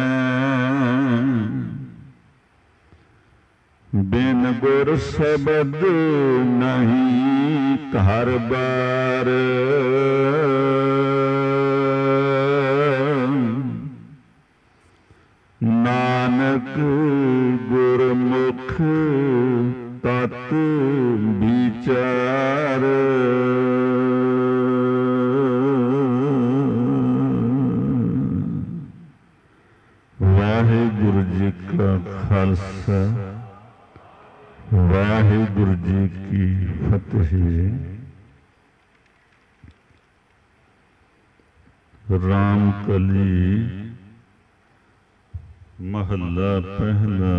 Speaker 9: ਬਿਨ ਗੁਰ ਸ਼ਬਦ ਨਹੀਂ ਘਰ ਬਾਰ, ਨਾਨਕ ਗੁਰਮੁਖ ਤਤ ਖਾਲਸਾ ਵਾਹਿਗੁਰੂ ਜੀ ਕੀ ਫਤਿਹ। ਰਾਮ ਕਲੀ ਮਹੱਲਾ ਪਹਿਲਾ।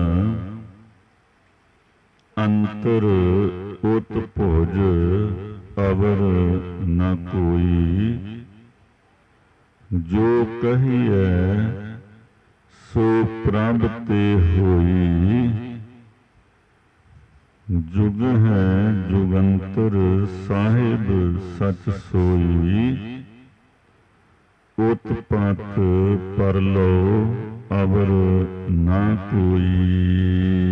Speaker 9: ਅੰਤਰ ਉਤ ਭੋਜ ਅਵਰ ਨ ਕੋਈ, ਜੋ ਕਹੀਐ ਸੋ ਪ੍ਰਭ ਤੇ ਹੋਈ। ਜੁਗ ਹੈ ਜੁਗੰਤਰ ਸਾਹਿਬ ਸਚ ਸੋਈ, ਉਤ ਪਤ ਪਰ ਲੋ ਅਵਰ ਨਾ ਕੋਈ।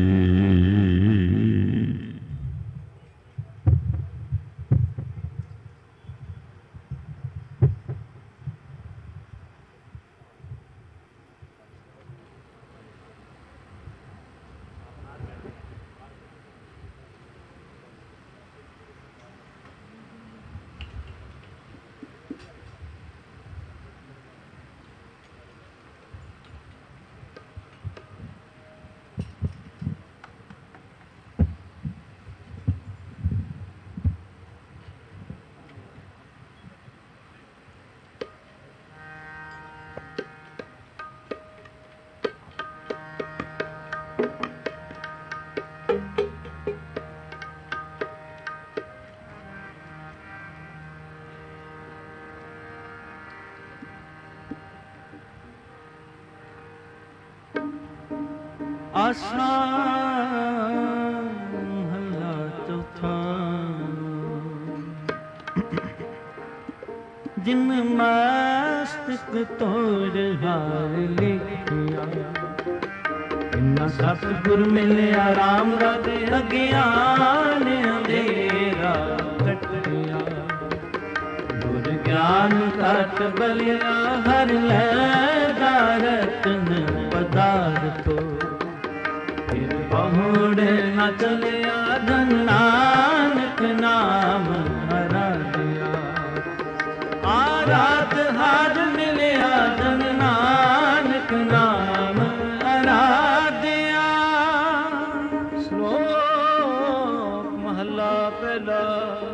Speaker 1: ਆਸਾ ਮਹੱਲਾ ਚੌਥਾ। ਜਿਨ ਮਸਤਕ ਤੋੜ ਹਾਰ ਲਿਖਿਆ, ਇਨਾ ਸਤਿਗੁਰ ਮਿਲਿਆ ਰਾਮ ਰਾਜੇ ਅਗਿਆਨ ਅੰਧੇਰਾ ਕੱਟਿਆ। ਗੁਰ ਗਿਆਨ ਘਟ ਬਲਿਆ ਹਰ ਲੈ ਰਤਨ ਪਦਾਰਥੋ। ਬਹੁੜ ਨ ਚਲਿਆ ਧਨ ਨਾਨਕ ਨਾਮ ਆਰਾਧਿਆ। ਆਰਾਧ ਹਾਜ ਮਿਲਿਆ ਧਨ ਨਾਨਕ ਨਾਮ ਆਰਾਧਿਆ। ਸ਼ਲੋਕ ਮਹੱਲਾ ਪਹਿਲਾ।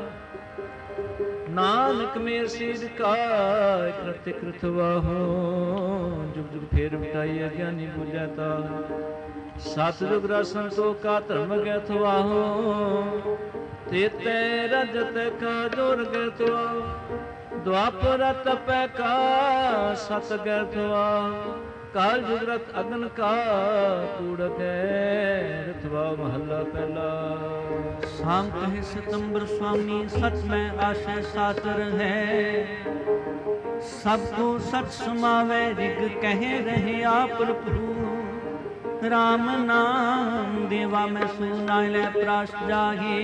Speaker 1: ਨਾਨਕ ਮੇਰ ਸੀਧ ਕਾ ਕਰਤੇ ਕ੍ਰਿਤ ਵਾਹੋ। ਜੁਗ ਜੁਗ ਫੇਰ ਮਿਟਾਈ ਅਗਿਆਨੀ ਬੁਝੈ ਤਾ। ਸਤਿਜੁਗ ਰਸਨ ਸੋ ਕਾ ਧਰਮ ਗੈਥ ਵਾਹੋ। ਤੇਤੇ ਰਜਤ ਕਾ ਜੋਰ ਗੈਥ ਵਾਹੋ। ਦੁਆਪਰ ਤਪੈ ਕਾ ਸਤ ਗੈਥ ਵਾਹੋ। ਕਾਲ ਜੁਗ ਰਤ ਅਗਨ ਕਾ ਕੂੜ ਗੈਥ ਵਾਹੋ। ਮਹੱਲਾ ਪਹਿਲਾ।
Speaker 7: ਸਾਮ ਕਹੇ ਸਤੰਬਰ ਸੁਆਮੀ ਸਚ ਮੈਂ ਆਸ਼ੈ ਸਾਚਰ ਹੈ। ਸਭ ਕੋ ਸਚ ਸਮਾਵੈ ਰਿਗ ਕਹਿ ਰਹੇ ਆਪ ਪ੍ਰਭੂ। ਰਾਮ ਨਾਮ ਦੇਵਾ ਮੈਂ ਸੁਨਾ ਲੈ ਪ੍ਰਾਸ਼ ਜਾਗੇ।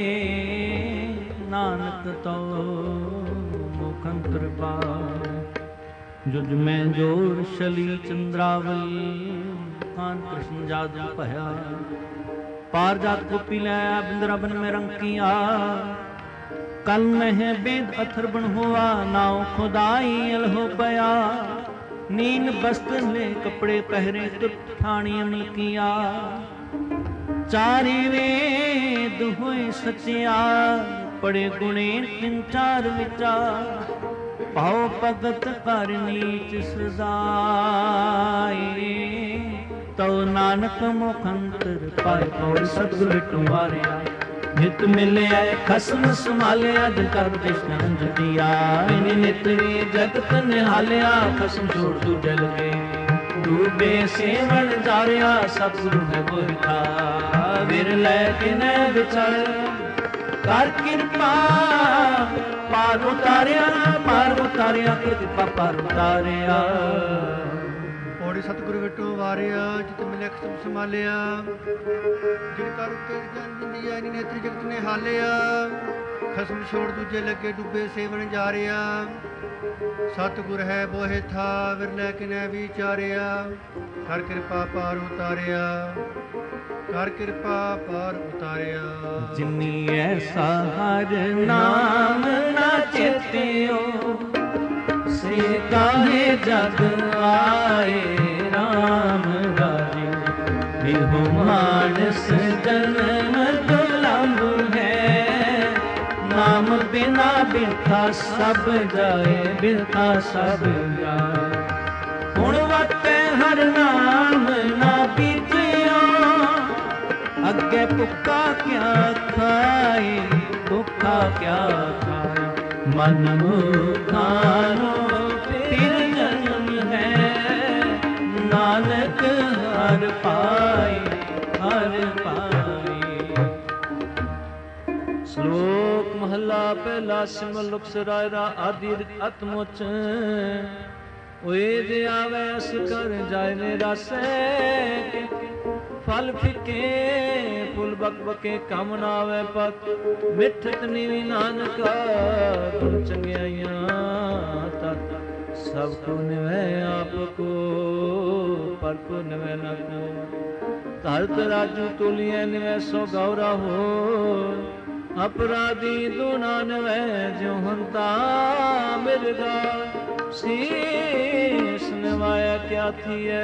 Speaker 7: ਨਾਨਕ ਤੋ ਮੁਖੰਤਰ ਪਾਏ। ਜੁਜ ਮੈਂ ਜੋਰ ਸ਼ਲੀ ਚੰਦਰਾਵਲ। ਕਾਨ ਕ੍ਰਿਸ਼ਨ ਜਾਦੂ ਭਇਆ। ਪਾਰ ਜਾਤ ਕੋਪੀ ਲੈ ਬਿੰਦਰਾ ਬਨ ਮੈਂ ਰੰਕੀਆ। ਕਲ ਮਹਿ ਬੇਦ ਅਥਰ ਬਣ ਹੋਆ। ਨਾਉ ਖੁਦਾਈ ਅਲ ਹੋ ਪਿਆ। ਨੀਨ ਬਸਤਰ ਲੈ ਕਪੜੇ ਪਹਿਰੇ ਤੁਰ ਠਾਣੀ ਅਮਲ ਕੀਆ। ਚਾਰੇ ਵੇਦ ਹੋਏ ਸਚਿਆ। ਪੜੇ ਗੁਣੇ ਤਿੰਨ ਚਾਰ ਵਿਚਾਰ। ਭਾਉ ਭਗਤ ਕਰ ਨੀਚ ਸਦਾਏ। ਤਉ ਨਾਨਕ ਮੁਖ ਅੰਤਰ ਪਾਏ। ਪੌੜੀ ਸਤਿਗੁਰ ਟੁਮਾਰਿਆ। ਨਿਤ ਮਿਲਿਆ ਖਸਮ ਸੰਭਾਲਿਆ। ਦਿਲ ਕਰ ਕ੍ਰਿਸ਼ਨ ਅੰਜ ਦੀਆ। ਇਨੀ ਨਿਤਰੀ ਜਗਤ ਨਿਹਾਲਿਆ। ਖਸਮ ਛੋੜ ਦੂਜੇ ਲਗੇ। ਡੂਬੇ ਸੇਵਨ ਜਾਰਿਆ। ਸਤਿਗੁਰੂ ਹੈ ਗੋਇਠਾ। ਵਿਰ ਲੈ ਕੇ ਨੈ ਵਿਚਾਰ। ਕਰ ਕਿਰਪਾ ਪਾਰ ਉਤਾਰਿਆ। ਪਾਰ ਉਤਾਰਿਆ ਕਿਰਪਾ ਪਾਰ ਉਤਾਰਿਆ।
Speaker 2: ਪੌੜੀ ਸਤਿਗੁਰੂ ਵਿਟੋ ਵਾਰਿਆ। ਜਿਤ ਮਿਲਿਆ ਖਸਮ ਸੰਭਾਲਿਆ। ਜਿਨ ਕਰ ਉੱਤੇ ਗਿਆਨ ਦਿੰਦੀ ਐ। ਨੀ ਨੇਤਰੀ ਜਗਤ ਨੇ ਹਾਲਿਆ। ਖਸਮ ਛੋੜ ਦੂਜੇ ਲੱਗੇ। ਡੁੱਬੇ ਸੇਵਨ ਜਾਰਿਆ। ਸਤਿਗੁਰ ਹੈ ਬੋਹਿ ਥਾ। ਵਿਰ ਲੈ ਕੇ ਨੈ ਵਿਚਾਰਿਆ। ਕਰ ਕਿਰਪਾ ਪਾਰ ਉਤਾਰਿਆ। ਕਰ ਕਿਰਪਾ ਪਾਰ ਉਤਾਰਿਆ।
Speaker 7: ਜਿਨੀ ਐਸਾ ਹਰ ਨਾਮ ਨਾ ਚੇਤਿਓ। ਸੇ ਕਾਹੇ ਜਗ ਆਏ। ਰਾਮ ਰਾਜੇ ਇਹੋ ਬਿਰਥਾ ਸਭ ਜਾਏ, ਬਿਰਥਾ ਸਭ ਜਾਏ। ਹੁਣ ਵਟੇ ਹਰ ਨਾਮ ਨਾ ਪੀਤਿਓ, ਅੱਗੇ ਭੁੱਖਾ ਕਿਆ ਖਾਏ, ਭੁੱਖਾ ਕਿਆ ਖਾਏ। ਮਨ ਮੁਖਾਨੋ ਫਿਰ ਜਨਮ ਹੈ, ਨਾਨਕ ਹਰ ਪਾਏ, ਹਰ ਪਾਏ।
Speaker 3: ਸ਼ਲੋਕ ਮਹਲਾ ਪਹਿਲਾ। ਸਿਮਲ ਲੁਕ ਸਰਾਇਰਾ ਆਦਿ ਅਤਮੁਚ, ਓਏ ਜੇ ਆਵੇ ਅਸ ਕਰ ਜਾਏ ਨੇ ਰਸੈ। ਫਲ ਫਿਕੇ ਫੁੱਲ ਬਕ ਬਕੇ ਕੰਮ ਨਾ ਆਵੇ ਪਤ, ਮਿੱਠਤ ਨੀਵੀ ਨਾਨਕਾ ਗੁਣ ਚੰਗਿਆਈਆਂ ਤਤ। ਸਭ ਕੋ ਨਿਵੈ ਆਪ ਕੋ, ਪਰ ਕੋ ਨਿਵੈ ਨ ਕੋ। ਧਰਤ ਰਾਜੂ ਤੋਲੀਐ ਨਿਵੈ ਸੋ ਗੌਰਾ ਹੋ, ਅਪਰਾਧੀ ਦੁਨਾ ਨਿਵੈ ਜਿਉ ਹੰਤਾ ਮਿਰਗਾ। ਸੀਸ ਨਿਵਾਇਆ ਕਿਆ ਥੀਐ,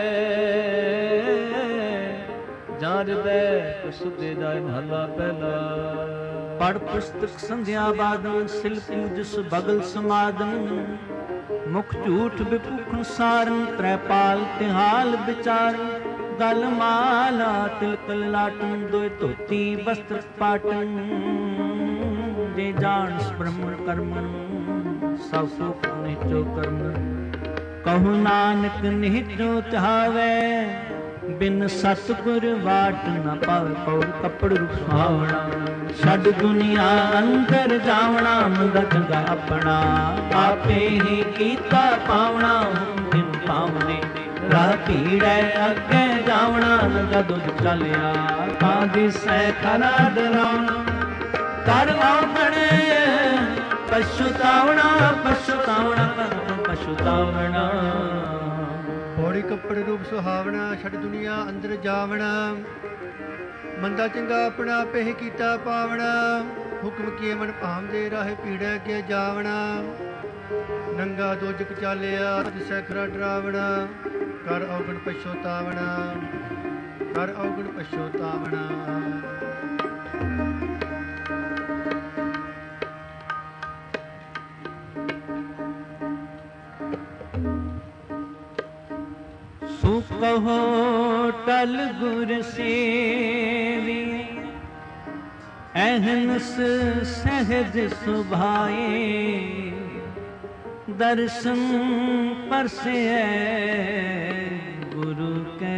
Speaker 3: ਜਾਂ ਹਿਰਦੈ ਸੁਦੇ ਜਾਏ। ਮਹਲਾ ਪਹਿਲਾ।
Speaker 7: ਪੜ ਪੁਸਤਕ ਸੰਧਿਆ ਬਾਦਨ, ਸਿਲ ਪੂਜਸ ਬਗਲ ਸਮਾਦਨ। ਮੁਖ ਝੂਠ ਬਿਪੂਖਨ ਸਾਰਨ, ਤ੍ਰੈ ਪਾਲ ਤਿਹਾਲ ਵਿਚਾਰਨ। ਗਲ ਮਾਲਾ ਤਿਲਕ ਲਾਟਨ, ਦੋਇ ਧੋਤੀ ਬਸਤਰ ਪਾਟਨ। ਜੇ ਜਾਣ ਬ੍ਰਹਮਣ ਕਰਮਨ, ਸਭ ਸੁਖ ਨਿਚੋ ਕਰਮਨ। ਕਹੂ ਨਾਨਕ ਨਿਹਚੋ ਧਾਵੈ, ਬਿਨ ਸਤਿਗੁਰ ਵਾਟ ਨ ਪਾਵੇ। ਪੌੜ ਕੱਪੜ ਰੂਪ ਸੁਹਾਵਣਾ, ਛੱਡ ਦੁਨੀਆ ਅੰਦਰ ਜਾਵਣਾ। ਮੁੰਦਾ ਚੰਗਾ ਆਪਣਾ, ਆਪੇ ਹੀ ਕੀਤਾ ਪਾਵਣਾ। ਹੁਕਮ ਪਾਵਨੇ ਰਾਹ ਭੀੜੈ, ਅੱਗੇ ਜਾਵਣਾ। ਨੰਗਾ ਦੁੱਧ ਚੱਲਿਆ, ਤਾਂ ਦਿਸੈ ਖਰਾ ਡਰਾਉਣਾ। ਕਰ ਆਉਣ ਪਛੁਤਾਵਣਾ, ਪਛੁਤਾਵਣਾ, ਪਛੁਤਾਵਣਾ।
Speaker 2: ਪੌੜੀ ਕੱਪੜ ਰੂਪ ਸੁਹਾਵਣਾ, ਛੱਡ ਦੁਨੀਆ ਅੰਦਰ ਜਾਵਣਾ। ਮੰਦਾ ਚੰਗਾ ਆਪਣਾ ਆਪੇ ਹੀ ਕੀਤਾ ਪਾਵਣਾ। ਹੁਕਮ ਕੀਏ ਮਨ ਭਾਵਦੇ, ਰਾਹੇ ਭੀੜੈ ਅੱਗੇ ਜਾਵਣਾ। ਨੰਗਾ ਦੋਜਕ ਚਾਲਿਆ, ਦਿਸੈ ਖਰਾ ਡਰਾਵਣਾ। ਕਰ ਔਗਣ ਪਛੋਤਾਵਣਾ, ਕਰ ਔਗਣ ਪਛੋਤਾਵਣਾ।
Speaker 7: ਸੋ ਕਹੋ ਟਲ ਗੁਰ ਸੇਵੀ, ਅਹਨਸ ਸਹਿਜ ਸੁਭਾਏ। ਦਰਸ਼ਨ ਪਰਸੈ ਗੁਰੂ ਕੈ,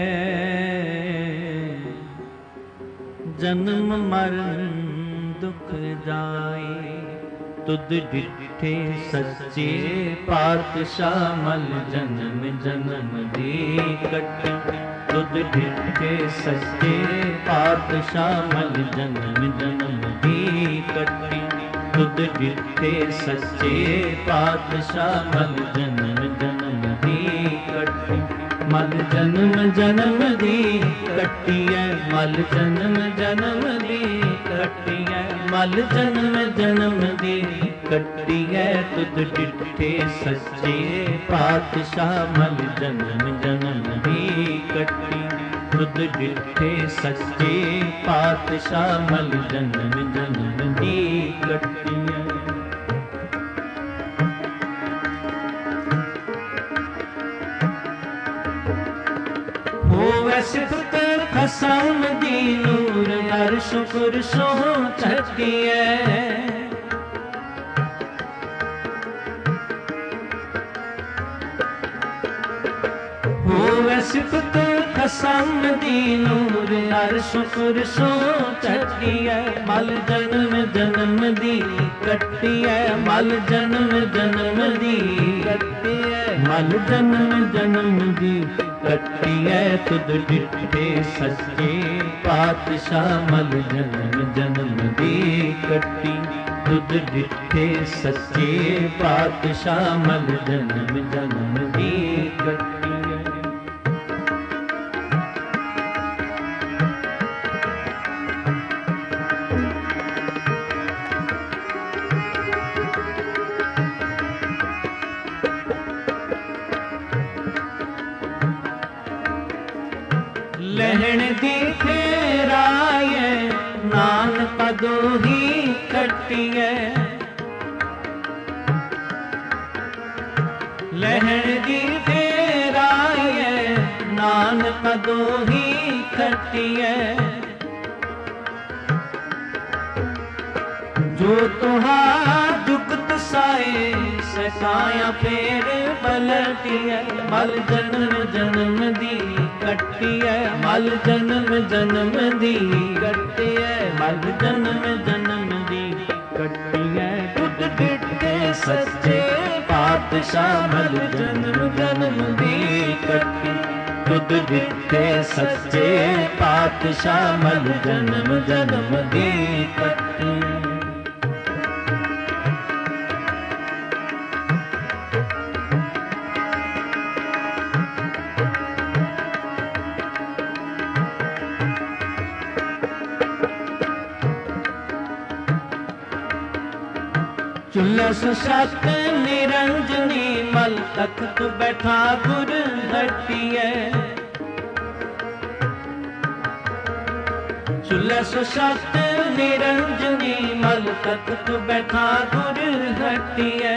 Speaker 7: ਜਨਮ ਮਰਨ ਦੁਖ ਜਾਏ। ਤੁਧ ਡਿਠੇ ਸੱਚੇ ਪਾਤਸ਼ਾਹ, ਮਲ ਜਨਮ ਜਨਮ ਦੀ ਕੱਟੀ। ਤੁਧ ਡਿਠੇ ਸੱਚੇ ਪਾਤਸ਼ਾਹ, ਮਲ ਜਨਮ ਜਨਮ ਦੀ ਕੱਟੀ। ਤੁਧ ਡਿਠੇ ਸੱਚੇ ਪਾਤਸ਼ਾਹ, ਮਲ ਜਨਮ ਜਨਮ ਦੀ ਕੱਟੀ। ਮਲ ਜਨਮ ਜਨਮ ਦੀ ਕੱਟੀਐ, ਮਲ ਜਨਮ ਜਨਮ ਦੀ ਕੱਟੀਐ। ਮਲ ਜਨਮ ਜਨਮ ਦੀ ਕੱਟੀਐ। ਤੁਧ ਡਿਠੇ ਸੱਚੇ ਪਾਤਸ਼ਾਹ, ਮਲ ਜਨਮ ਜਨਮ ਦੀ ਕੱਟੀ। ਤੁਧ ਡਿਠੇ ਸੱਚੇ ਪਾਤਸ਼ਾਹ, ਮਲ ਜਨਮ ਜਨਮ ਦੀ ਕੱਟੀਐ। ਹੋਵੈ ਸਿਫਤ ਖਸਮ ਦੀ, ਨੂਰ ਹਰ ਸ਼ੁਕਰ ਸੋ ਚੱਕੀਐ। ਹੋਵੈ ਸਿਫਤ ਖਸਮ ਦੀ, ਨੂਰ ਹਰ ਸ਼ੁਕਰ ਸੋ ਚੱਕੀਐ। ਮਲ ਜਨਮ ਜਨਮ ਦੀ ਕੱਟੀਐ, ਮਲ ਜਨਮ ਜਨਮ ਦੀ ਕੱਟੀਐ। ਮਲ ਜਨਮ ਜਨਮ ਦੀ ਕੱਟੀਐ। ਤੁਧ ਡਿਠੇ ਸੱਚੇ ਪਾਤਸ਼ਾਹ, ਮਲ ਜਨਮ ਜਨਮ ਦੀ ਕੱਟੀ। ਤੁਧ ਡਿਠੇ ਸੱਚੇ ਪਾਤਸ਼ਾਹ, ਮਲ ਜਨਮ ਜਨਮ ਦੀ ਕੱਟੀ। ਲਹਿਣ ਦੀ ਫੇਰਾਏ, ਨਾਨਕ ਦੋਹੀ ਕੱਟੀਐ। ਲਹਿਣ ਦੀ ਫੇਰਾਈਏ ਨਾਨਕ ਦੋਹੀ ਖੱਟੀਐ ਜੋ ਤੁਹਾ ਜੁਗਤ ਸਾਏ ਸਕਾਇਆ ਫੇਰ ਪਲਟੀਐ ਮਲ ਜਨਮ ਜਨਮ ਦੀ ਕੱਟੀਐ ਮਲ ਜਨਮ ਜਨਮ ਦੀ ਕੱਟੀਐ ਮਲ ਜਨਮ ਜਨਮ ਦੀ ਕੱਟੀਐ ਤੁਧ ਡਿੱਠੇ ਸੱਚੇ ਪਾਤਸ਼ਾਹ ਮਲ ਜਨਮ ਜਨਮ ਦੀ ਕੱਟੀ ਤੁਧ ਡਿੱਠੇ ਸੱਚੇ ਪਾਤਸ਼ਾਹ ਮਲ ਜਨਮ ਜਨਮ ਦੀ ਕੱਟੀ ਚੁਲਸ ਸਤ ਨਿਰੰਜਨੀ ਮਲ ਤਖਤ ਬੈਠਾ ਗੁਰ ਹਟੀਐ ਚੁਲਸ ਸਤ ਨਿਰੰਜਨੀ ਮਲ ਤਖਤ ਬੈਠਾ ਗੁਰ ਹਟੀਐ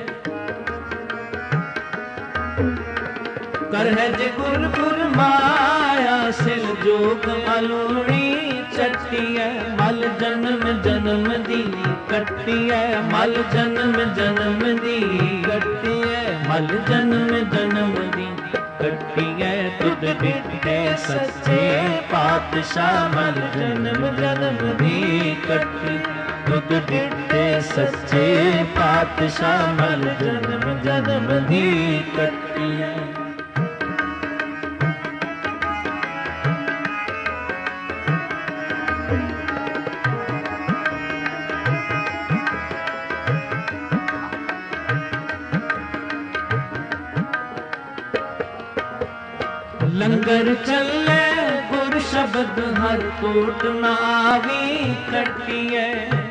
Speaker 7: ਕਰ ਹੈ ਜੇ ਗੁਰ ਗੁਰ ਮਾਇਆ ਸਿਲ ਜੋਗ ਅਲੋੜੀ ਚੱਟੀਐ ਮਲ ਜਨਮ ਜਨਮ ਦੀ ਕੱਟੀਐ ਮਲ ਜਨਮ ਜਨਮ ਦੀ ਕੱਟੀਐ ਮਲ ਜਨਮ ਜਨਮ ਦੀ ਕੱਟੀਐ ਤੁਧ ਡਿੱਠੇ ਸੱਚੇ ਪਾਤਸ਼ਾਹ ਮਲ ਜਨਮ ਜਨਮ ਦੀ ਕੱਟੀ ਤੁਧ ਡਿੱਠੇ ਸੱਚੇ ਪਾਤਸ਼ਾਹ ਮਲ ਜਨਮ ਜਨਮ ਦੀ ਕੱਟੀਐ ਲੰਗਰ ਚੱਲੇ ਗੁਰ ਸ਼ਬਦ ਹਰ ਕੋਟ ਨਾ ਆਵੀ ਕੱਟੀਐ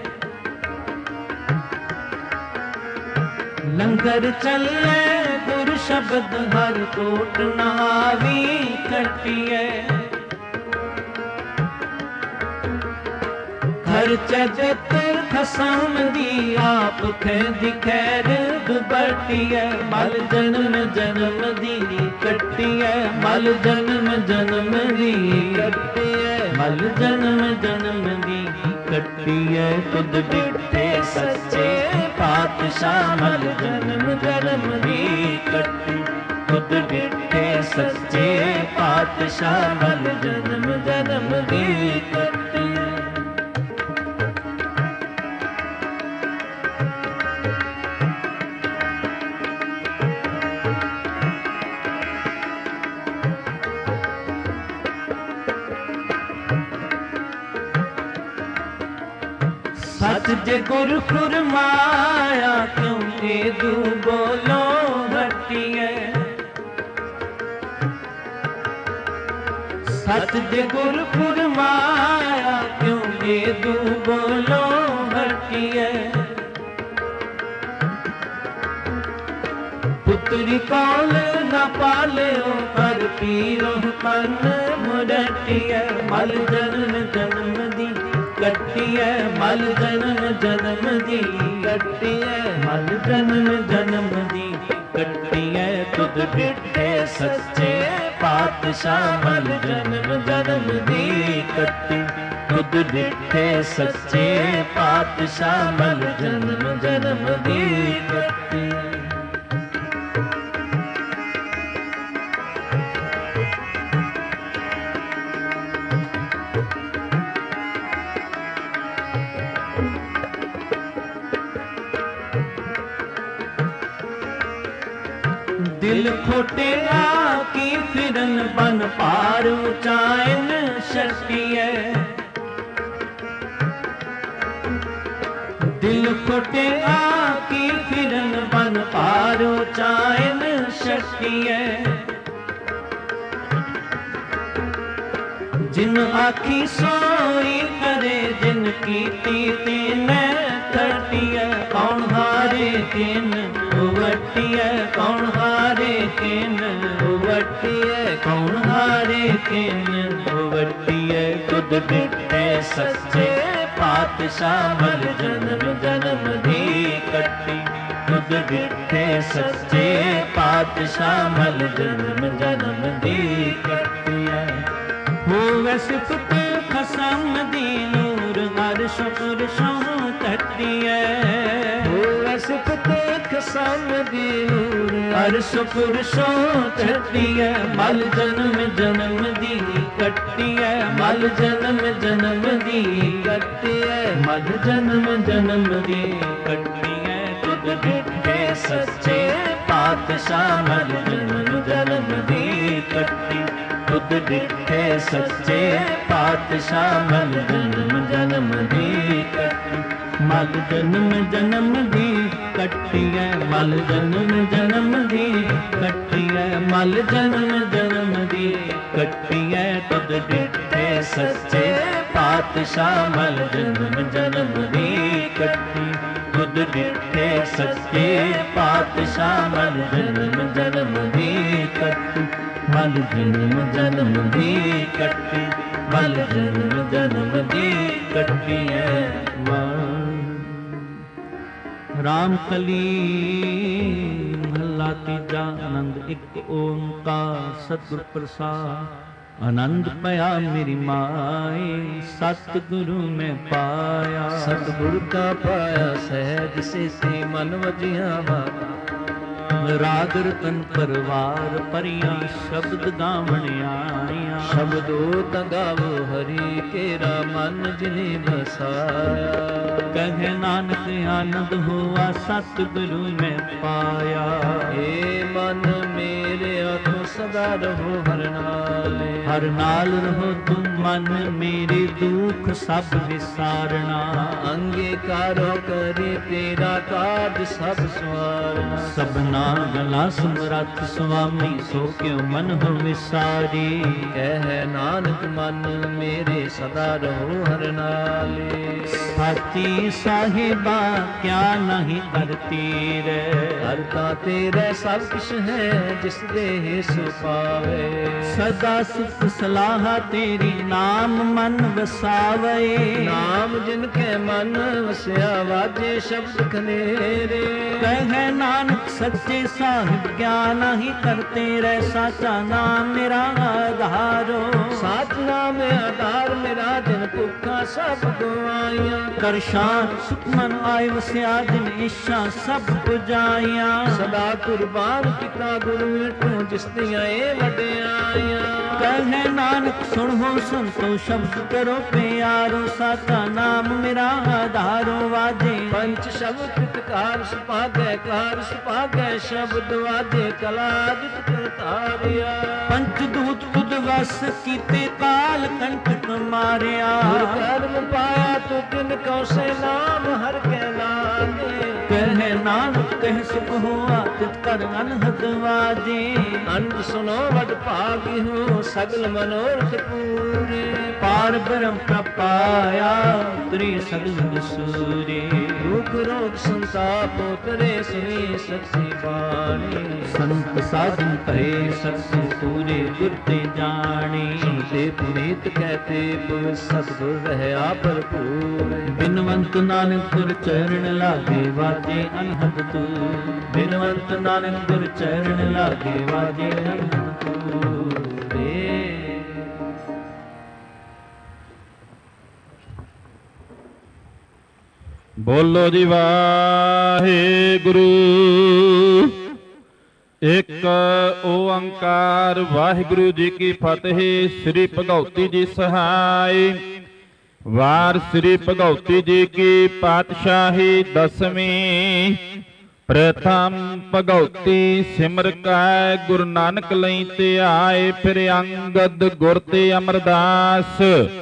Speaker 7: ਲੰਗਰ ਚੱਲੇ ਗੁਰ ਸ਼ਬਦ ਹਰ ਕੋਟ ਨਾ ਆਵੀ ਕੱਟੀਐ ਖਰਚਾ ਜਤਰ ਖਸਮ ਦੀ ਆਪ ਖੈਦੀ ਖੈਰ ਦੁਬਟੀਐ ਮਲ ਜਨਮ ਜਨਮ ਦੀ ਕੱਟੀਐ ਮਲ ਜਨਮ ਜਨਮ ਦੀ ਕੱਟੀਐ ਮਲ ਜਨਮ ਜਨਮ ਦੀ ਕੱਟੀਐ ਤੁਧ ਡਿੱਠੇ ਸੱਚੇ ਪਾਤਸ਼ਾਹ ਮਲ ਜਨਮ ਜਨਮ ਦੀ ਕੱਟੀ ਤੁਧ ਡਿੱਠੇ ਸੱਚੇ ਪਾਤਸ਼ਾਹ ਮਲ ਜਨਮ ਜਨਮ ਦੀ ਕੱਟੀ ਸੱਚ ਜੇ ਗੁਰ ਫੁਰਮਾਇਆ ਕਿਉਂ ਇਹ ਦੂ ਬੋਲੋ ਹਟੀਐ ਸੱਚ ਜੇ ਗੁਰ ਫੁਰਮਾਇਆ ਕਿਉਂ ਇਹ ਦੂ ਬੋਲੋ ਹਟੀਐ ਪੁੱਤਰੀ ਕੌਲ ਨਾ ਪਾਲਿਓ ਪਰ ਪੀਰੋ ਕੰਨ ਮੁਰਟੀਐ ਮਲ ਜਨਮ ਜਨਮ ਦੀ ਕੱਟੀਐ ਮਲ ਜਨਮ ਜਨਮ ਦੀ ਕੱਟੀਐ ਮਲ ਜਨਮ ਜਨਮ ਦੀ ਕੱਟੀਐ ਤੁਧ ਡਿੱਠੇ ਸੱਚੇ ਪਾਤਸ਼ਾਹ ਮਲ ਜਨਮ ਜਨਮ ਦੀ ਕੱਟੀ ਤੁਧ ਡਿੱਠੇ ਸੱਚੇ ਪਾਤਸ਼ਾਹ ਮਲ ਜਨਮ ਜਨਮ ਦੀ ਕੱਟੀ ਦਿਲ ਖੋਟਿਆ ਕੀ ਫਿਰਨ ਬਨ ਪਾਰ ਉਚਾਇਨ ਸ਼ਕਤੀਐ ਦਿਲ ਖੋਟਿਆ ਕੀ ਫਿਰਨ ਬਨ ਪਾਰ ਉਚਾਇਨ ਸ਼ਕਤੀਐ ਜਿਨ ਆਖੀ ਸੋਈ ਕਰੇ ਜਿਨ ਕੀਤੀ ਤੈਨੈ ਥਟੀਐ ਕੌਣ ਹਾਰੇ ਕਿਨ ਵਟੀਐ ਕੌਣ ਹਾਰੇ ਕਿਨ ਵਟੀਐ ਕੌਣ ਹਾਰੇ ਕਿਨ ਵਟੀਐ ਤੁਧ ਡਿੱਠੇ ਸੱਚੇ ਪਾਤਸ਼ਾਹ ਮਲ ਜਨਮ ਜਨਮ ਦੀ ਕੱਟੀ ਤੁਧ ਡਿਠੇ ਸੱਚੇ ਪਾਤਸ਼ਾਹ ਮਲ ਜਨਮ ਜਨਮ ਦੀ ਕੱਟਿਐ। ਹੋਵੇ ਸਿਫਤ ਖਸਮ ਦੀ ਨੂਰ ਅਰਸ਼ ਪੁਰਸ਼ੋਂ ਟੱਟਿਐ। ਹੋਵੇ ਸਿਫਤ ਖਸਮ ਦੀ ਨੂਰ ਅਰਸ਼ ਪੁਰਸ਼ੋਂ ਟੱਟਿਐ। ਮਲ ਜਨਮ ਜਨਮ ਦੀ ਕੱਟਿਐ। ਮਲ ਜਨਮ ਜਨਮ ਦੀ ਕੱਟਿਐ। ਮਲ ਜਨਮ ਜਨਮ ਦੀ ਕੱਟਿਐ। ਤੁਧ ਡਿਠੇ ਸੱਚੇ ਪਾਤਸ਼ਾਹ ਮਲ ਜਨਮ ਜਨਮ ਦੀ ਕੱਟੀ। ਤੁਧ ਡਿਠੇ ਸੱਚੇ ਪਾਤਸ਼ਾਹ ਮਲ ਜਨਮ ਜਨਮ ਦੀ ਕੱਟੀ। ਮਲ ਜਨਮ ਜਨਮ ਦੀ ਕੱਟਿਐ। ਮਲ ਜਨਮ ਜਨਮ ਦੀ ਕੱਟਿਐ। ਮਲ ਜਨਮ ਜਨਮ ਦੀ ਕੱਟਿਐ। ਤੁਧ ਡਿਠੇ ਸੱਚੇ ਪਾਤਸ਼ਾਹ ਮਲ ਜਨਮ ਜਨਮ ਦੀ ਕੱਟੀ। ਤੁਧ ਡਿਠੇ ਸੱਚੇ ਪਾਤਸ਼ਾਹ ਮਲ ਜਨਮ ਜਨਮ ਦੀ ਕੱਟੀ। ਮਲ ਜਨਮ ਜਨਮ ਦੀ ਕੱਟੀ। ਮਲ ਜਨਮ ਜਨਮ ਦੀ ਕੱਟਿਐ। ਰਾਮ ਕਲੀ ਮਹੱਲਾ ਤੀਜਾ। ਆਨੰਦ ਇੱਕ ਓੰਕਾਰ ਸਤਿਗੁਰ ਪ੍ਰਸਾਦ। ਆਨੰਦ ਪਿਆ ਮੇਰੀ ਮਾਏ ਸਤਿਗੁਰੂ ਮੈਂ ਪਾਇਆ।
Speaker 3: ਸਤਿਗੁਰ ਕਾ ਪਾਇਆ ਸਹਿਜ ਸੇਤੀ ਮਨ ਵਜੀਆਂ ਬਾਬਾ।
Speaker 7: ਰਾਗ ਰਤਨ ਪਰਵਾਰ ਪਰੀਆਂ ਸ਼ਬਦ ਗਾਵਣ ਆਈਆਂ।
Speaker 3: ਸ਼ਬਦੋ ਤਾਂ ਗਾਵੋ ਹਰੀ ਕੇਰਾ ਮਨ ਜਿਨੇ ਬਸਾਇਆ।
Speaker 7: ਕਹੇ ਨਾਨਕ ਆਨੰਦ ਹੋਆ ਸਤਿਗੁਰੂ ਮੈਂ ਪਾਇਆ।
Speaker 3: ਏ ਮਨ ਮੇਰੇ ਆਖੋ ਸਦਾ ਰਹੋ ਹਰ ਨਾਲੇ।
Speaker 7: ਹਰ ਨਾਲ ਰਹੋ ਤੁਮ ਮਨ ਮੇਰੇ ਦੁਖ ਸਭ ਵਿਸਾਰਣਾ।
Speaker 3: ਅੰਗੀਕਾਰੋ ਕਰੇ ਤੇਰਾ ਕਾਜ ਸਭ ਸਵਾਰਨਾ।
Speaker 7: ਸਭਨਾ ਗਲਾ ਸਮਰੱਥ ਸੁਆਮੀ ਸੋ ਕਿਉ ਮਨ ਹੋ ਵਿਸਾਰੀ।
Speaker 3: ਕਹਿ ਨਾਨਕ ਮਨ ਮੇਰੇ ਸਦਾ ਰਹੋ ਹਰ ਨਾਲੇ।
Speaker 7: ਸਾਚੀ ਸਾਹਿਬਾ ਕਿਆ ਨਹੀਂ ਕਰਤੀ ਰੇ।
Speaker 3: ਕਰਤਾ ਤੇਰੇ ਸਭ ਕੁਛ ਹੈ ਜਿਸ ਦੇ ਸੋ ਪਾਵੇ।
Speaker 7: ਸਦਾ ਸੁਖ ਸਲਾਹ ਤੇਰੀ ਨਾਮ ਮਨ ਵਸਾਵੇ।
Speaker 3: ਨਾਮ ਜਿਨ ਕੇ ਮਨ ਵਸਿਆ ਵਾਜੇ ਸ਼ਬਦ ਖਨੇਰੇ।
Speaker 7: ਕਹੇ ਨਾਨਕ ਸੱਚੇ ਸਾਹਿਬ ਕਿਆ ਨਹੀਂ ਕਰਤੇ ਰਹਿ। ਸਾਚਾ ਨਾਮ ਮੇਰਾ ਆਧਾਰੋ।
Speaker 3: ਸਾਚ ਨਾਮ ਆਧਾਰ ਮੇਰਾ ਜਿਨ ਭੁੱਖਾ ਸਭ ਗਵਾਈਆਂ।
Speaker 7: ਕਰ ਸ਼ਾਨ ਸੁਖ ਮਨ ਆਇ ਵਸਿਆ ਜਿਨ ਇੱਛਾ ਸਭ ਪੁਜਾਈਆਂ।
Speaker 3: ਸਦਾ ਕੁਰਬਾਨ ਕੀਤਾ ਗੁਰੂ ਮਿੱਠੂ ਜਿਸ ਦੀਆਂ ਇਹ ਵਡਿਆਈਆਂ।
Speaker 7: ਕਹੇ ਨਾਨਕ ਸੁਣੋ ਸੰਤੋ ਸ਼ਬਦ ਕਰੋ ਪਿਆਰੋ। ਸਾਚਾ ਨਾਮ ਮੇਰਾ ਆਧਾਰੋ ਵਾਜੇ।
Speaker 3: ਪੰਚ ਸ਼ਬਦ ਕਾਰ ਸੁਭਾਗੈ ਕਾਰ ਸੁਭਾਗੈ ਸ਼ਬਦ ਵਾਜੇ। ਕਲਾ ਜਿਤ ਕਰਤਾਰਿਆ।
Speaker 7: ਪੰਚ ਦੂਤ ਤੁਧ ਵਸ ਕੀਤੇ ਕਾਲ ਕੰਟਕ ਮਾਰਿਆ।
Speaker 3: ਗੁਰ ਕਰਮ ਪਾਇਆ ਤੂੰ ਤਿਨ ਕਉਸੇ ਨਾਮ ਹਰ ਕੇ ਲਾਗੇ।
Speaker 7: ਕਹੇ ਨਾਨਕ ਕਹਿ ਸੁਖ ਹੋਆ ਤਿਤ ਕਰ ਅਨਹਦ ਵਾਜੇ।
Speaker 3: ਅੰਤ ਸੁਨੋ ਵਡ ਭਾਗੀ ਹੋ ਸਗਲ ਮਨੋਰਥ ਪੂਰੇ।
Speaker 7: ਪਾਰ ਬ੍ਰਹਮ ਪ੍ਰਪਾਇਆ ਤ੍ਰੀ ਸਗਲ ਵਿਸੂਰੇ।
Speaker 3: ਦੁਖ ਰੋਗ ਸੰਤਾਪ ਉਤਰੇ ਸੁਣੀ ਸੱਚੀ ਬਾਣੀ।
Speaker 7: ਸੰਤ ਸਾਧਨ ਕਹੇ ਸਤਿ ਪੂਰੇ ਗੁਰ ਤੇ ਜਾਣੇ।
Speaker 3: ਸੁਣਤੇ ਪੁਨੀਤ ਕਹਤੇ ਪੁਰ ਸਤਿਗੁਰ ਰਹਿਆ ਭਰਪੂਰ।
Speaker 7: ਬਿਨਵੰਤ ਨਾਨਕ ਗੁਰ ਚਰਨ ਲਾਗੇ ਵਾਜੇ ਅਨਹਦ ਤੂ। ਬਿਨਵੰਤ ਨਾਨਕ ਗੁਰ ਚਰਨ ਲਾਗੇ ਵਾਜੇ ਅਨਹਦ ਤੂ।
Speaker 5: ਬੋਲੋ ਜੀ ਵਾਹਿਗੁਰੂ। ਇੱਕ ਓੰਕਾਰ ਵਾਹਿਗੁਰੂ ਜੀ ਕੀ ਫਤਿਹ। ਸ੍ਰੀ ਭਗਉਤੀ ਜੀ ਸਹਾਈ। ਵਾਰ ਸ੍ਰੀ ਭਗਉਤੀ ਜੀ ਕੀ ਪਾਤਸ਼ਾਹੀ ਦਸਵੀਂ। ਪ੍ਰਥਮ ਭਗਉਤੀ ਸਿਮਰ ਕੈ ਗੁਰੂ ਨਾਨਕ ਲਈ ਤੇ ਆਏ। ਫਿਰ ਅੰਗਦ ਗੁਰ ਤੇ ਅਮਰਦਾਸ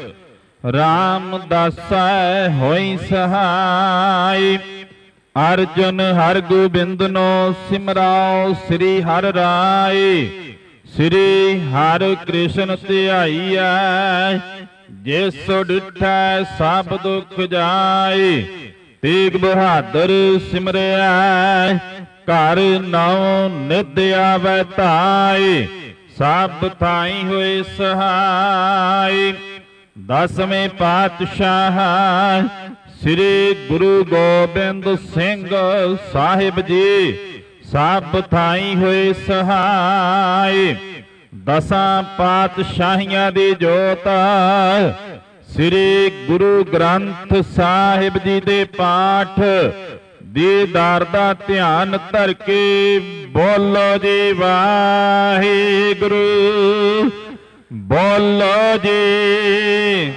Speaker 5: ਰਾਮਦਾਸੈ ਹੋਈ ਸਹਾਈ। ਅਰਜੁਨ ਹਰ ਗੋਬਿੰਦ ਨੋ ਸਿਮਰਾਓ ਸ੍ਰੀ ਹਰਿ ਰਾਏ। ਸ੍ਰੀ ਹਰਿ ਕ੍ਰਿਸ਼ਨ ਧਿਆਈਐ ਜਿਸ ਡਿਠੈ ਸਭ ਦੁਖ ਜਾਏ। ਤੇਗ ਬਹਾਦਰ ਸਿਮਰਿਆ ਘਰ ਨੌ ਨਿਧ ਆਵੈ ਧਾਏ। ਸਭ ਥਾਈ ਹੋਏ ਸਹਾਈ। ਦਸਵੇਂ ਪਾਤਸ਼ਾਹ ਸ੍ਰੀ ਗੁਰੂ ਗੋਬਿੰਦ ਸਿੰਘ ਸਾਹਿਬ ਜੀ ਸਭ ਥਾਈ ਹੋਏ ਸਹਾਈ। ਦਸਾਂ ਪਾਤਸ਼ਾਹੀਆਂ ਦੀ ਜੋਤ ਸ੍ਰੀ ਗੁਰੂ ਗ੍ਰੰਥ ਸਾਹਿਬ ਜੀ ਦੇ ਪਾਠ ਦੀਦਾਰ ਦਾ ਧਿਆਨ ਧਰ ਕੇ ਬੋਲੋ ਜੀ ਵਾਹਿਗੁਰੂ, ਬੋਲੋ ਜੀ।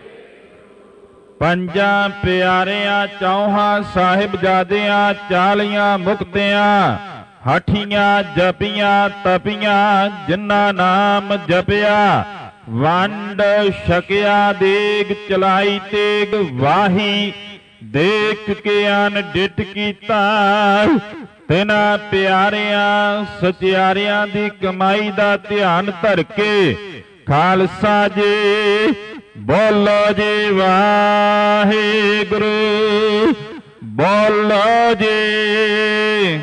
Speaker 5: ਪੰਜਾਂ ਪਿਆਰਿਆਂ ਚੌਹਾਂ ਸਾਹਿਬਜ਼ਾਦਿਆਂ ਚਾਲੀਆਂ ਮੁਕਤਿਆਂ ਹਠੀਆਂ ਜਪੀਆਂ ਤਪੀਆਂ ਜਿਨ੍ਹਾਂ ਨਾਮ ਜਪਿਆ ਵੰਡ ਛਕਿਆ ਦੇਗ ਚਲਾਈ ਤੇਗ ਵਾਹੀ ਦੇਖ ਕੇ ਅਨ ਡਿਟ ਕੀਤਾ। ਤਿਨਾਂ ਪਿਆਰਿਆਂ ਸਚਿਆਰਿਆਂ ਦੀ ਕਮਾਈ ਦਾ ਧਿਆਨ ਧਰ ਕੇ ਖਾਲਸਾ ਜੀ ਬੋਲੋ ਜੀ ਵਾਹਿਗੁਰੂ, ਬੋਲੋ ਜੀ।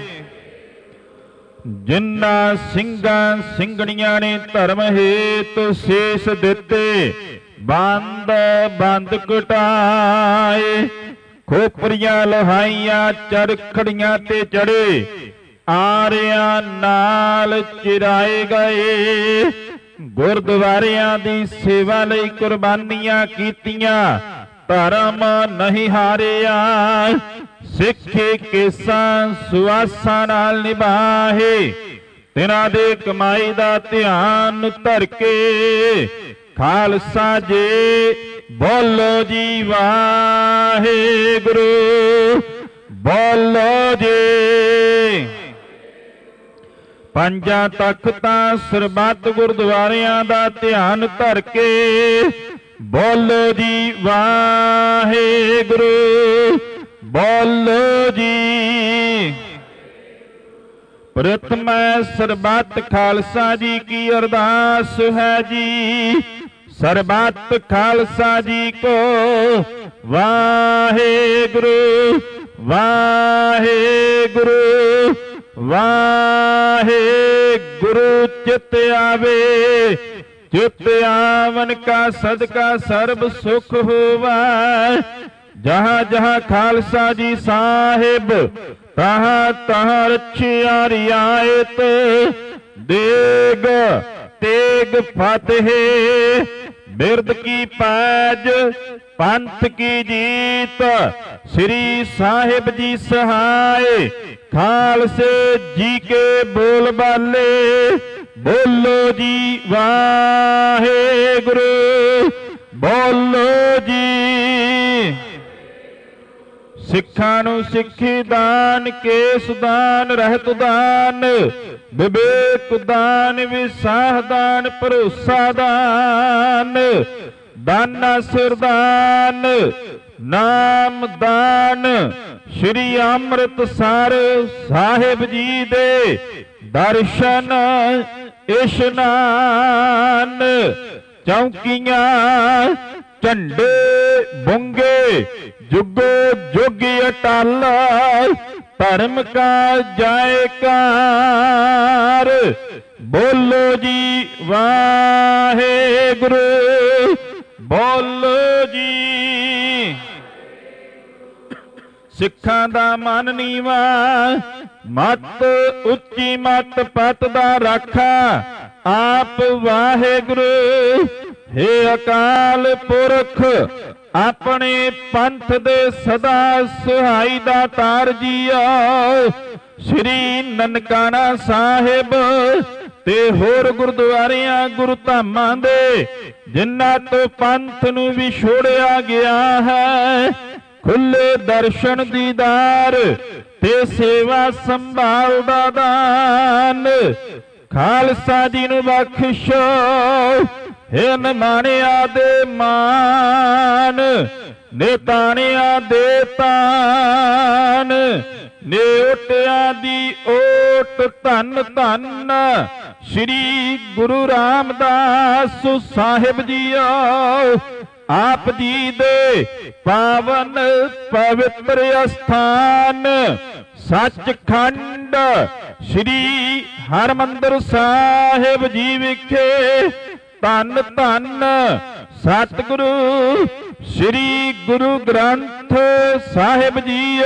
Speaker 5: ਜਿਨ੍ਹਾਂ ਸਿੰਘਾਂ ਸਿੰਘਣੀਆਂ ਨੇ ਧਰਮ ਹੇਤੁ ਸੀਸ ਦਿੱਤੇ ਬੰਦ ਬੰਦ ਕਟਾਏ, ਖੋਪਰੀਆਂ ਲੋਹਾਈਆਂ ਚਰਖੜੀਆਂ ਤੇ ਚੜੇ ਆਰਿਆਂ ਨਾਲ ਚਿਰਾਏ ਗਏ। ਗੁਰਦੁਆਰਿਆਂ ਦੀ ਸੇਵਾ ਲਈ ਕੁਰਬਾਨੀਆਂ ਕੀਤੀਆਂ ਧਰਮ ਨਹੀਂ ਹਾਰਿਆ। ਸਿੱਖੀ ਕੇਸਾਂ ਸੁਆਸਾਂ ਨਾਲ ਨਿਭਾਏ ਤਿਨਾਂ ਦੇ ਕਮਾਈ ਦਾ ਧਿਆਨ ਧਰ ਕੇ ਖਾਲਸਾ ਜੀ ਬੋਲੋ ਜੀ ਵਾਹਿਗੁਰੂ, ਬੋਲੋ ਜੀ। ਪੰਜਾਂ ਤਖਤਾਂ ਸਰਬੱਤ ਗੁਰਦੁਆਰਿਆਂ ਦਾ ਧਿਆਨ ਧਰ ਕੇ ਬੋਲੋ ਜੀ ਵਾਹਿਗੁਰੂ, ਬੋਲੋ ਜੀ। ਪ੍ਰਥਮ ਸਰਬੱਤ ਖਾਲਸਾ ਜੀ ਕੀ ਅਰਦਾਸ ਹੈ ਜੀ, ਸਰਬੱਤ ਖਾਲਸਾ ਜੀ ਕੋ ਵਾਹਿਗੁਰੂ, ਵਾਹਿਗੁਰੂ, ਵਾਹਿਗੁਰੂ। ਚਿਤ ਆਵੇ ਚਿਤ ਆਵਨ ਕਾ ਸਦਕਾ ਸਰਬ ਸੁਖ ਹੋਵੈ। ਜਹਾਂ ਜਹਾਂ ਖਾਲਸਾ ਜੀ ਸਾਹਿਬ ਤਹਾਂ ਤਹਾਂ ਰੱਖਿਆ ਰਿਆਇਤ। ਦੇਗ ਤੇਗ ਫਤਿਹ ਬਿਰਦ ਕੀ ਪੈਜ ਪੰਥ ਕੀ ਜੀਤ। ਸ੍ਰੀ ਸਾਹਿਬ ਜੀ ਸਹਾਏ ਖਾਲਸੇ ਜੀ ਕੇ ਬੋਲ ਬਾਲੇ ਬੋਲੋ ਜੀ ਵਾਹਿਗੁਰੂ, ਬੋਲੋ ਜੀ। ਸਿੱਖਾਂ ਨੂੰ ਸਿੱਖੀ ਦਾਨ, ਕੇਸ ਦਾਨ, ਰਹਿਤ ਦਾਨ, ਵਿਵੇਕ ਦਾਨ, ਵਿਸਾਹ ਦਾਨ, ਭਰੋਸਾ ਦਾਨ, ਦਾਨਾ ਸਿਰਦਾਨ, ਨਾਮ ਦਾਨ। ਸ਼੍ਰੀ ਅੰਮ੍ਰਿਤਸਰ ਸਾਹਿਬ ਜੀ ਦੇ ਦਰਸ਼ਨ ਇਸ਼ਨਾਨ। ਚੌਂਕੀਆਂ ਝੰਡੇ ਬੁੰਗੇ ਜੁਗੋ ਜੁਗ ਅਟਲ। ਧਰਮ ਕਾ ਜੈਕਾਰ ਬੋਲੋ ਜੀ ਵਾਹਿਗੁਰੂ, ਬੋਲੋ ਜੀ। ਸਿੱਖਾਂ ਦਾ ਮਨ ਨੀਵਾ ਮਤ ਉੱਚੀ ਮਤ ਪਤ ਦਾ ਰਾਖਾ ਆਪ ਵਾਹਿਗੁਰੂ। ਹੇ ਅਕਾਲ ਪੁਰਖ ਆਪਣੇ ਪੰਥ ਦੇ ਸਦਾ ਸੁਹਾਈ ਦਾ ਤਾਰ ਜੀਓ। ਸ੍ਰੀ ਨਨਕਾਣਾ ਸਾਹਿਬ ਤੇ ਹੋਰ ਗੁਰਦੁਆਰਿਆਂ ਗੁਰੂ ਧਾਮਾਂ ਦੇ ਜਿਨ੍ਹਾਂ ਤੋਂ ਪੰਥ ਨੂੰ ਵਿਛੋੜਿਆ ਗਿਆ ਹੈ ਖੁੱਲੇ ਦਰਸ਼ਨ ਦੀਦਾਰ ਤੇ ਸੇਵਾ ਸੰਭਾਲ ਦਾ ਦਾਨ ਖਾਲਸਾ ਜੀ ਨੂੰ ਬਖਸ਼ੋ। ਹੇ ਨਿਮਾਣਿਆਂ ਦੇ ਮਾਨ ਨਿਤਾਣਿਆਂ ਦੇ ਤਾਨ ਨੇਓਟਿਆਂ ਦੀ ਓਟ ਧੰਨ ਧੰਨ ਸ੍ਰੀ ਗੁਰੂ ਰਾਮਦਾਸ ਸਾਹਿਬ ਜੀਓ। ਆਪ ਜੀ ਦੇ ਪਾਵਨ ਪਵਿੱਤਰ ਅਸਥਾਨ ਸੱਚਖੰਡ ਸ੍ਰੀ ਹਰਿਮੰਦਰ ਸਾਹਿਬ ਜੀ ਵਿਖੇ ਧੰਨ ਧੰਨ ਸਤਿਗੁਰੂ ਸ੍ਰੀ ਗੁਰੂ ਗ੍ਰੰਥ ਸਾਹਿਬ ਜੀ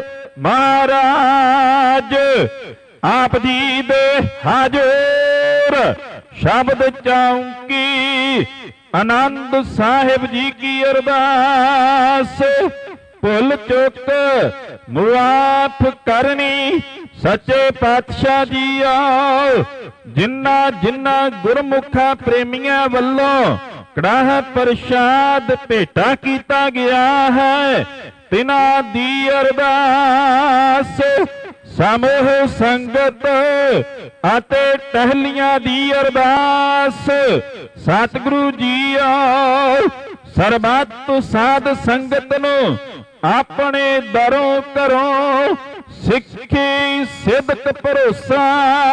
Speaker 5: ਮਹਾਰਾਜ ਆਪ ਜੀ ਦੇ ਹਾਜ਼ਰ ਸ਼ਬਦ ਚੌਂਕੀ ਆਨੰਦ ਸਾਹਿਬ ਜੀ ਕੀ ਅਰਦਾਸ। ਭੁੱਲ ਚੁੱਕ ਮੁਆਫ ਕਰਨੀ ਸੱਚੇ ਪਾਤਸ਼ਾਹ ਜੀਓ। ਜਿਨ੍ਹਾਂ ਜਿਨ੍ਹਾਂ ਗੁਰਮੁਖਾਂ ਪ੍ਰੇਮੀਆਂ ਵੱਲੋਂ ਕੜਾਹ ਪ੍ਰਸ਼ਾਦ ਭੇਟਾ ਕੀਤਾ ਗਿਆ ਹੈ, ਤਿਨਾਂ ਦੀ ਅਰਦਾਸ। ਸਮੂਹ ਸੰਗਤ ਅਤੇ ਟਹਿਲੀਆਂ ਦੀ ਅਰਦਾਸ। ਸਤਿਗੁਰੂ ਜੀਓ ਸਰਬੱਤ ਸਾਧ ਸੰਗਤ ਨੂੰ ਆਪਣੇ ਦਰੋਂ ਘਰੋਂ ਸਿੱਖੀ ਸਿਦਕ ਭਰੋਸਾ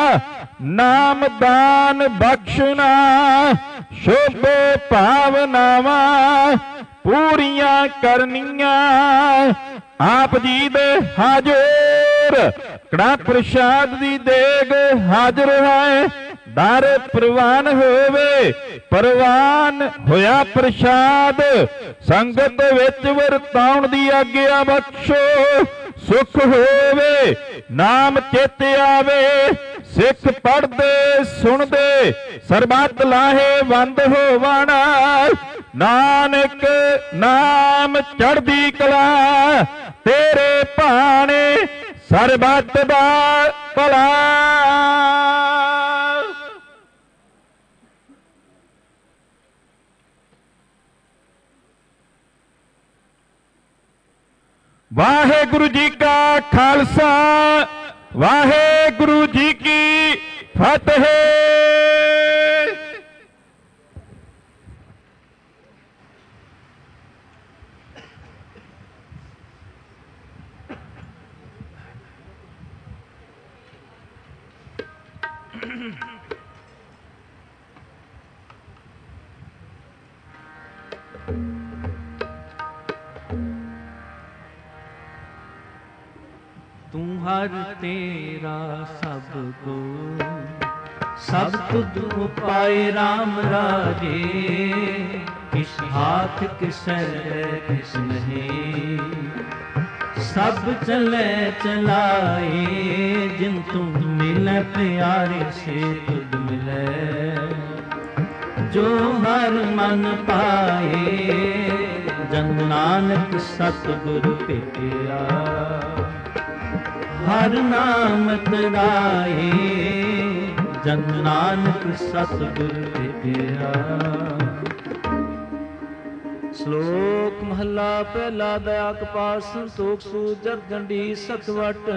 Speaker 5: ਨਾਮਦਾਨ ਬਖਸ਼ਣਾ ਸ਼ੁਭ ਭਾਵਨਾਵਾਂ ਪੂਰੀਆਂ ਕਰਨੀਆਂ। ਆਪ ਜੀ ਦੇ ਹਾਜ਼ਰ ਕੜਾ ਪ੍ਰਸ਼ਾਦ ਦੀ ਦੇਗ ਹਾਜ਼ਰ ਹੈ। ਦਰ ਪ੍ਰਵਾਨ ਹੋਵੇ ਪ੍ਰਵਾਨ ਹੋਇਆ ਪ੍ਰਸ਼ਾਦ ਸੰਗਤ ਵਿੱਚ ਵਰਤਾਉਣ ਦੀ ਆਗਿਆ ਬਖਸ਼ੋ। ਸੁਖ ਹੋਵੇ ਨਾਮ ਚਿਤ ਆਵੇ ਸਿੱਖ ਪੜ੍ਹਦੇ ਸੁਣਦੇ ਸਰਬੱਤ ਲਾਹੇਵੰਦ ਹੋਵਣ। ਨਾਨਕ ਨਾਮ ਚੜ੍ਹਦੀ ਕਲਾ ਤੇਰੇ ਭਾਣੇ ਸਰਬੱਤ ਦਾ ਭਲਾ। ਵਾਹਿਗੁਰੂ ਜੀ ਕਾ ਖਾਲਸਾ ਵਾਹਿਗੁਰੂ ਜੀ ਕੀ ਫਤਿਹ।
Speaker 1: ਤੂੰ ਹਰ ਤੇਰਾ ਸਭ ਕੋ ਸਭ ਤੁਧ ਉਪਾਏ ਰਾਮ ਰਾਜੇ। ਕਿਸ ਹਾਥ ਕਿਸੈ ਕਿਸ ਨਹੀਂ ਸਭ ਚਲੇ ਚਲਾਏ। ਜਿਨ ਤੂੰ ਮਿਲੇ ਪਿਆਰੇ ਸੇ ਤੁਧ ਮਿਲੇ ਜੋ ਹਰ ਮਨ ਪਾਏ। ਜਨ ਨਾਨਕ ਸਤਿਗੁਰ ਭੇਟਿਆ ਹਰ ਨਾਮ ਤਰਾਏ। ਜਨ ਨਾਨਕ ਸਤਿਗੁਰ ਭੇਟਿਆ। ਸ਼ਲੋਕ ਮਹਲਾ ਪਹਿਲਾ ਦਇਆ ਕਪਾਲ ਸੰਤੋਖ ਸੂਜਤ ਗੰਢੀ ਸਤਵਟ।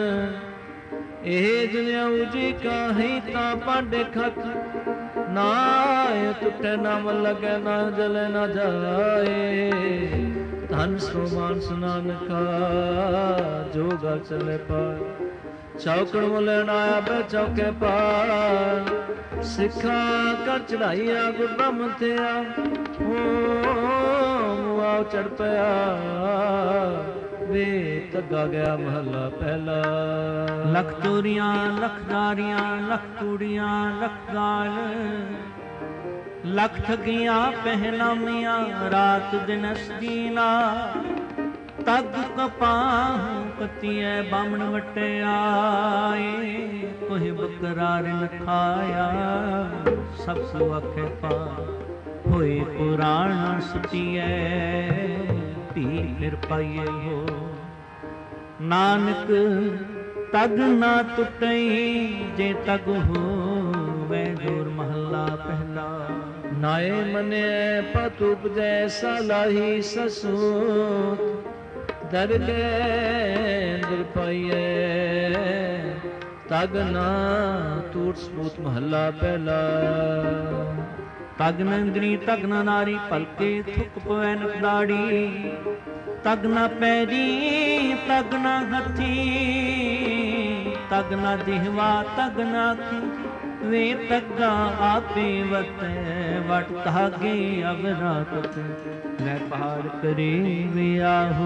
Speaker 1: ਇਹ ਜਨਿਉ ਜੀ ਕਾਹੀ ਤਾਂ ਪਾਂਡੇ ਖਤ ਨਾ ਟੁੱਟੇ ਨਾ ਮਨ ਲਗੇ ਨਾ ਜਲੇ ਨਾ ਜਾਏ। ਧਨ ਸੋ ਮਾਨਸ ਨਾਨਕਾ ਜੋ ਗਲ ਚਲੇ ਪਾਰ। ਚੌਕੜ ਮੁਲੇ ਨਾ ਆਵੇ ਚੌਕੇ ਪਾਰ। ਸਿੱਖਾਂ ਕਰ ਚੜਾਈਆ ਗੁਰ ਬ੍ਰਹਮ ਥਿਆ ਮੁਆਵ ਚੜ ਪਿਆ ਵੇ ਤੱਗਾ ਗਿਆ ਮਹੱਲਾ ਪਹਿਲਾ।
Speaker 7: ਲੱਖ ਤੋਰੀਆਂ ਲੱਖ ਦਾਰੀਆਂ ਲੱਖ ਤੂੜੀਆਂ ਲੱਖ ਗਾਲ ਲੱਖ ਠਗੀਆਂ ਪਹਿਨਾਮੀਆਂ ਰਾਤ ਦਿਨ ਸਦੀਨਾ। ਤਗ ਕਪਾਹ ਪਤੀਐ ਬਾਮਣ ਵਟਿਆਏ। ਕੋਈ ਬਕਰਾ ਰਿਨ ਖਾਇਆ ਸਭ ਸੋ ਆਖੇ ਪਾ। ਹੋਏ ਪੁਰਾਣ ਸੁਟੀਐ ਧੀ ਫਿਰ ਪਾਈਏ ਹੋ। ਨਾਨਕ ਤਗ ਨਾ ਟੁੱਟਈ ਜੇ ਤਗ ਹੋਵੇ ਗੁਰ ਮਹੱਲਾ ਪਹਿਲਾ।
Speaker 3: ਨਾਏ ਮਨੇ ਪਤ ਉਪਜੈ ਸਲਾਹੀ ਸਸੂਤ। ਦਰਗੇ ਦਰ ਪਾਈਏ ਤਗ ਨਾ ਟੂਟ ਸਪੂਤ ਮਹੱਲਾ ਪਹਿਲਾ।
Speaker 7: ਤਗ ਨੰਦਰੀ ਤਗ ਨਾ ਨਾਰੀ ਭਲਕੇ ਥੁੱਕ ਪਵੈ ਨਦਾੜੀ। ਤਗ ਨਾ ਪੈਰੀ ਤਗ ਨਾ ਹੱਥੀ ਤਗ ਨਾ ਜਿਹਵਾ ਤਗ ਨਾ ਅੱਖੀ। ਵੇ ਤੱਗਾ ਆਪੇ ਵਤੈ ਵਟ ਧਾਗੇ ਅਵਰਾਤ। ਲੈ ਪਹਾੜ ਕਰੇ ਵਿਆਹੋ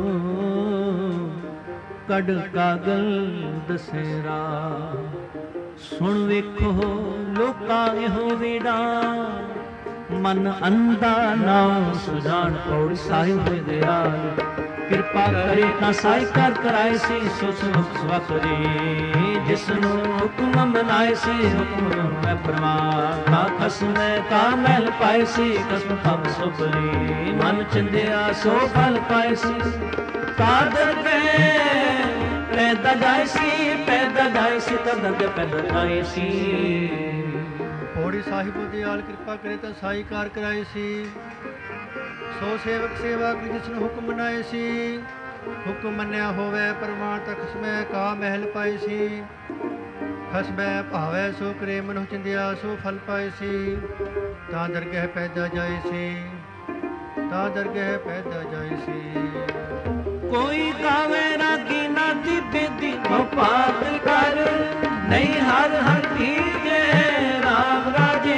Speaker 7: ਕੱਢ ਕਾਗਲ ਦਸੇਰਾ। ਸੁਣ ਵੇਖੋ ਲੋਕਾਂ ਇਹੋ ਵੇੜਾ ਮਨ ਅੰਧਾ ਨਾਉ ਸੁਜਾਨ ਪੌੜੀ ਸਾਹਿਬ ਦਿਆਲ ਕਿਰਪਾ ਕਰੇ ਤਾਂ ਸਾਈ ਕਰ ਕਰਾਏ ਸੀ ਸੋ ਸੁਖ ਸਵਕਰੇ ਜਿਸ ਨੂੰ ਹੁਕਮ ਮਨਾਏ ਸੀ ਹੁਕਮ ਮੈਂ ਪ੍ਰਮਾਨ ਕਾ ਖਸਮੈ ਕਾ ਮਹਿਲ ਪਾਏ ਸੀ ਕਸਮ ਤਬ ਸੁਪਰੇ ਮਨ ਚਿੰਦਿਆ ਸੋ ਫਲ ਪਾਏ ਸੀ ਕਾਦਰ ਕੇ ਪੈਦਾ ਜਾਏ ਸੀ ਪੈਦਾ ਜਾਏ ਸੀ ਤਦ ਅੱਗੇ ਪੈਦਾ ਜਾਏ ਸੀ
Speaker 2: ਪੌੜੀ ਸਾਹਿਬ ਦਿਆਲ ਕਿਰਪਾ ਕਰੇ ਤਾਂ ਸਾਈ ਕਾਰ ਕਰਾਏ ਸੀ ਸੋ ਸੇਵਕ ਸੇਵਾ ਕਰੀ ਜਿਸ ਨੂੰ ਹੁਕਮ ਮਨਾਏ ਸੀ ਹੁਕਮ ਮੰਨਿਆ ਹੋਵੇ ਪ੍ਰਮਾਣ ਤੱਕ ਖਸਮੈ ਕਾ ਮਹਿਲ ਪਾਏ ਸੀ ਖਸਮੈ ਭਾਵੈ ਸੋ ਕਰੇ ਮਨੁ ਚਿੰਦਿਆ ਸੋ ਫਲ ਪਾਏ ਸੀ ਤਾਂ ਦਰਗਹਿ ਪੈਦਾ ਜਾਏ ਸੀ ਤਾਂ ਦਰਗਹਿ ਪੈਦਾ ਜਾਏ ਸੀ
Speaker 7: ਕੋਈ ਗਾਵੇ ਰਾਗੀ ਨਾ ਦੀ ਬੇਦੀ ਪਾਪ ਕਰ ਨਹੀਂ ਹਰ ਹਰ ਕੀਜੇ ਰਾਮ ਰਾਜੇ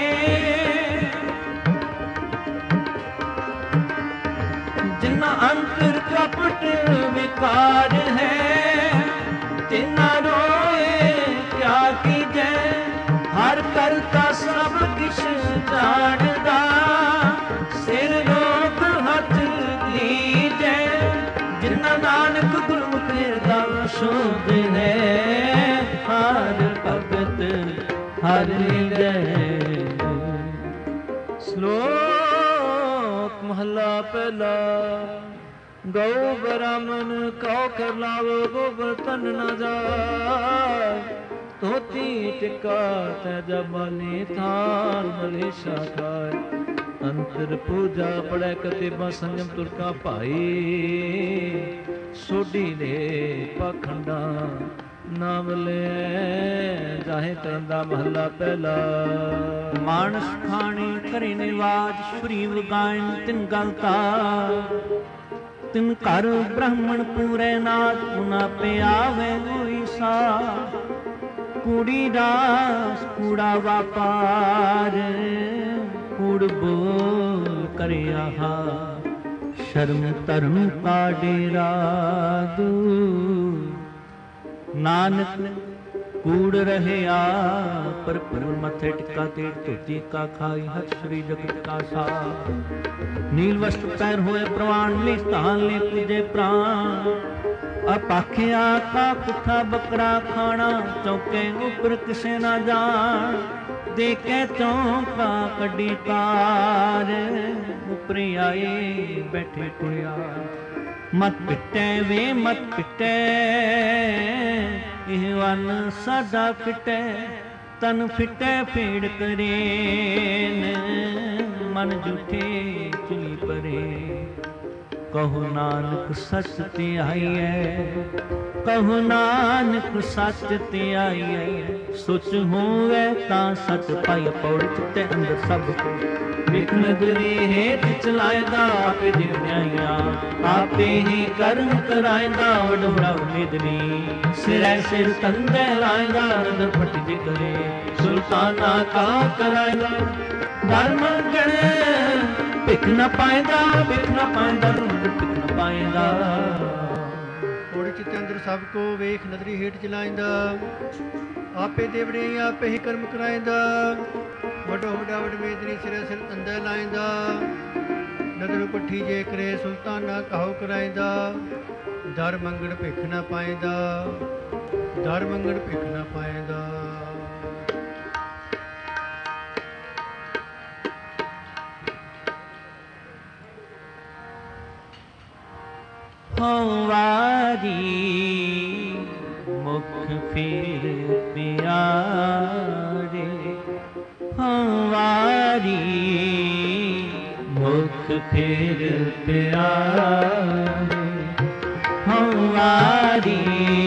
Speaker 7: ਜਿਨਾ ਅੰਤਰ ਕਪਟ ਵਿਕਾਰ ਹੈ ਤਿਨਾ ਰੋਏ ਕਿਆ ਕੀਜੈ ਹਰ ਕਰਤਾ ਸਭ ਕਿਛ ਜਾਣਦਾ ਸਿਰ ਰੋਗ ਹੱਥ ਲੀਜੈ ਜਿਨਾ ਨਾਨਕ ਗੁਰਮੁਖ ਹਿਰਦਾ ਸ਼ੋਧ ਹੈ ਹਰ ਭਗਤ ਹਰ ਲੀਜੈ ਸ਼ਲੋਕ ਮਹਲਾ ਪਹਿਲਾ ਗਊ ਬ੍ਰਾਹਮਣ ਕਉ ਕਰ ਲਾਵੋ ਗੋਬਰ ਤਨ ਨਾ ਜਾਏ ਧੋਤੀ ਟਿਕਾ ਤੈ ਜਬਾਨੀ ਥਾਨ ਮਲੇਸ਼ਾ ਖਾਏ ਅੰਤਰ ਪੂਜਾ ਪੜੈ ਕਤੇਬਾ ਸੰਜਮ ਤੁਰਕਾ ਭਾਈ ਸੋਢੀ ਦੇ ਪਖੰਡਾ ਨਾਮ ਲੈ ਜਾਹੇ ਕਰਨ ਦਾ ਮਹੱਲਾ ਪਹਿਲਾ ਮਾਨਸ ਖਾਣੀ ਕਰੇ ਨਿਵਾਜ ਸ਼੍ਰੀ ਵਗਾਇਨ ਤਿਨ ਗਲਤਾ ਤਿਨ ਘਰ ਬ੍ਰਾਹਮਣ ਪੂਰੇ ਨਾਥ ਉਨਾ ਪੇ ਆਵੇ ਹੋਈ ਸਾ ਕੂੜੀ ਰਾਸ ਕੂੜਾ ਵਾਪਾਰ ਕੂੜ ਬੋਲ ਕਰਿਆ ਸ਼ਰਮ ਧਰਮ ਕਾ ਡੇਰਾ ਦੂਰ ਨਾਨਕ ਕੂੜ ਰਹਿਆ ਪਰ ਪਰ ਮੱਥੇ ਟਿਕਾ ਤੇ ਧੋਤੀ ਕਾ ਖਾਈ ਹੱਥ ਸ੍ਰੀ ਜਗਤ ਕਾ ਸਾ ਨੀਲ ਵਸਤ ਪੈਰ ਹੋਏ ਪ੍ਰਵਾਨ ਲਈ ਸਥਾਨ ਲਈ ਪੂਜੇ ਪ੍ਰਾਨ ਅਪਾਖਿਆ ਕਾ ਪੁੱਠਾ ਬੱਕਰਾ ਖਾਣਾ ਚੌਕੇ ਉੱਪਰ ਕਿਸੇ ਨਾ ਜਾਣ ਦੇਖੇ ਚੌਂਕਾ ਕੱਢੀ ਤਾਰ ਉੱਪਰ ਆਏ ਬੈਠੇ ਕੁੜਿਆ ਮਤ ਪਿੱਟੇ ਵੇ ਮਤ ਪਿੱਟੇ ਇਹ ਵਨ ਸਾਡਾ ਫਿੱਟੇ ਤਨ ਫਿੱਟੇ ਫੇੜ ਕਰੇਨ ਮਨ ਝੂਠੇ ਚੁਲੀ ਪਰੇ ਕਹੋ ਨਾਨਕ ਸੱਚ ਤੇ ਆਈਐ ਕਹੋ ਨਾਨਕ ਸੱਚ ਤੇ ਆਈਐ ਸੋਚ ਹੋਵੇ ਤਾਂ ਸੱਚ ਪਾਈ ਪੌੜੀ ਚਿੱਤੇ ਅੰਦਰ ਸਭ ਕੋ ਵਿਖ ਨਦਰੀ ਹੇਠ ਚਲਾਇਦਾ ਆਪੇ ਜਿਵਿਆਈਆਂ ਆਪੇ ਹੀ ਕਰਮ ਕਰਾਇਦਾ ਵਡਵੜਾ ਨਿਦਨੀ ਸਿਰੈ ਸਿਰ ਕੰਦੇ ਲਾਇਦਾ ਨਦਰ ਫਟ ਜੇ ਕਰੇ ਸੁਲਤਾਨਾ ਕਾ ਕਰਾਇਦਾ ਧਰਮ ਗਣ ਭਿਖ ਨਾ ਪਾਇਦਾ ਭਿਖ ਨਾ ਪਾਇਦਾ ਭਿਖ ਨਾ ਪਾਇਦਾ
Speaker 2: ਪੌੜੀ ਚਿੱਤੇ ਅੰਦਰ ਸਭ ਕੋ ਵੇਖ ਨਦਰੀ ਹੇਠ ਚਲਾਇਦਾ ਆਪੇ ਦੇਵੜੇ ਆਪੇ ਹੀ ਕਰਮ ਕਰਾਇਦਾ ਵੱਡੋ ਵੱਡਾ ਵਡ ਮੇਦਨੀ ਸਿਰੇ ਸਿਰ ਤੰਦੇ ਲਾਇਦਾ ਨਦਰ ਪੱਠੀ ਜੇ ਕਰੇ ਸੁਲਤਾਨਾ ਕਹੋ ਕਰਾਇਦਾ ਦਰ ਮੰਗਣ ਭਿਖ ਨਾ ਪਾਇਦਾ ਦਰ ਮੰਗਣ ਭਿਖ ਨਾ ਪਾਇਦਾ
Speaker 7: ਹਵਾਰੀ ਮੁਖ ਫੇਰ ਪਿਆਰੇ ਹਵਾਰੀ ਮੁਖ ਫੇਰ ਪਿਆਰੇ ਹਵਾਰੀ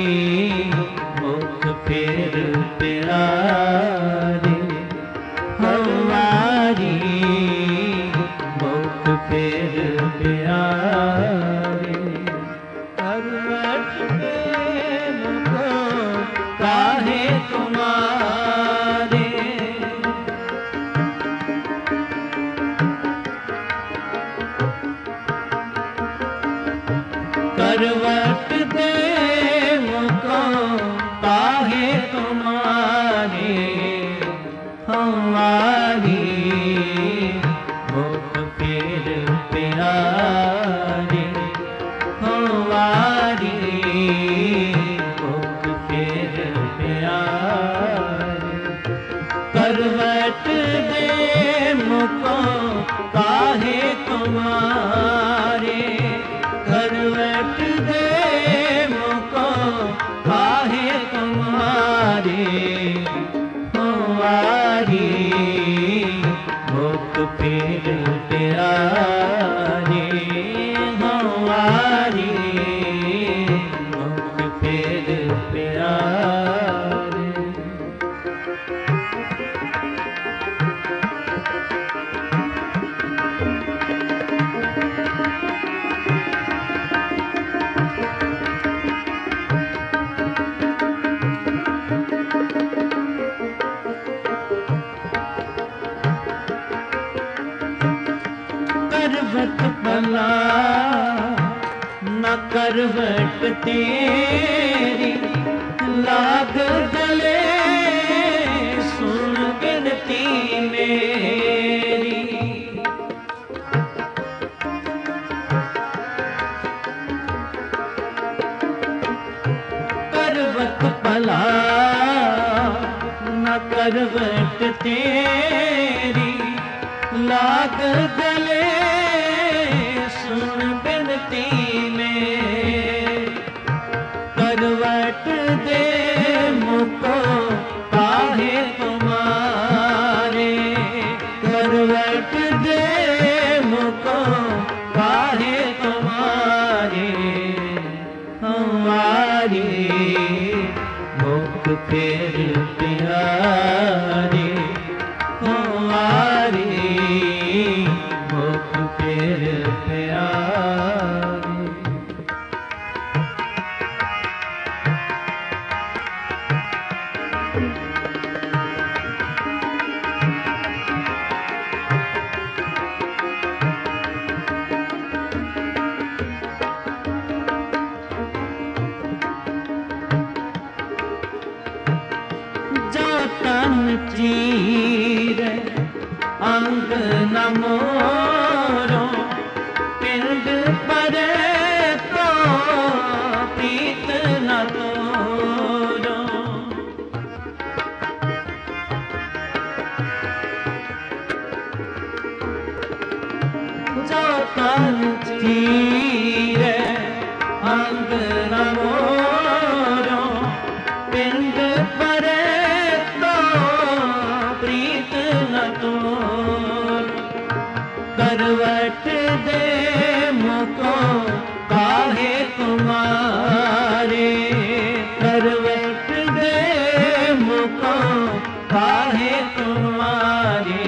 Speaker 7: ਮੁਖ ਫੇਰ ਪਿਆਰੇ ਹਵਾਰੀ ਮੁਖ ਫੇਰ ਪਿਆਰੇ ਕਾਹੇ ਤੁਮਾਰੇ ਕਰਵਟ ਦੇ ਮੁਕੋ हमारी मुख फेर प्यारे, हमारी मुख फेर प्यारे। करवट भला न करवट तेरी, लाग गले सुन गिनती मेरी। करवट भला न करवट तेरी, लाग गले सुन बिनती में। करवट दे मुको काहे तुम्हारे, करवट दे मुको काहे तुम्हारे। हमारी मुख फेर प्यारे, हमारी मुख फेर प्यारे। जो तन चीर अंग न मोरो, पिंड परे तो प्रीत न तोरो। जो तन चीर अंग न मोरो, पिंड परे तो प्रीत न तोरो। करवट दे मुको काहे तुम्हारे, करवट दे मुको काहे तुम्हारे।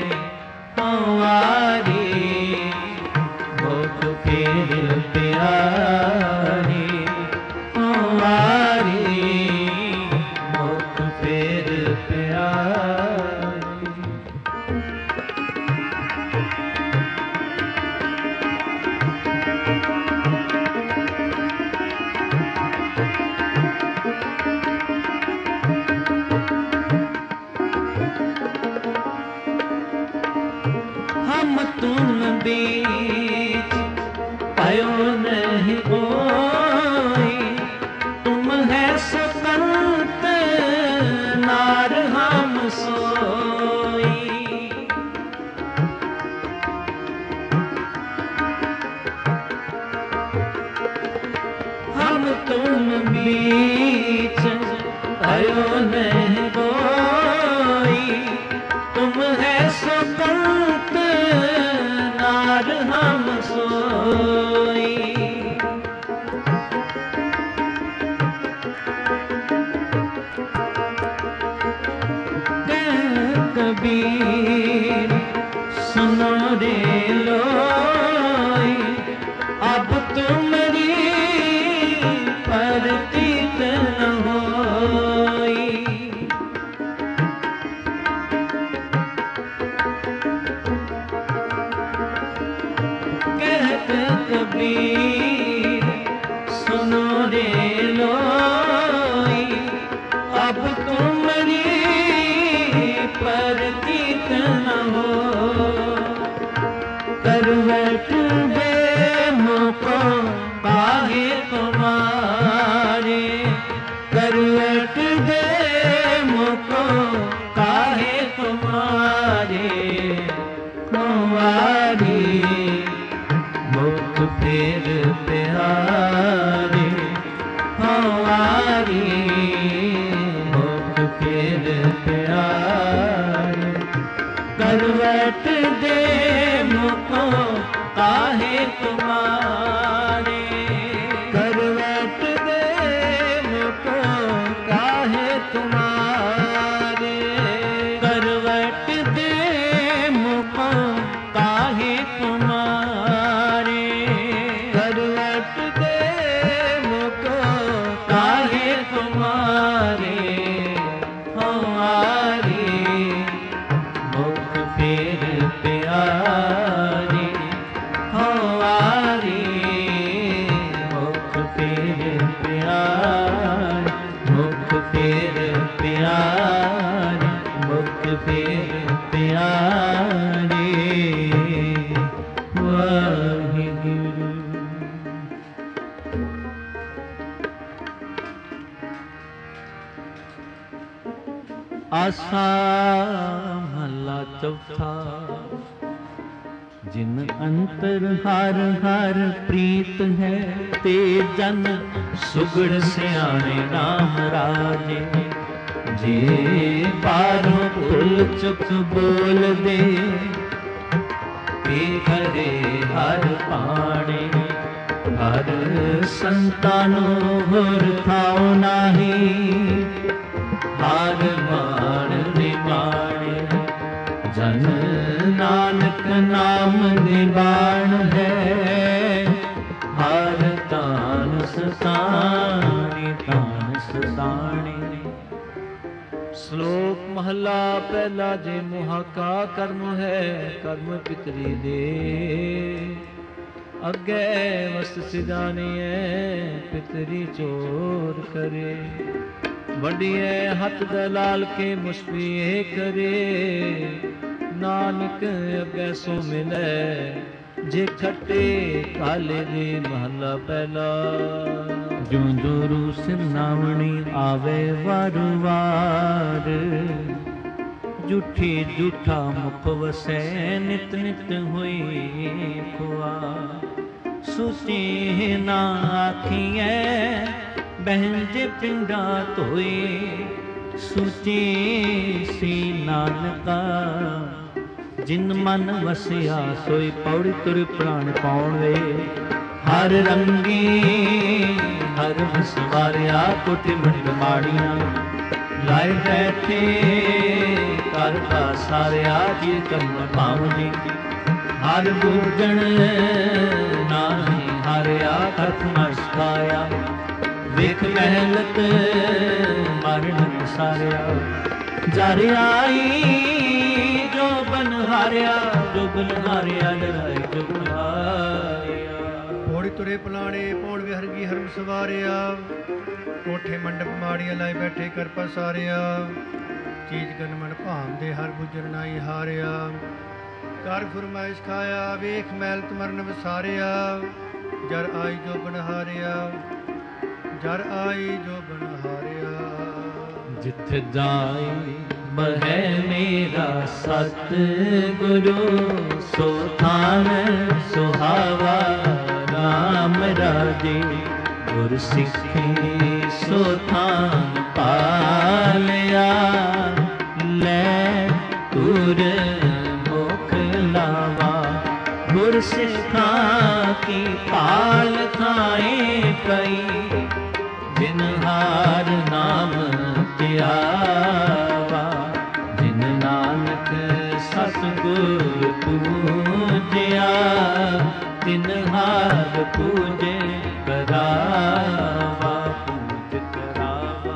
Speaker 7: हमारी मुख फेर प्यारे, हमारी मुख फेर प्यारे। हम तुम बीच पायो नहीं कोई, तुम है सुकंत नार हम सोई। हम तुम बीच पायो नहीं कोई, तुम है सुकंत नार हम सोई। कह कबीर सुनो रे लोई, अब तुमरी परतीत न होई। कहत कबीर सुनो रे लोई, अब तुमरी परतीत न हो। करवट दे मुको काहे तुम्हारे, करवट दे मुको काहे तुम्हारे। हमारी मुख फेर प्यारे, हमारी मुख करवट दे मुको काहे तुम्हारे, करवट दे मुको काहे तुम्हारे, करवट दे मुको काहे तुम्हारे, करवट दे मुको काहे तुम्हारे, हमारे मुख फेर प्यारे, हमारे मुख फेर प्यारे, मुख फेर प्यारे, मुख फेर प्यारे, वाहिगुरु। आसा महला चौथा, जिन अंतर हर हर प्रीत है, ते जन सुगड़ सियाणे नाम राजे, जे बारों भुल चुक बोल दे, ते करे हर पाणे, हर संतानो होर थाओ नाही, हार मान निबाणे, जन नानक नाम निबाण है, हार तान सतानी तान सतानी।
Speaker 3: श्लोक महला पहला, जे मुहा का कर्म है, कर्म पितरी दे, अगे वस्त सिधानिए, पितरी चोर करे, वडिए हथ दलाल के मुश्किए करे, नानक अगे सो मिले, जे खट्टे काले दे महला पहला।
Speaker 7: जो जोरू सिरनावणी आवे वार वार, जूठी जूठा मुख वसै नित नित होई खुआ, सुची ना आखिए बहंजे पिंडा धोए, सुची सी नानका, जिन मन वसिया सोई पौड़ी तुर प्राण पाउण वे, हर रंगी हर सवारिया कोठे मंड माड़ियां, लाए बैठे कर का सारिया जी कम पावनी, हर गुजन नाही हारिया कथ न सखाया, ਵੇਖ ਮਹਿਲਤ ਮਰਨ ਸਾਰਿਆ, ਜਰ ਆਈ ਜੋ ਬਨਹਾਰਿਆ, ਜੋ ਬਨਹਾਰਿਆ ਲੜਾਈ ਜੋ ਬਨਹਾਰਿਆ।
Speaker 2: ਘੋੜੀ ਤੁਰੇ ਪਲਾਣੇ ਪੌਣ ਵਿਹਰਗੀ ਹਰਮ ਸਵਾਰਿਆ, ਕੋਠੇ ਮੰਡਪ ਮਾੜੀਆਂ ਲਾਏ ਬੈਠੇ ਕਰ ਪਸਾਰਿਆ, ਚੀਜ਼ ਗਨ ਮਨ ਭਾਂਦੇ ਹਰ ਗੁਜਰ ਨਾਈ ਹਾਰਿਆ, ਕਰ ਫਰਮਾਇਸ਼ ਖਾਇਆ ਵੇਖ ਮਹਿਲਤ ਮਰਨ ਵਸਾਰਿਆ, ਜਰ ਆਈ ਜੋ ਬਨਹਾਰਿਆ, ਜਰ ਆਈ ਜੋ ਬਨਹਾਰਿਆ।
Speaker 7: ਜਿੱਥ ਜਾਈ ਬਹਿ ਮੇਰਾ ਸਤ ਗੁਰੂ, ਸੋ ਥਾਨ ਸੁਹਾਵਾ ਰਾਮ ਰਾਜੇ, ਗੁਰ ਸਿੱਖੀ ਸੋ ਥਾਨ ਪਾਲਿਆ, ਲੈ ਤੁਰ ਮੁਖ ਲਾਵਾ, ਗੁਰ ਸਿੱਖਾਂ ਕੀ ਪਾਲ ਥਾਏ ਪਈ, ਜਿਨ ਹਾਰ ਨਾਮ ਧਿਆਵਾ, ਜਿਨ ਨਾਨਕ ਸਤਿਗੁਰ ਪੂਜਿਆ, ਤਿਨ ਹਾਰ ਪੂਜੇ ਕਰਾਵਾ, ਪੂਜ ਕਰਾਵਾ।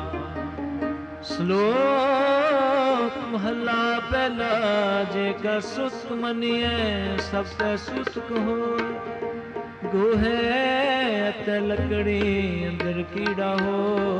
Speaker 3: श्लोक महला पहला, जे का सुत मनिए सब ते सुत कहो, गोहे ते लकड़ी अंदर कीड़ा हो,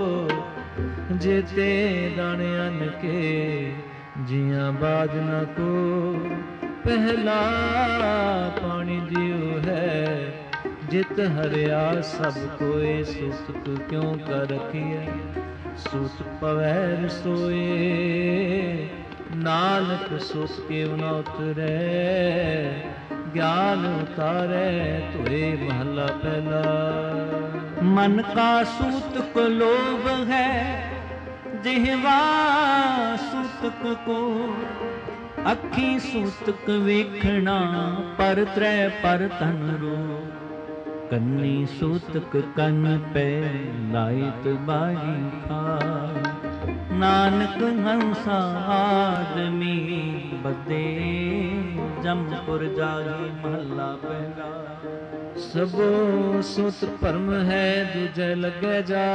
Speaker 3: जेते दाने अन के जिया बाज न को, पहला पानी दियो है, जित हरिया सब कोई, सुत क्यों कर रखिए, सुत पवैर सोए, नानक सुत के न उतरे, ज्ञान उतारे तुए महला पहला।
Speaker 7: मन का सूत को लोभ है, जिहवा सूतक को ਅੱਖੀ ਸੂਤਕ ਵੇਖਣਾ ਪਰ ਤ੍ਰੈ ਪਰ ਤਨ ਰੂ ਕੰਨੀ ਸੂਤਕ ਕੰਨ ਪੈ ਲਾਇਤ ਬਾਰੀ ਖਾ ਨਾਨਕ ਹੰਸਾ ਆਦਮੀ ਬਦੇ ਜਮਪੁਰ ਜਾਏ ਮਹੱਲਾ ਪਹਿਲਾ।
Speaker 3: ਸਭੋ ਸੁਤ ਭਰਮ ਹੈ ਦੂਜੈ ਲੱਗੈ ਜਾ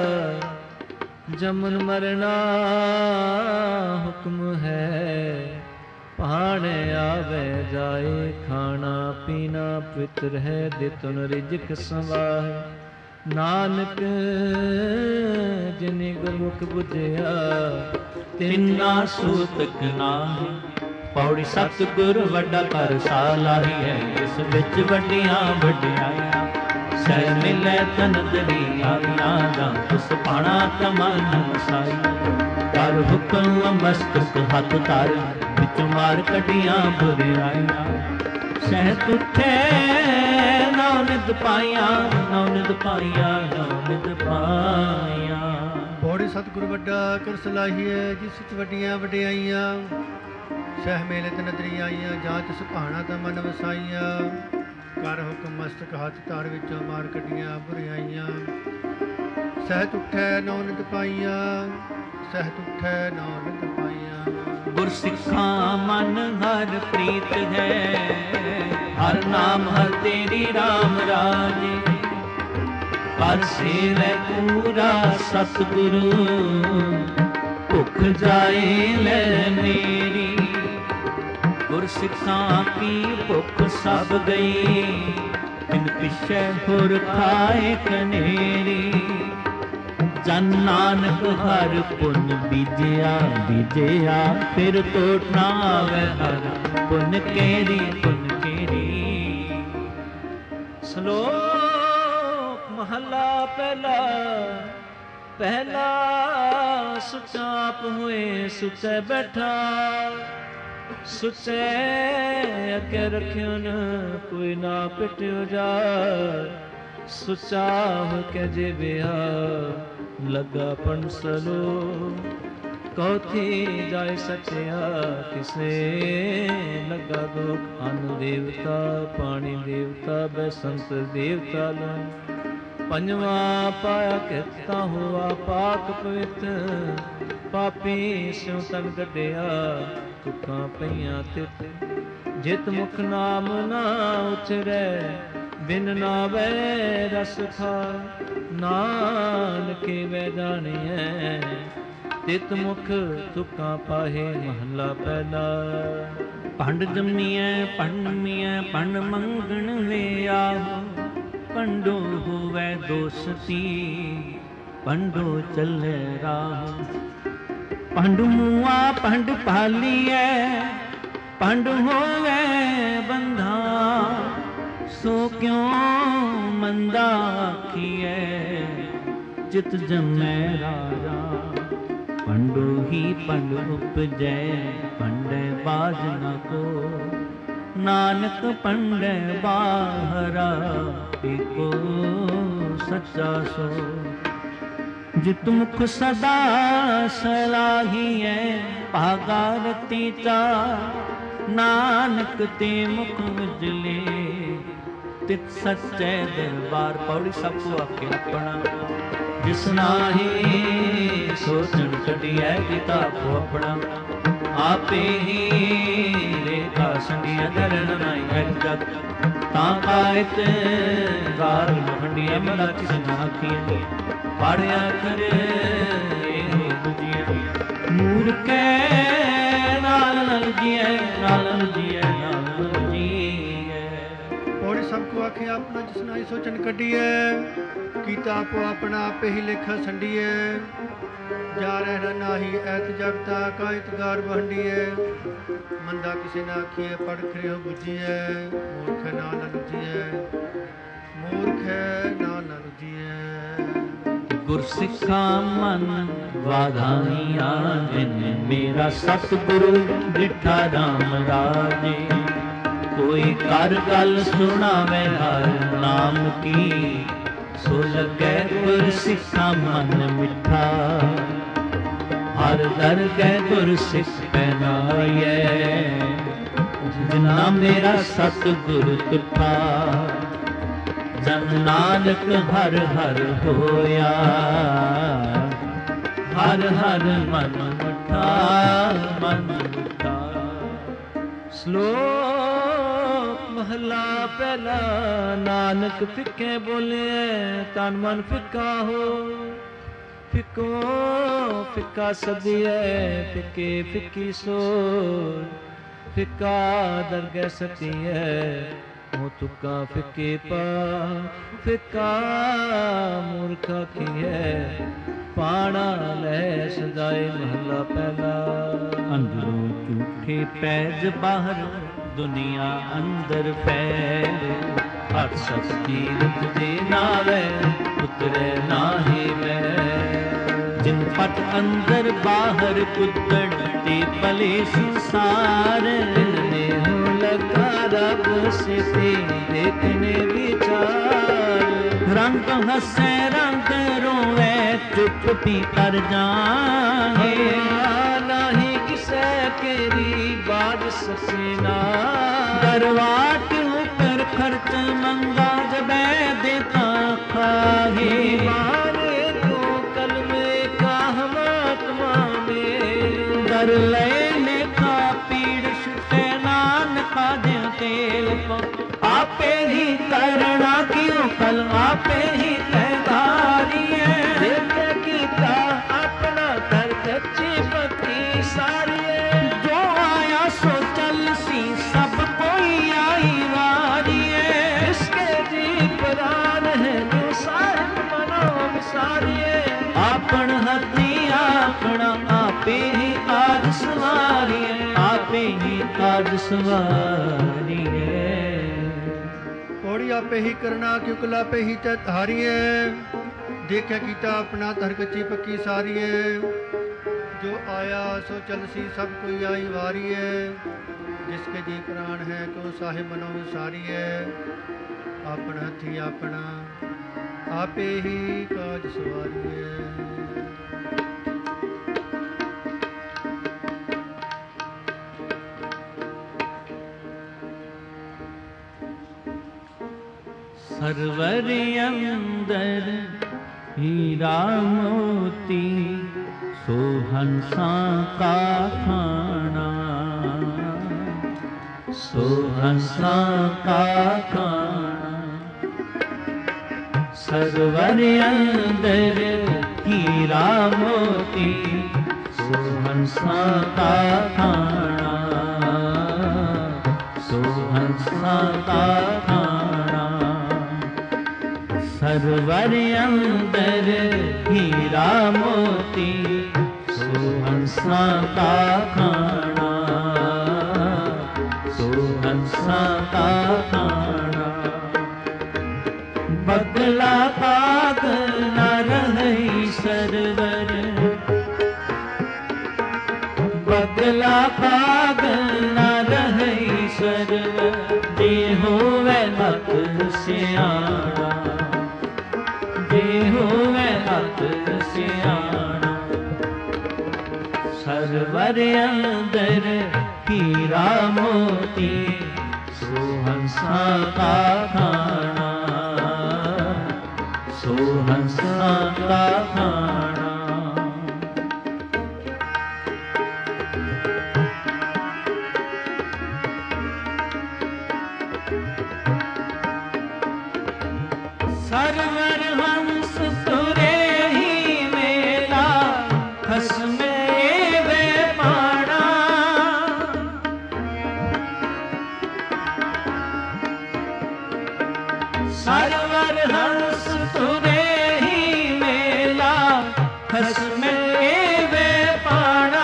Speaker 3: ਜਮਨ ਮਰਨਾ ਹੁਕਮ ਹੈ ਪਹਾੜੇ ਆਵੇ ਜਾਏ ਖਾਣਾ ਪੀਣਾ ਪਵਿੱਤਰ ਹੈ ਦਿਤੁਨ ਰਿਜਕ ਸਵਾਹੇ ਨਾਨਕ ਜਿਨੇ ਗੁਰਮੁਖ ਬੁਝਿਆ
Speaker 7: ਤਿੰਨਾ ਸੂਤਕ ਨਾਹੀ ਪੌੜੀ ਸਤਿਗੁਰ ਵੱਡਾ ਕਰ ਸਾਲਾਹੀ ਹੈ ਇਸ ਵਿੱਚ ਵੱਡੀਆਂ ਵਡਿਆਈਆਂ ਸਹਿ ਮਿਲੇ ਤਨ ਦਰੀ ਆਈਆਂ ਜਾਂ ਤੁਸ ਪਾਣਾ ਤਮਨ ਸਾਈ ਕਰ ਹੁਕਮ ਮਸਤਕ ਹੱਥ ਧਰ ਵਿੱਚ ਮਾਰ ਕੱਢੀਆਂ ਬੁਰਾਈਆਂ ਸਹਿ ਤੁਠੇ ਨੌ ਨਿਤ ਪਾਈਆਂ ਨੌ ਨਿਤ ਪਾਈਆਂ ਨੌ ਨਿਤ ਪਾਈਆਂ।
Speaker 2: ਪੌੜੀ ਸਤਿਗੁਰ ਵੱਡਾ ਕਰ ਸਲਾਹੀਏ ਜਿਸ ਵਿੱਚ ਵੱਡੀਆਂ ਵਡਿਆਈਆਂ ਸਹਿ ਮੇਲੇ ਤੇ ਨਦਰੀ ਆਈਆਂ ਜਾਂ ਤਿਸ ਭਾਣਾ ਤਾਂ ਮਨ ਵਸਾਈਆਂ ਕਰ ਹੁਕਮ ਮਸਤਕ ਹੱਥ ਧਰ ਵਿੱਚੋਂ ਮਾਰ ਕੱਢੀਆਂ ਬੁਰਾਈਆਂ ਸਹਿਤ ਉੱਠੈ ਨੌ ਨਿਤ ਪਾਈਆਂ ਸਹਿਤ ਉੱਠੈ ਨੌ ਨਿਤ ਪਾਈਆਂ।
Speaker 7: ਗੁਰਸਿੱਖਾਂ ਮਨ ਹਰ ਪ੍ਰੀਤ ਹੈ ਹਰ ਨਾਮ ਹਰ ਤੇਰੀ ਰਾਮ ਰਾਜੇ ਪਰ ਸੇਵੈ ਪੂਰਾ ਸਤਿਗੁਰੂ ਭੁੱਖ ਜਾਏ ਲੈ ਮੇਰੀ ਗੁਰਸਿੱਖਾਂ ਕੀ ਭੁੱਖ ਸਭ ਗਈ ਤਿਨ ਪਿਛੈ ਹੋਰ ਖਾਏ ਕਨੇਰੀ ਜਨ ਨਾਨਕ ਹਰ ਪੁੰਨ ਬੀਜਿਆ ਬੀਜਿਆ ਫਿਰ ਟੋਟ ਨਾ ਆਵੇ ਹਰ ਪੁੰਨ ਕੇਰੀ ਪੁੰਨ ਕੇਰੀ।
Speaker 3: ਸ਼ਲੋਕ ਮਹੱਲਾ ਪਹਿਲਾ ਪਹਿਲਾ ਸੁਚਾਪ ਹੋਏ ਸੁਚੈ ਬੈਠਾ ਸੁਚੈ ਅਕੇ ਰਖਿਓ ਨ ਕੋਈ ਨਾ ਪਿਟਿਓ ਜਾ ਸੁਚਾ ਹੋ ਕੇ ਜੇ ਬਿਆ ਲੱਗਾ ਪੰਸਲੋ ਕਉਥੀ ਜਾਇ ਸਚਿਆ ਕਿਸੇ ਲੱਗਾ ਦੁਖ ਅਨ ਦੇਵਤਾ ਪਾਣੀ ਦੇਵਤਾ ਬੈਸੰਤ ਦੇਵਤਾ ਲੈ ਪੰਜਵਾ ਪਾਇਆ ਕਿਤਾ ਹੋਆ ਪਾਕ ਪਵਿੱਤ ਪਾਪੀ ਸਿਉ ਤਨ ਕੱਢਿਆ ਤੁਕਾਂ ਪਈਆਂ ਤਿਤ ਜਿਤ ਮੁਖ ਨਾਮ ਨਾ ਉਚਰੈ ਬਿਨ ਨਾਵੇ ਰਸ ਖਾਇ ਨਾਨਕੇ ਵੈ ਜਾਣੀਐ ਤਿਤ ਮੁਖ ਤੁਕਾਂ ਪਾਹੇ ਮਹੱਲਾ ਪਹਿਲਾ।
Speaker 7: ਭੰਡ ਜੰਮੀਐ ਪੰਡਮੀਐ ਪੰਡ ਮੰਗਣ ਵੇ ਆਹੋ ਪੰਡੋ ਹੋਵੇ ਦੋਸਤੀ ਪੰਡੋ ਚੱਲੇ ਰਾਹ ਪੰਡ ਮੂਆ ਪੰਡ ਪਾਲੀਐ ਪੰਡ ਹੋਵੇ ਬੰਧਾ ਸੋ ਕਿਉ ਮੰਦਾ ਆਖੀਐ ਜਿਤ ਜੰਮੈ ਰਾਜਾ ਪੰਡੋ ਹੀ ਪੰਡ ਉਪਜੈ ਪੰਡੈ ਬਾਜ ਨ ਕੋ ਨਾਨਕ ਪੰਡੈ ਬਾਹਰਾ ਏਕੋ ਸੱਚਾ ਸੋ ਜਿਤ ਮੁਖ ਸਦਾ ਸਲਾਹੀਐ ਭਾਗਾ ਰਤੀ ਚਾ ਨਾਨਕ ਤੇ ਮੁਖ ਉਜਲੇ ਤਿਤ ਸੱਚੇ ਦਰਬਾਰ ਪੌੜੀ ਸਭ ਕੋ ਆਖੇ ਆਪਣਾ ਜਿਸ ਨਾਹੀ ਸੋਚਣ ਕਟਿਐ ਕਿਤਾਬੋ ਆਪਣਾ ਆਪੇ ਹੀ ਰੇਖਾ ਸੰਗਿਆ ਦਰਨ ਨਾਈ ਹੈ ਜਗ ਤਾਂ ਕਾਇਤ ਗਾਰ ਮਹੰਡੀਏ ਮਲਕ ਸਨਾਖੀ ਪੜਿਆ ਕਰੇ ਇਹ ਬੁਝੀਏ ਮੂਰਖੈ ਨਾਲ ਨਾਲ ਜੀਐ ਨਾਲ ਨਾਲ ਜੀਐ ਨਾਲ ਨਾਲ ਜੀਐ।
Speaker 2: ਪੌੜੀ ਸਭ ਕੋ ਆਖੇ ਆਪਣਾ ਜਿਸ ਨਾਹੀ ਸੋਚਣ ਕੱਢੀਐ ਕੀਤਾ ਆਪੋ ਆਪਣਾ ਆਪੇ ਹੀ ਲੇਖਾ ਸੰਡੀਐ ਜਾ ਰਹਿਣਾ ਨਾਹੀ ਐਤ ਜਗਤਾ ਕਾਇਤਗਾਰ ਵੰਡੀਐ ਮੰਦਾ ਕਿਸੇ ਨਾ ਆਖੀਐ ਪੜ ਖਰਿਓ ਬੁਝੀਐ ਮੂਰਖ ਨਾ ਨ ਰੁਝੀਐ ਮੂਰਖ ਨਾ ਨ ਰੁਝੀਐ।
Speaker 7: ਗੁਰਸਿੱਖਾਂ ਮਨ ਵਾਧਾਈਆਂ ਜਿਨ ਮੇਰਾ ਸਤਿਗੁਰੂ ਡਿਠਾ ਰਾਮ ਰਾਜੇ ਕੋਈ ਕਰ ਗੱਲ ਸੁਣਾਵੇ ਹਰ ਨਾਮ ਕੀ ਸੋ ਲੱਗੈ ਗੁਰਸਿੱਖਾਂ ਮਨ ਮਿੱਠਾ ਹਰ ਹਰ ਦਰ ਕੈ ਗੁਰ ਸਿੱਖ ਪਹਿਨਾਈਐ। ਜਿਨਾ ਮੇਰਾ ਸਤਿਗੁਰ ਤੁਠਾ ਜਨ ਨਾਨਕ ਹਰ ਹਰ ਹੋਇਆ। ਹਰ ਹਰ ਮਨ ਮੁਠਾ ਮਨ ਮੁਠਾ।
Speaker 3: ਸ਼ਲੋਕ ਮਹਲਾ ਪਹਿਲਾ। ਨਾਨਕ ਫਿੱਕੇ ਬੋਲੇ ਤਨ ਮਨ ਫਿੱਕਾ ਹੋ। ਫਿੱਕੋ ਫਿੱਕਾ ਸਦੀਐ ਫਿੱਕੇ ਫਿੱਕੀ ਸੋਚ। ਫਿੱਕਾ ਦਰਗਹਿ ਸਤੀਐ ਹੋ ਤੁਕਾ ਫਿੱਕੇ ਪਾ। ਫਿੱਕਾ ਮੂਰਖਾ ਕੀਐ ਪਾਣਾ ਲੈ ਸਦਾਏ। ਮਹਲਾ ਪਹਿਲਾ।
Speaker 7: ਅੰਦਰੋਂ ਝੂਠੇ ਪੈਜ ਬਾਹਰ ਦੁਨੀਆ ਅੰਦਰ ਫੈਲ। ਹਰ ਸਤ ਕੀਰਤ ਦੇ ਨਾਲੇ ਉਤਰੇ ਨਾਹੀ ਮੈਂ। ਜਿਨ ਪਟ ਅੰਦਰ ਬਾਹਰ ਕੁੱਦੜ ਤੇ ਭਲੇ ਸੰਸਾਰ। ਨੇ ਹੋ ਲਗਾ ਰੱਬ ਸਿਤੇ ਦੇਖਨੇ ਵਿਚਾਰ। ਰੰਗ ਹੱਸੇ ਰੰਗ ਰੋਵੇ ਚੁੱਪੀ ਕਰ ਜਾਏ।
Speaker 3: ਨਾਹੀ ਕਿਸੈ ਕੇਰੀ ਬਾਜ ਸਸੇਨਾ।
Speaker 7: ਦਰਵਾਟ ਉਪਰ ਖਰਚ ਮੰਗਾ ਜਬੈ ਦੇਤਾ ਖਾਹੇ।
Speaker 3: ਮਾਰੇ ਤੋ ਕਲਮੇ ਕਾਹਮਾਤਮਾ ਮੇ।
Speaker 7: ਦਰ ਲਏ ਨੇ ਕਾ ਪੀੜ ਛੁਟੇ ਨਾਨਕਾ ਦਿਨ ਤੇਲ ਪਾ। ਆਪੇ ਹੀ ਕਰਣਾ ਕਿਉ ਕਲ ਆਪੇ ਹੀ ਤੈਦਾਰੀਐ।
Speaker 3: ਦੇਖੇ ਕੀਤਾ ਆਪਣਾ ਕਰ ਕੱਚੀ ਪੱਕੀ ਸਾਰੀਏ।
Speaker 7: ਜੋ ਆਇਆ ਸੋ ਚੱਲ ਸੀ ਸਭ ਕੋਈ ਆਈ ਵਾਰੀਐ।
Speaker 3: ਇਸਕੇ ਜੀ ਪ੍ਰਾਨ ਹੈ ਜੋ ਸਾਹਿਬ ਮਨੋ ਵਿਸਾਰੀਏ।
Speaker 7: ਆਪਣ ਹੱਥੀ ਆਪਣਾ ਆਪੇ ਹੀ ਆਜ ਸਵਾਰੀਐ। ਆਪੇ ਹੀ ਆਜ ਸਵਾਰੀਐ।
Speaker 2: ਪੌੜੀ ਆਪੇ ਹੀ ਕਰਨਾ ਕਿਉ ਕਲ ਆਪੇ ਹੀ ਤੈ ਧਾਰੀਐ। ਦੇਖਿਆ ਕੀਤਾ ਆਪਣਾ ਧਰ ਕੱਚੀ ਪੱਕੀ ਸਾਰੀਐ। ਜੋ ਆਇਆ ਸੋ ਚਲ ਸੀ ਸਭ ਕੋਈ ਆਈ ਵਾਰੀਐ। ਜਿਸਕੇ ਜੀ ਪ੍ਰਾਣ ਹੈ ਕੋ ਸਾਹਿਬ ਮਨੋ ਵਿਸਾਰੀਐ। ਆਪਣ ਹੱਥੀ ਆਪਣਾ ਆਪੇ ਹੀ ਕਾਜ ਸਵਾਰੀਐ।
Speaker 7: ਸਰਵਰ ਅੰਦਰ ਹੀਰਾ ਮੋਤੀ ਸੋ ਹੰਸਾਂ ਕਾ ਖਾਣਾ। ਸੋ ਹੰਸਾਂ ਕਾ ਖਾਣਾ। ਸਰਵਰ ਅੰਦਰ ਹੀਰਾ ਮੋਤੀ ਸੋ ਹੰਸਾਂ ਕਾ ਖਾਣਾ। ਸੋ ਹੰਸਾਂ ਕਾ ਖਾਣਾ। ਸਰਵਰ ਅੰਦਰ ਹੀਰਾ ਮੋਤੀ ਸੋ ਹੰਸਾਂ ਕਾ ਖਾਣਾ। ਸੋ ਹੰਸਾਂ ਕਾ ਖਾਣਾ। ਬਗਲਾ ਕਾਗ ਨ ਰਹੀ ਸਰਵਰ। ਬਗਲਾ ਕਾਗ ਨ ਰਹੀ ਸਰਵਰ। ਜੇ ਹੋਵੇ ਮਤ ਸਿਆਣਾ। ਜੇ ਹੋਵੇ ਮਤ ਸਿਆਣਾ। ਸਰਵਰ ਅੰਦਰ ਹੀਰਾ ਮੋਤੀ ਸੋ ਹੰਸਾਂ ਕਾ ਖਾਣਾ। ਸੋ ਹੰਸਾਂ ਕਾ ਖਾਣਾ। ਸਰਵਰ ਹੰਸ ਤੁਰੇ ਹੀ ਮੇਲਾ ਖਸਮੇ ਵੇ ਪਾਣਾ। ਸਰਵਰ ਹੰਸ ਤੁਰੇ ਹੀ ਮੇਲਾ ਖਸਮੇ ਵੇ ਪਾਣਾ।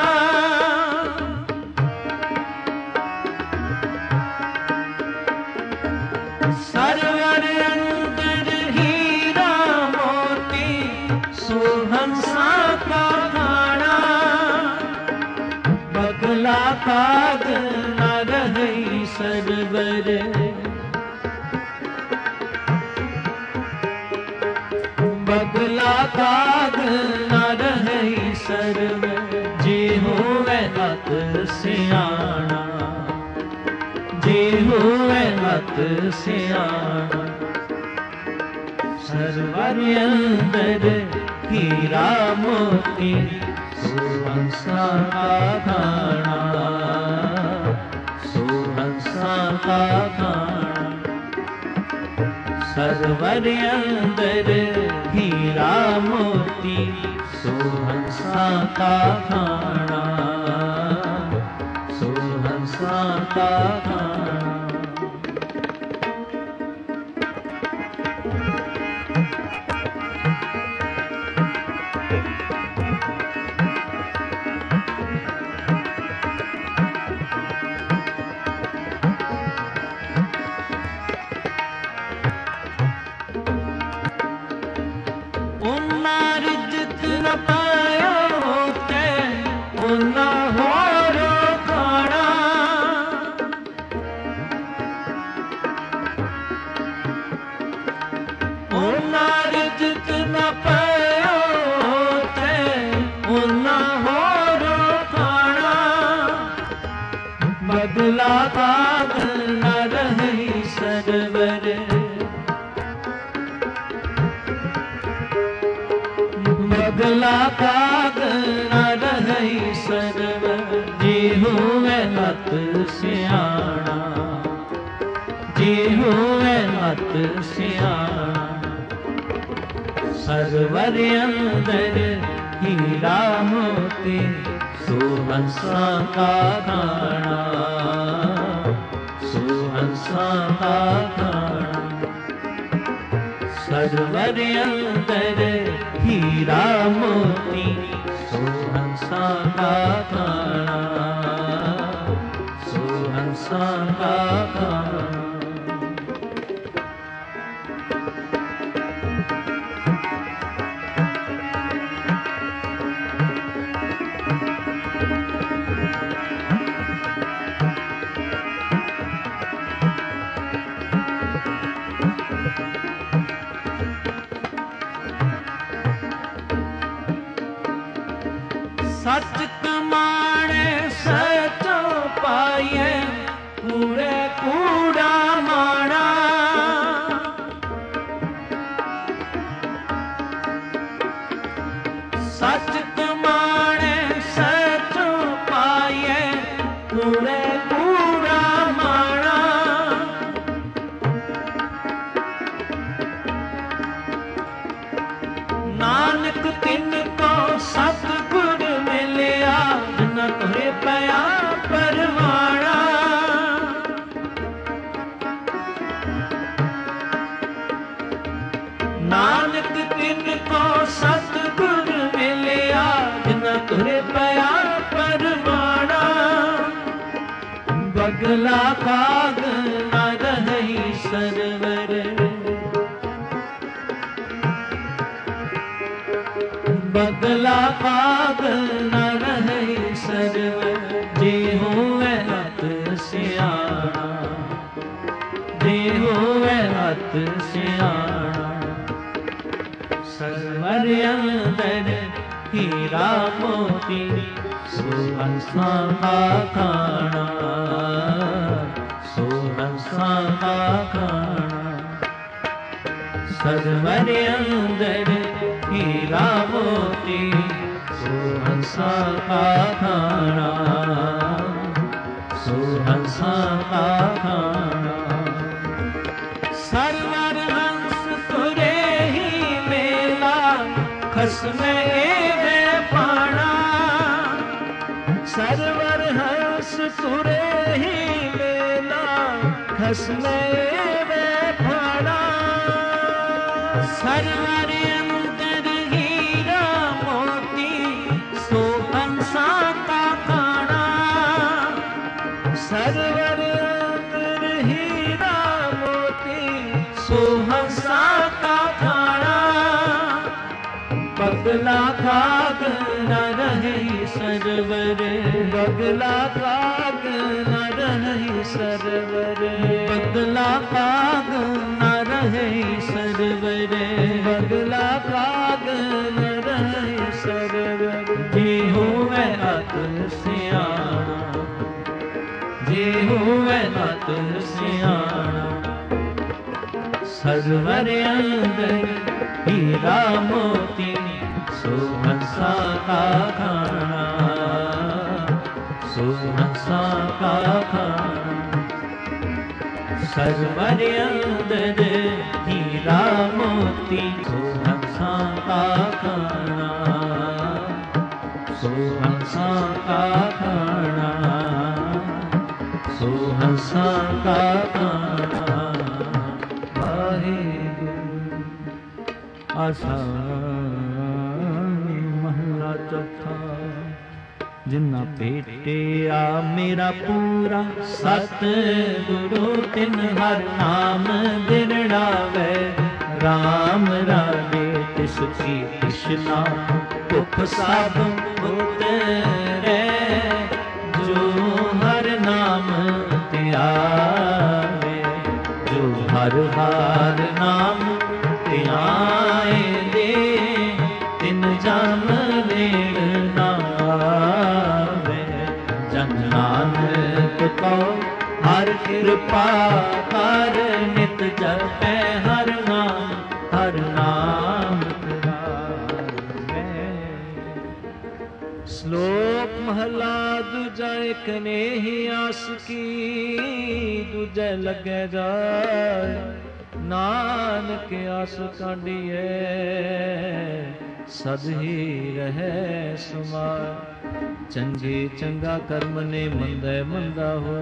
Speaker 7: ਸਰਵਰ ਅੰਦਰ ਹੀਰਾ ਮੋਤੀ ਸੋ ਹੰਸਾਂ ਕਾ ਖਾਣਾ। ਬਗਲਾ ਕਾਗ ਨ ਰਹੀ ਸਰਵਰ। ਬਗਲਾ ਕਾਗ ਨ ਰਹੀ ਸਰਵਰ। ਜੇ अत सियाणा, जे होवे अत सियाणा। सरवर अंदर हीरा मोती सुहंसा का खाना, सुहंसा का खाना। सरवर अंदर हीरा मोती सुहंसा का खाना, सुहंसा का खाना। बदला काग न रही सरवर, बदला काग न रही सरवर। जी हुए अत सियाणा, जी हुए अत सियाणा। सरवर अंदर हीरा मोती सुहंसा का खाना, सुहंसा का खाना। सरवर अंदर हीरा मोती सुहंसा का खाना, सुहंसा का खाना। सच कमाणे सचो पाइए, कूड़े कूड़ा माना। सच कमाणे सचो पाइए, कूड़े कूड़ा माना। नानक तिनको सतगुर मिलिया, न तुहे पया परवाना। नानक तिनको सतगुर मिलिया, न तुहे पया परवाना। बगला काग न रही सरवर, बगला काग न रही सरवर। जे होवे अत सियाणा, जे होवे अत सियाणा। सरवर अंदर हीरा मोती सुहंसा का खाना, सुहंसा का खाना। सरवर अंदर हीरा मोती सुहंसा का खाना, सुहंसा का खाना। सरवर हंस तुरे ही मेला, खसमे वे पाना। सरवर हंस तुरे ही मेला, खसमे वे पाना। सरवर अंदर हीरा मोती सुहंसा का खाना। सरवर अंदर हीरा मोती सुहंसा का खाना। बगला काग न रही सरवर, बगला काग न रही सरवर। बगला काग न रही सरवर, बगला काग न रही सरवर। जी होवे अत सियाणा,
Speaker 1: ਸਿਆਣਾ ਸਰਵਰ ਅੰਦਰ ਹੀਰਾ ਮੋਤੀ ਸੋ ਹੰਸਾ ਕਾ ਖਾਣਾ ਸੋ ਹੰਸਾ ਕਾ ਖਾਣਾ ਸਰਵਰ ਅੰਦਰ ਹੀਰਾ ਮੋਤੀ ਸੋ ਹੰਸਾ ਕਾ ਖਾਣਾ ਸੋ ਹੰਸਾ ਕਾ ਖਾਣਾ ਸੋ ਹੰਸਾ ਕਾ ਖਾਣਾ ਵਾਹਿਗੁਰੂ ਆਸਾਨੀ ਮਹਲਾ ਚੌਥਾ ਜਿਨਾ ਭੇਟਿਆ ਮੇਰਾ ਪੂਰਾ ਸਤ ਗੁਰੂ ਤਿਨ ਹਰ ਨਾਮ ਦਿਰੜਾਵੇ ਰਾਮ ਰਾਜੇ ਤਿਸ ਕੀ ਕ੍ਰਿਸ਼ਨਾ ਭੁਖ ਸਭ ਉਤਰੈ ਜੋ ਹਰ ਨਾਮ ਧਿਆਵੇ ਜੋ ਹਰ ਹਰ ਨਾਮ ਧਿਆਏ ਦੇ ਤਿਨ ਜਮ ਨੇੜ ਨਾ ਆਵੇ ਜਨ ਨਾਨਕ ਕੋ ਹਰ ਕਿਰਪਾ ਕਰ ਨਿਤ ਜਪੈ ਹਰ ਨਾਮ ਹਰ ਨਾਮ
Speaker 3: ਸ਼ਲੋਕ ਮਹਲਾ ਦੂਜਾ ਇਕ ਨੇਹੀ ਆਸ ਕੀ ਦੂਜੇ ਲੱਗੇ ਜਾਏ ਨਾਨਕ ਆਸ ਕਾਢੀਏ ਸਦ ਹੀ ਰਹਿ ਸਮਾਏ ਚੰਗੇ ਚੰਗਾ ਕਰਮ ਨੇ ਮੰਦੇ ਮੰਦਾ ਹੋ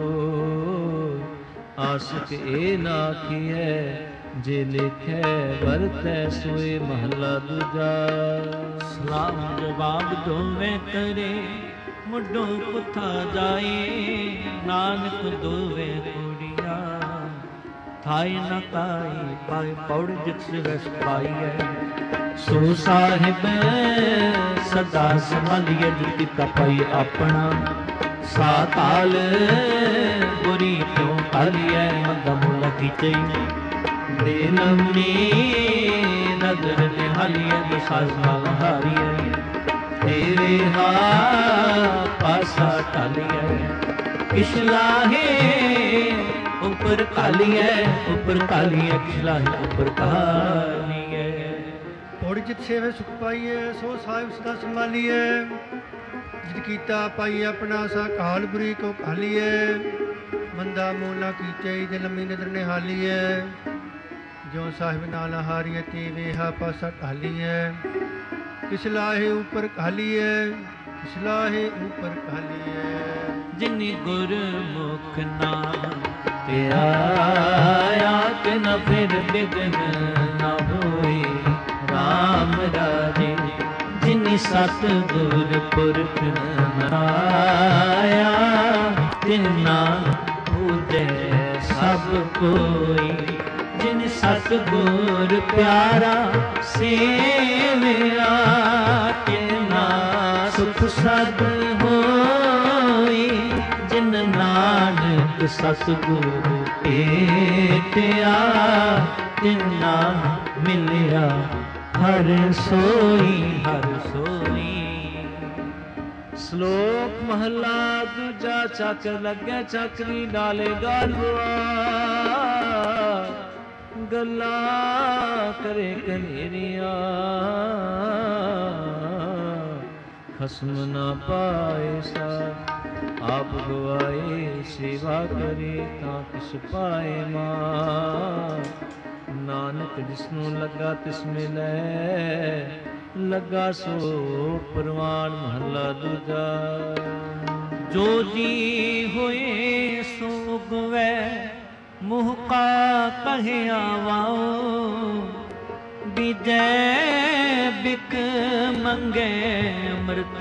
Speaker 3: ਆਸ਼ਕ ਇਹ ਨਾ ਕੀਏ ਜੇ ਲਿਖੇ ਵਰਤੈ ਸੋਏ ਮਹਲਾ ਦੂਜਾ
Speaker 1: ਸਲਾਮ ਜਵਾਬ ਦੋਵੇਂ ਕਰੇ ਮੁੱਢੋਂ ਪੁੱਠਾ ਜਾਏ ਨਾਨਕ ਦੋਵੇਂ ਕੁੜੀਆਂ ਥਾਈ ਨਾ ਤਾਈ ਪਾਏ ਪੌੜ ਜਿਸ ਰਸ ਪਾਈਐ ਸੋ ਸਾਹਿਬ ਸਦਾ ਸੰਭਾਲੀਏ ਜਿਤ ਕਾ ਪਾਈ ਆਪਣਾ ਸਾਤਾਲ ਬੁਰੀ ਕਿਉਂ ਕਾਲੀਐ ਮੰਦਾ ਮੁਲਾ ਕੀਚੇ ਦੇ ਨਮਨੀ ਨਦਰ ਨਿਹਾਲੀਐ ਦਸਾਸ ਨਾਲ ਹਾਰੀਐ ਤੇਰੇ ਹਾ ਪਾਸਾ ਢਾਲੀਐ ਕਿਛ ਲਾਹੇ ਉਪਰ ਕਾਲੀਐ ਉਪਰ ਕਾਲੀਐ ਕਿਛ ਲਾਹੇ ਉਪਰ ਕਾਲੀਐ
Speaker 2: ਪੌੜੀ ਜਿਤ ਸੇਵੇ ਸੁਖ ਪਾਈਐ ਸੋ ਸਾਹਿਬ ਸਦਾ ਸੰਭਾਲੀਐ ਜਿਤ ਕੀਤਾ ਪਾਈਐ ਆਪਣਾ ਸਾ ਕਾਲ ਬੁਰੀ ਕੋ ਕਾਲੀਐ ਮੰਦਾ ਮੋਲਾ ਕੀਚੇ ਦੇ ਲੰਮੀ ਨਦਰ ਨਿਹਾਲੀਐ ਜੋ ਸਾਹਿਬ ਨਾਲ ਹਾਰੀਐ ਤੇ ਵੇਹਾ ਪਾਸਾ ਢਾਲੀਐ ਕਿਛ ਲਾਹੇ ਉਪਰ ਕਾਲੀਐ ਕਿਛ ਲਾਹੇ ਉਪਰ ਕਾਲੀਐ
Speaker 1: ਜਿਨੀ ਗੁਰਮੁਖ ਨਾਮ ਤੇ ਆਇਆ ਕਿ ਨ ਫਿਰ ਬਿਗਨ ਨ ਹੋਏ ਰਾਮ ਰਾਜੇ ਜਿਨੀ ਸਤ ਗੁਰ ਪੁਰਖ ਆਇਆ ਤਿਨਾ ਪੂਜੈ ਸਭ ਕੋਈ ਜਿਨ ਸਤ ਗੁਰ ਪਿਆਰਾ ਸੇਵਿਆ ਤਿਨਾ ਸੁਖ ਸਦ ਹੋਈ ਜਿਨ ਨਾਨਕ ਸਤ ਗੁਰ ਭੇਟਿਆ ਤਿਨਾ ਮਿਲਿਆ ਹਰ ਸੋਈ ਹਰ ਸੋਈ
Speaker 3: ਸ਼ਲੋਕ ਮਹਲਾ ਦੂਜਾ ਚੱਕ ਲੱਗੇ ਚੱਕਰੀ ਡਾਲੇ ਗਾਲਵਾ ਗੱਲਾਂ ਕਰੇ ਕਨੇਰੀਆਂ ਖਸਮ ਨਾ ਪਾਏ ਸਾ ਆਪ ਗਵਾਏ ਸੇਵਾ ਕਰੇ ਤਾਂ ਕਿਸ ਪਾਏ ਮਾਂ ਨਾਨਕ ਜਿਸਨੂੰ ਲੱਗਾ ਤਿਸ ਮਿਲੈ ਲੱਗਾ ਸੋ ਪ੍ਰਵਾਨ ਮਹਲਾ ਦੂਜਾ
Speaker 1: ਜੋ ਜੀ ਹੋਏ ਸੋ ਗਵੈ ਮੁਹ ਕਾ ਕਹਿਆ ਵਾਓ ਬੀਜੈ ਬਿਕ ਮੰਗੇ ਅੰਮ੍ਰਿਤ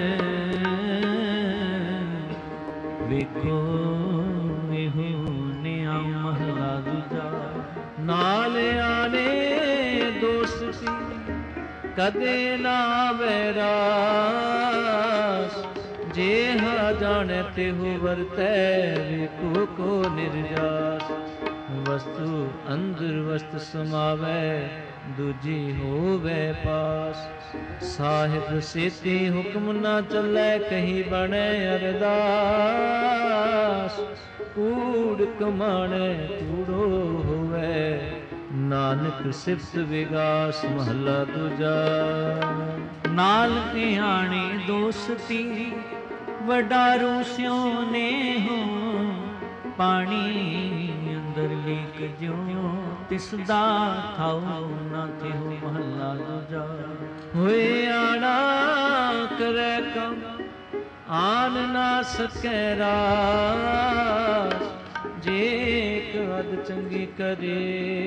Speaker 1: ਵੇਖੋ ਇਹੋ ਨਿਆ ਮਹਲਾ ਦੂਜਾ
Speaker 3: ਨਾਲ ਆਨੇ ਦੋਸਤੀ ਕਦੇ ਨਾ ਵੈਰਾਸ ਜੇ ਹਾ ਜਾਣੇ ਤੇ ਹੋ ਵਰਤੈ ਵੇਖੋ ਕੋ ਨਿਰਜਾਸ ਵਸਤੂ ਅੰਦਰ ਵਸਤ ਸਮਾਵੈ, ਦੂਜੀ ਹੋਵੇ ਪਾਸ। ਸਾਹਿਬ ਸੇਤੀ ਹੁਕਮ ਨਾ ਚੱਲੈ, ਕਹੀ ਬਣੈ ਅਰਦਾਸ। ਕੂੜ ਕਮਾਣੈ ਕੂੜੋ ਹੋਵੇ, ਨਾਨਕ ਸਿਫਤ ਵਿਗਾਸ ਮਹਲਾ ਦੂਜਾ।
Speaker 7: ਨਾਲ ਧਿਆਣੀ ਦੋਸਤੀ, ਵਡਾਰੂ ਸਿਉ ਨੇਹੋ। ਪਾਣੀ ਅੰਦਰ ਲੀਕ ਜਿਉ, ਤਿਸ ਦਾ ਥਾਉ ਨਾ ਥਿਉ ਮਹਲਾ ਦੂਜਾ।
Speaker 3: ਹੋਏ ਆਣਾ ਕਰੈ ਕੰਮ, ਆਨ ਨਾ ਸਕੈ ਰਾਸ। ਜੇ ਇੱਕ ਅਦ ਚੰਗੀ ਕਰੇ,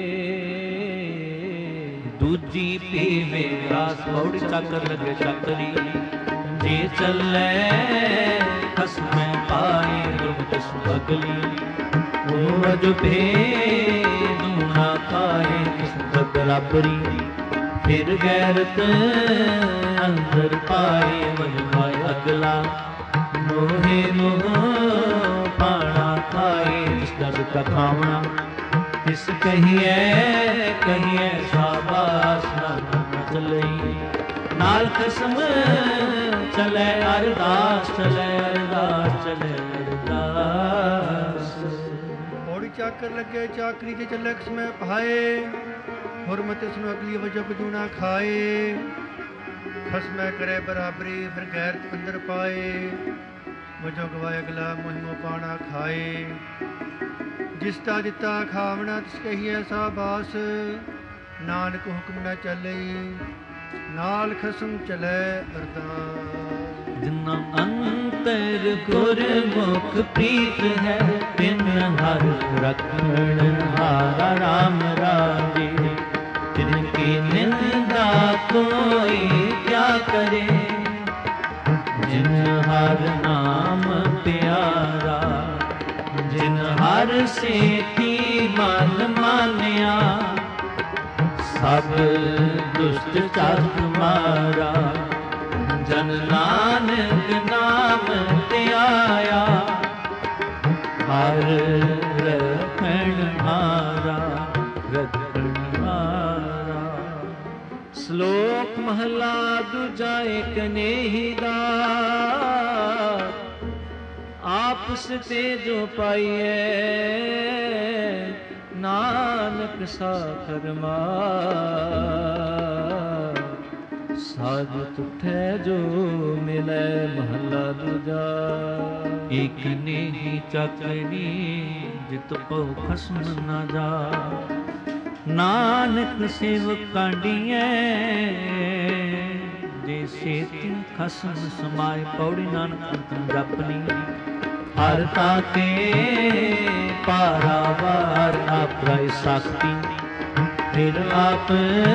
Speaker 7: ਦੂਜੀ ਪੀਵੇ ਰਾਸ। ਪੌੜੀ ਚੱਕਰ ਲੱਗੇ ਚੱਕਰੀ, ਜੇ ਚੱਲੇ ਖਸਮੈ ਪਾਏ ਦੁਰਗਤ ਸੁਭਗਲੀ। ਉਹ ਅਜ ਭੇਦ ਨਾ ਖਾਏ ਕਿਸ ਬਰਾਬਰੀ, ਫਿਰ ਗੈਰਤ ਅੰਦਰ ਪਾਏ ਵਜਵਾਏ ਅਗਲਾ। ਮੋਹੇ ਮੋਹ ਪਾਣਾ ਖਾਏ, ਜਿਸ ਦਾ ਸੁੱਕਾ ਖਾਵਣਾ ਤਿਸ ਕਹੀਏ ਕਹੀਏ ਸ਼ਾਬਾਸ਼। ਨਾ ਚਲਈ ਨਾਲ ਖਸਮ ਚਲੇ ਅਰਦਾਸ, ਚਲੇ ਅਰਦਾਸ, ਚਲੇ ਅਰਦਾਸ।
Speaker 2: ਪੌੜੀ ਚਾਕਰ ਲੱਗੇ ਚਾਕਰੀ ਤੇ ਚੱਲੇ ਖਸਮੈ ਪਾਏ, ਹੁਰਮਤ ਇਸ ਨੂੰ ਅਗਲੀ ਵਜਬ ਦੂਣਾ ਖਾਏ। ਖਸਮੈ ਕਰੇ ਬਰਾਬਰੀ, ਫਿਰ ਗੈਰਤ ਅੰਦਰ ਪਾਏ। ਵਜੋ ਗਵਾਏ ਅਗਲਾ, ਮੁਹਿਮੋ ਪਾਣਾ ਖਾਏ। ਜਿਸ ਦਾ ਦਿੱਤਾ ਖਾਵਣਾ ਤਿਸ ਕਹੀਏ ਸਾਬਾਸ। ਨਾਨਕ ਹੁਕਮ ਨਾ ਚੱਲਈ, ਨਾਲ ਖਸਮ ਚਲੇ ਅਰਦਾਸ।
Speaker 7: ਜਿਨਾ ਅੰਤਰ ਗੁਰਮੁਖ ਪ੍ਰੀਤ ਹੈ, ਤਿਨ ਹਰ ਰਖਣ ਹਾਰਾ ਰਾਮ ਰਾਜੇ। ਤਿਨ ਕੀ ਨਿੰਦਾ ਕੋਈ ਕਿਆ ਕਰੇ, ਜਿਨ ਹਰ ਨਾਮ ਪਿਆਰਾ। ਜਿਨ ਹਰ ਸੇਤੀ ਮਨ ਮਾਨਿਆ, ਸਭ ਦੁਸ਼ਟ ਚੱਕ ਮਾਰਾ। ਜਨ ਨਾਨਕ ਨਾਮ ਧਿਆਇਆ, ਹਰ ਰਖਣ ਹਾਰਾ, ਰਖਣ ਹਾਰਾ।
Speaker 3: ਸ਼ਲੋਕ ਮਹਲਾ ਦੂਜਾ। ਏਕ ਨੇਹੀ ਦਾ, ਆਪਸ ਤੇ ਜੋ ਪਾਈਐ। ਨਾਨਕ ਸਾਖਰ ਮਾਰ, ਸਾਧ ਤੁਠੈ ਜੋ ਮਿਲੈ ਮਹਲਾ ਦੂਜਾ।
Speaker 7: ਇਕ ਨੇਹੀ ਚਾਕਰੀ, ਜਿਤ ਪਉ ਖਸਮ ਨਾ ਜਾ। ਨਾਨਕ ਸਿਵ ਕਾਂਡੀਐ, ਜੇ ਸੇਤੀ ਖਸਮ ਸਮਾਏ। ਪੌੜੀ ਨਾਨਕ ਅੰਤਮ ਜਪਨੀ, ਹਰ ਤਾਕੇ ਪਾਰਾਵਾਰ। ਆਪਰਾਇ ਸਾਖੀ, ਫਿਰ ਆਪ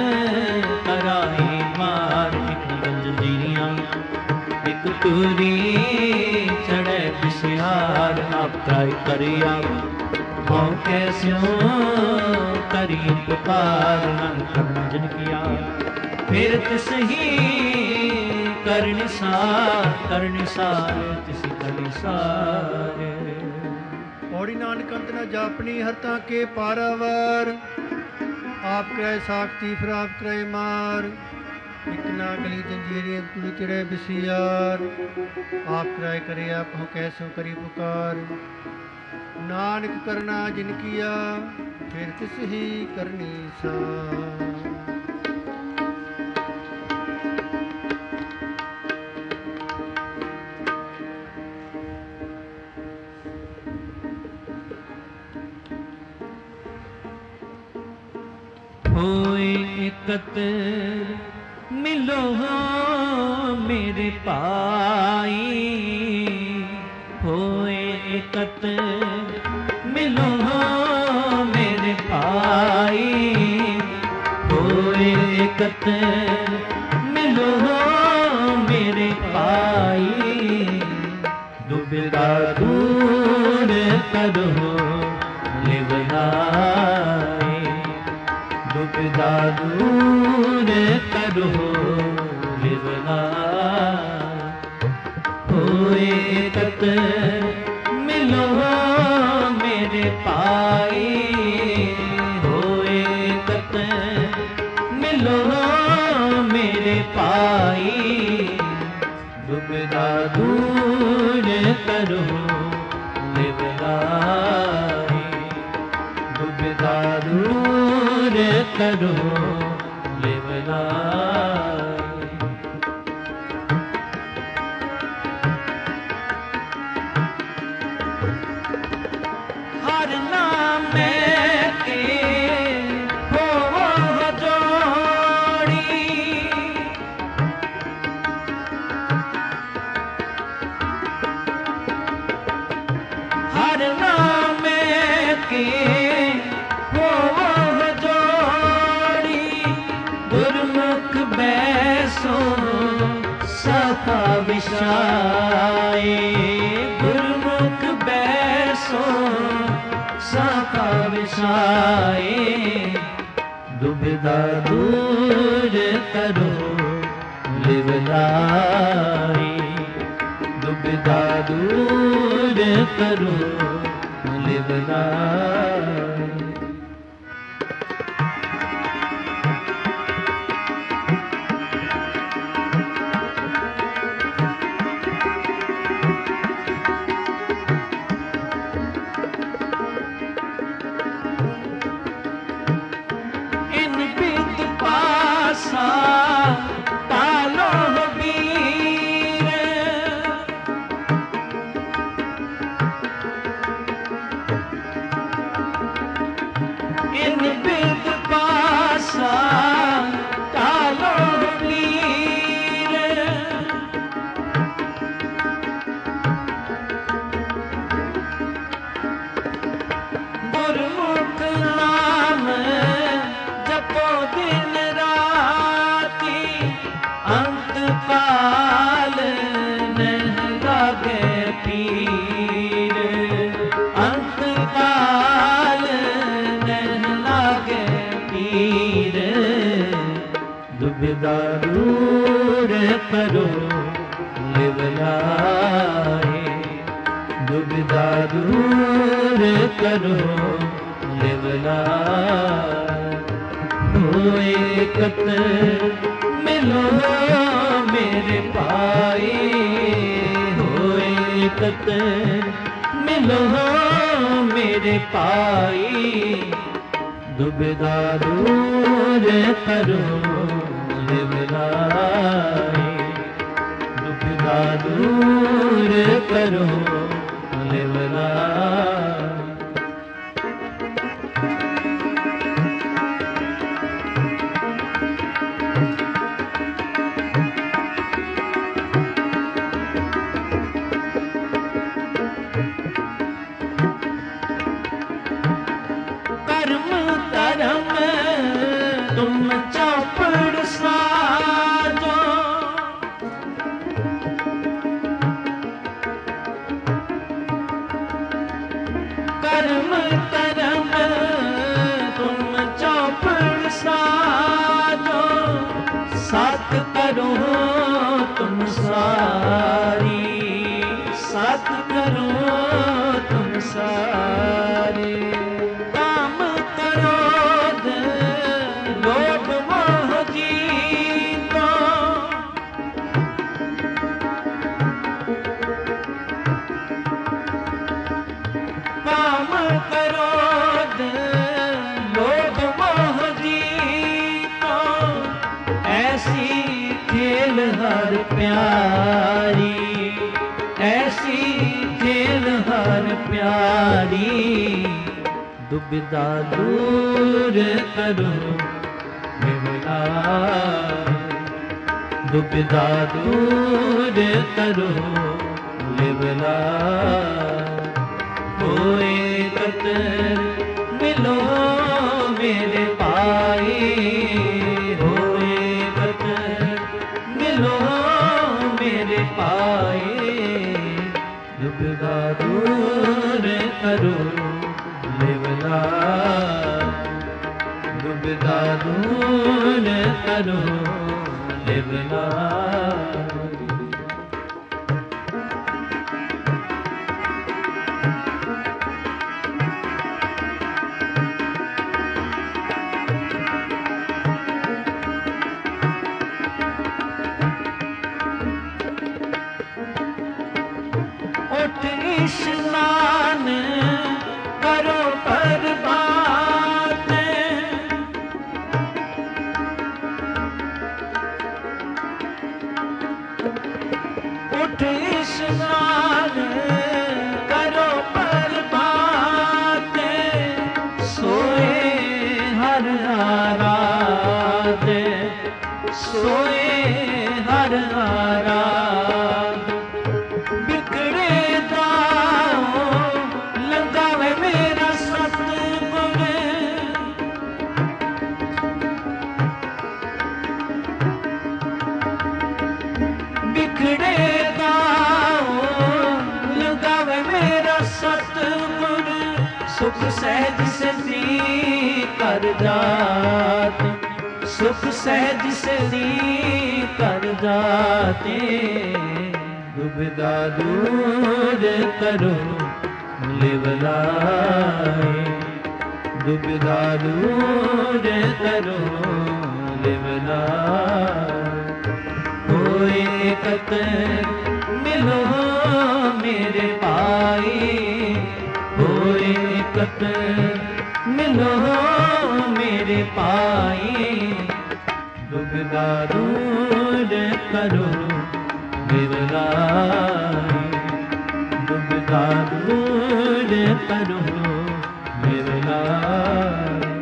Speaker 7: ਕਰਾਈ ਮਾਰ। ਇਕ ਗੰਜੀਰੀਆਂ ਇਕ ਟੂਰੀ, ਚੜੈ ਬਿਸਿਆਰ। ਆਪਰਾਇ ਕਰਿਆ ਹਉ ਕੈਸਿਉ ਕਰੀ ਪੁਕਾਰ। ਨਾਨਕ ਜਨ ਕੀਆ, ਫਿਰ ਤਿਸ ਹੀ ਕਰਨਿ ਸਾਰ। ਕਰਨਿ ਸਾਰ ਤਿਸ ਕਰਨਿ ਸਾਰ।
Speaker 2: ਪੌੜੀ ਨਾਨਕ ਅੰਤ ਨਾ ਜਾਪਣੀ, ਹਰ ਤਾਂ ਕੇ ਪਾਰਾਵਾਰ। ਆਪ ਕਰੇ ਸਾਖਤੀ, ਫਿਰ ਆਪ ਕਰੇ ਮਾਰ। ਇਕ ਨਾ ਗਲੀ ਜੰਜੀਰੀਆਂ ਤੁਰੀ ਚੜੇ ਬਿਸਿਆਰ। ਆਪ ਕਰਾਏ ਕਰੇ ਆਪ ਹੋ ਕੈਸੋ ਕਰੀ ਪੁਕਾਰ। ਨਾਨਕ ਕਰਨਾ ਜਿਨ ਕੀਆ, ਫਿਰ ਤਿਸ ਹੀ ਕਰਨੀ ਸਾਰ।
Speaker 7: ਹੋਏ ਇਕਤਰ ਮਿਲੋ ਮੇਰੇ ਭਾਈ। ਹੋਏ ਇਕਤਰ ਮਿਲੋ ਮੇਰੇ ਭਾਈ। ਹੋਏ ਇਕਤਰ ਮਿਲੋ ਮੇਰੇ ਭਾਈ। ਦੁਬਿਧਾ ਦੂਰ ਕਰੋ ਲਿਵਲਾਏ। ਦੁਬਿਧਾ ਦੂਰ ਕਰੋ ਲਿਵਲਾਏ। ਹੋਏ ਇਕਤਰ ਮਿਲੋ ਮੇਰੇ पाई होए कत मिलो मेरे पाई दुविधा दूर करो लिवलाई दुविधा दूर करो लिवलाई। हर नाम के हो जोड़ी हर नाम के हो जोड़ी गुरमुख बैसो सफा विषाए गुरमुख बैसो सफा विषाए दुविधा दूर करो लिवलाई दुविधा दूर करो लिवलाई। तालो वीर इन बिद पासा तालो वीर गुरमुख नाम जपो दिन अंत काल नहीं लागे पीर अंत काल नहीं लागे पीर दुविधा दूर करो लिवलाई दुविधा दूर करो लिवलाई होए कत मिलो मेरे पाई होए कत मिलो मेरे पाई दुविधा दूर करो लिवलाई दुविधा दूर करो लिवलाई। तुम चौपड़ साजो कर्म तरम तुम चौपड़ साजो सत करो तुम सारी सत करो तुम सारी काम करो काम करो लोभ मोह जीतो ऐसी खेल हर प्यारी ऐसी खेल हर प्यारी दुविधा दूर करो लिवलाई दुविधा दूर करो लिवलाई होए कत मिलो मेरे पाई होए कत मिलो मेरे पाई दुविधा दूर करो लिवलाई दुविधा दूर करो लिवलाई। ਸੁਖ ਸਹਿਜ ਸਿਧੀ ਕਰ ਜਾਤ, ਸੁਖ ਸਹਿਜ ਸਿਧੀ ਕਰ ਜਾਤੇ, ਦੁਬਿਧਾ ਦੂਰ ਕਰੋ ਲਿਵ ਲਾਏ, ਦੁਬਿਧਾ ਦੂਰ ਕਰੋ ਲਿਵ ਲਾਏ। ਹੋਏ ਇਕਤ ਮਿਲੋ ਮੇਰੇ ਭਾਈ, ਹੋਏ ਇਕਤ ਮਿਲੋ ਮੇਰੇ ਭਾਈ, ਦੁਬਿਧਾ ਦੂਰ ਕਰੋ ਲਿਵ ਲਾਏ, ਦੁਬਿਧਾ ਦੂਰ ਕਰੋ ਲਿਵ ਲਾਏ।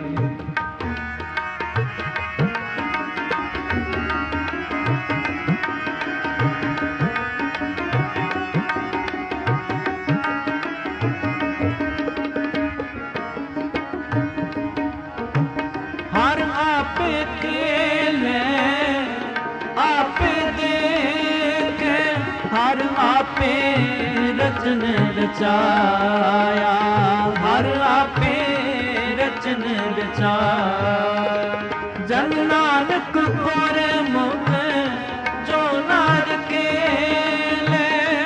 Speaker 7: ਹਰ ਆਪੇ ਖੇਲੇ ਆਪੇ ਦੇਖੇ, ਹਰ ਆਪੇ ਰਚਨ ਰਚਾਇਆ, ਹਰ ਆਪੇ ਰਚਨ ਰਚਾਇਆ। ਜਨ ਨਾਨਕ ਗੁਰਮੁਖ ਜੋ ਨਰ ਕੇਲੇ,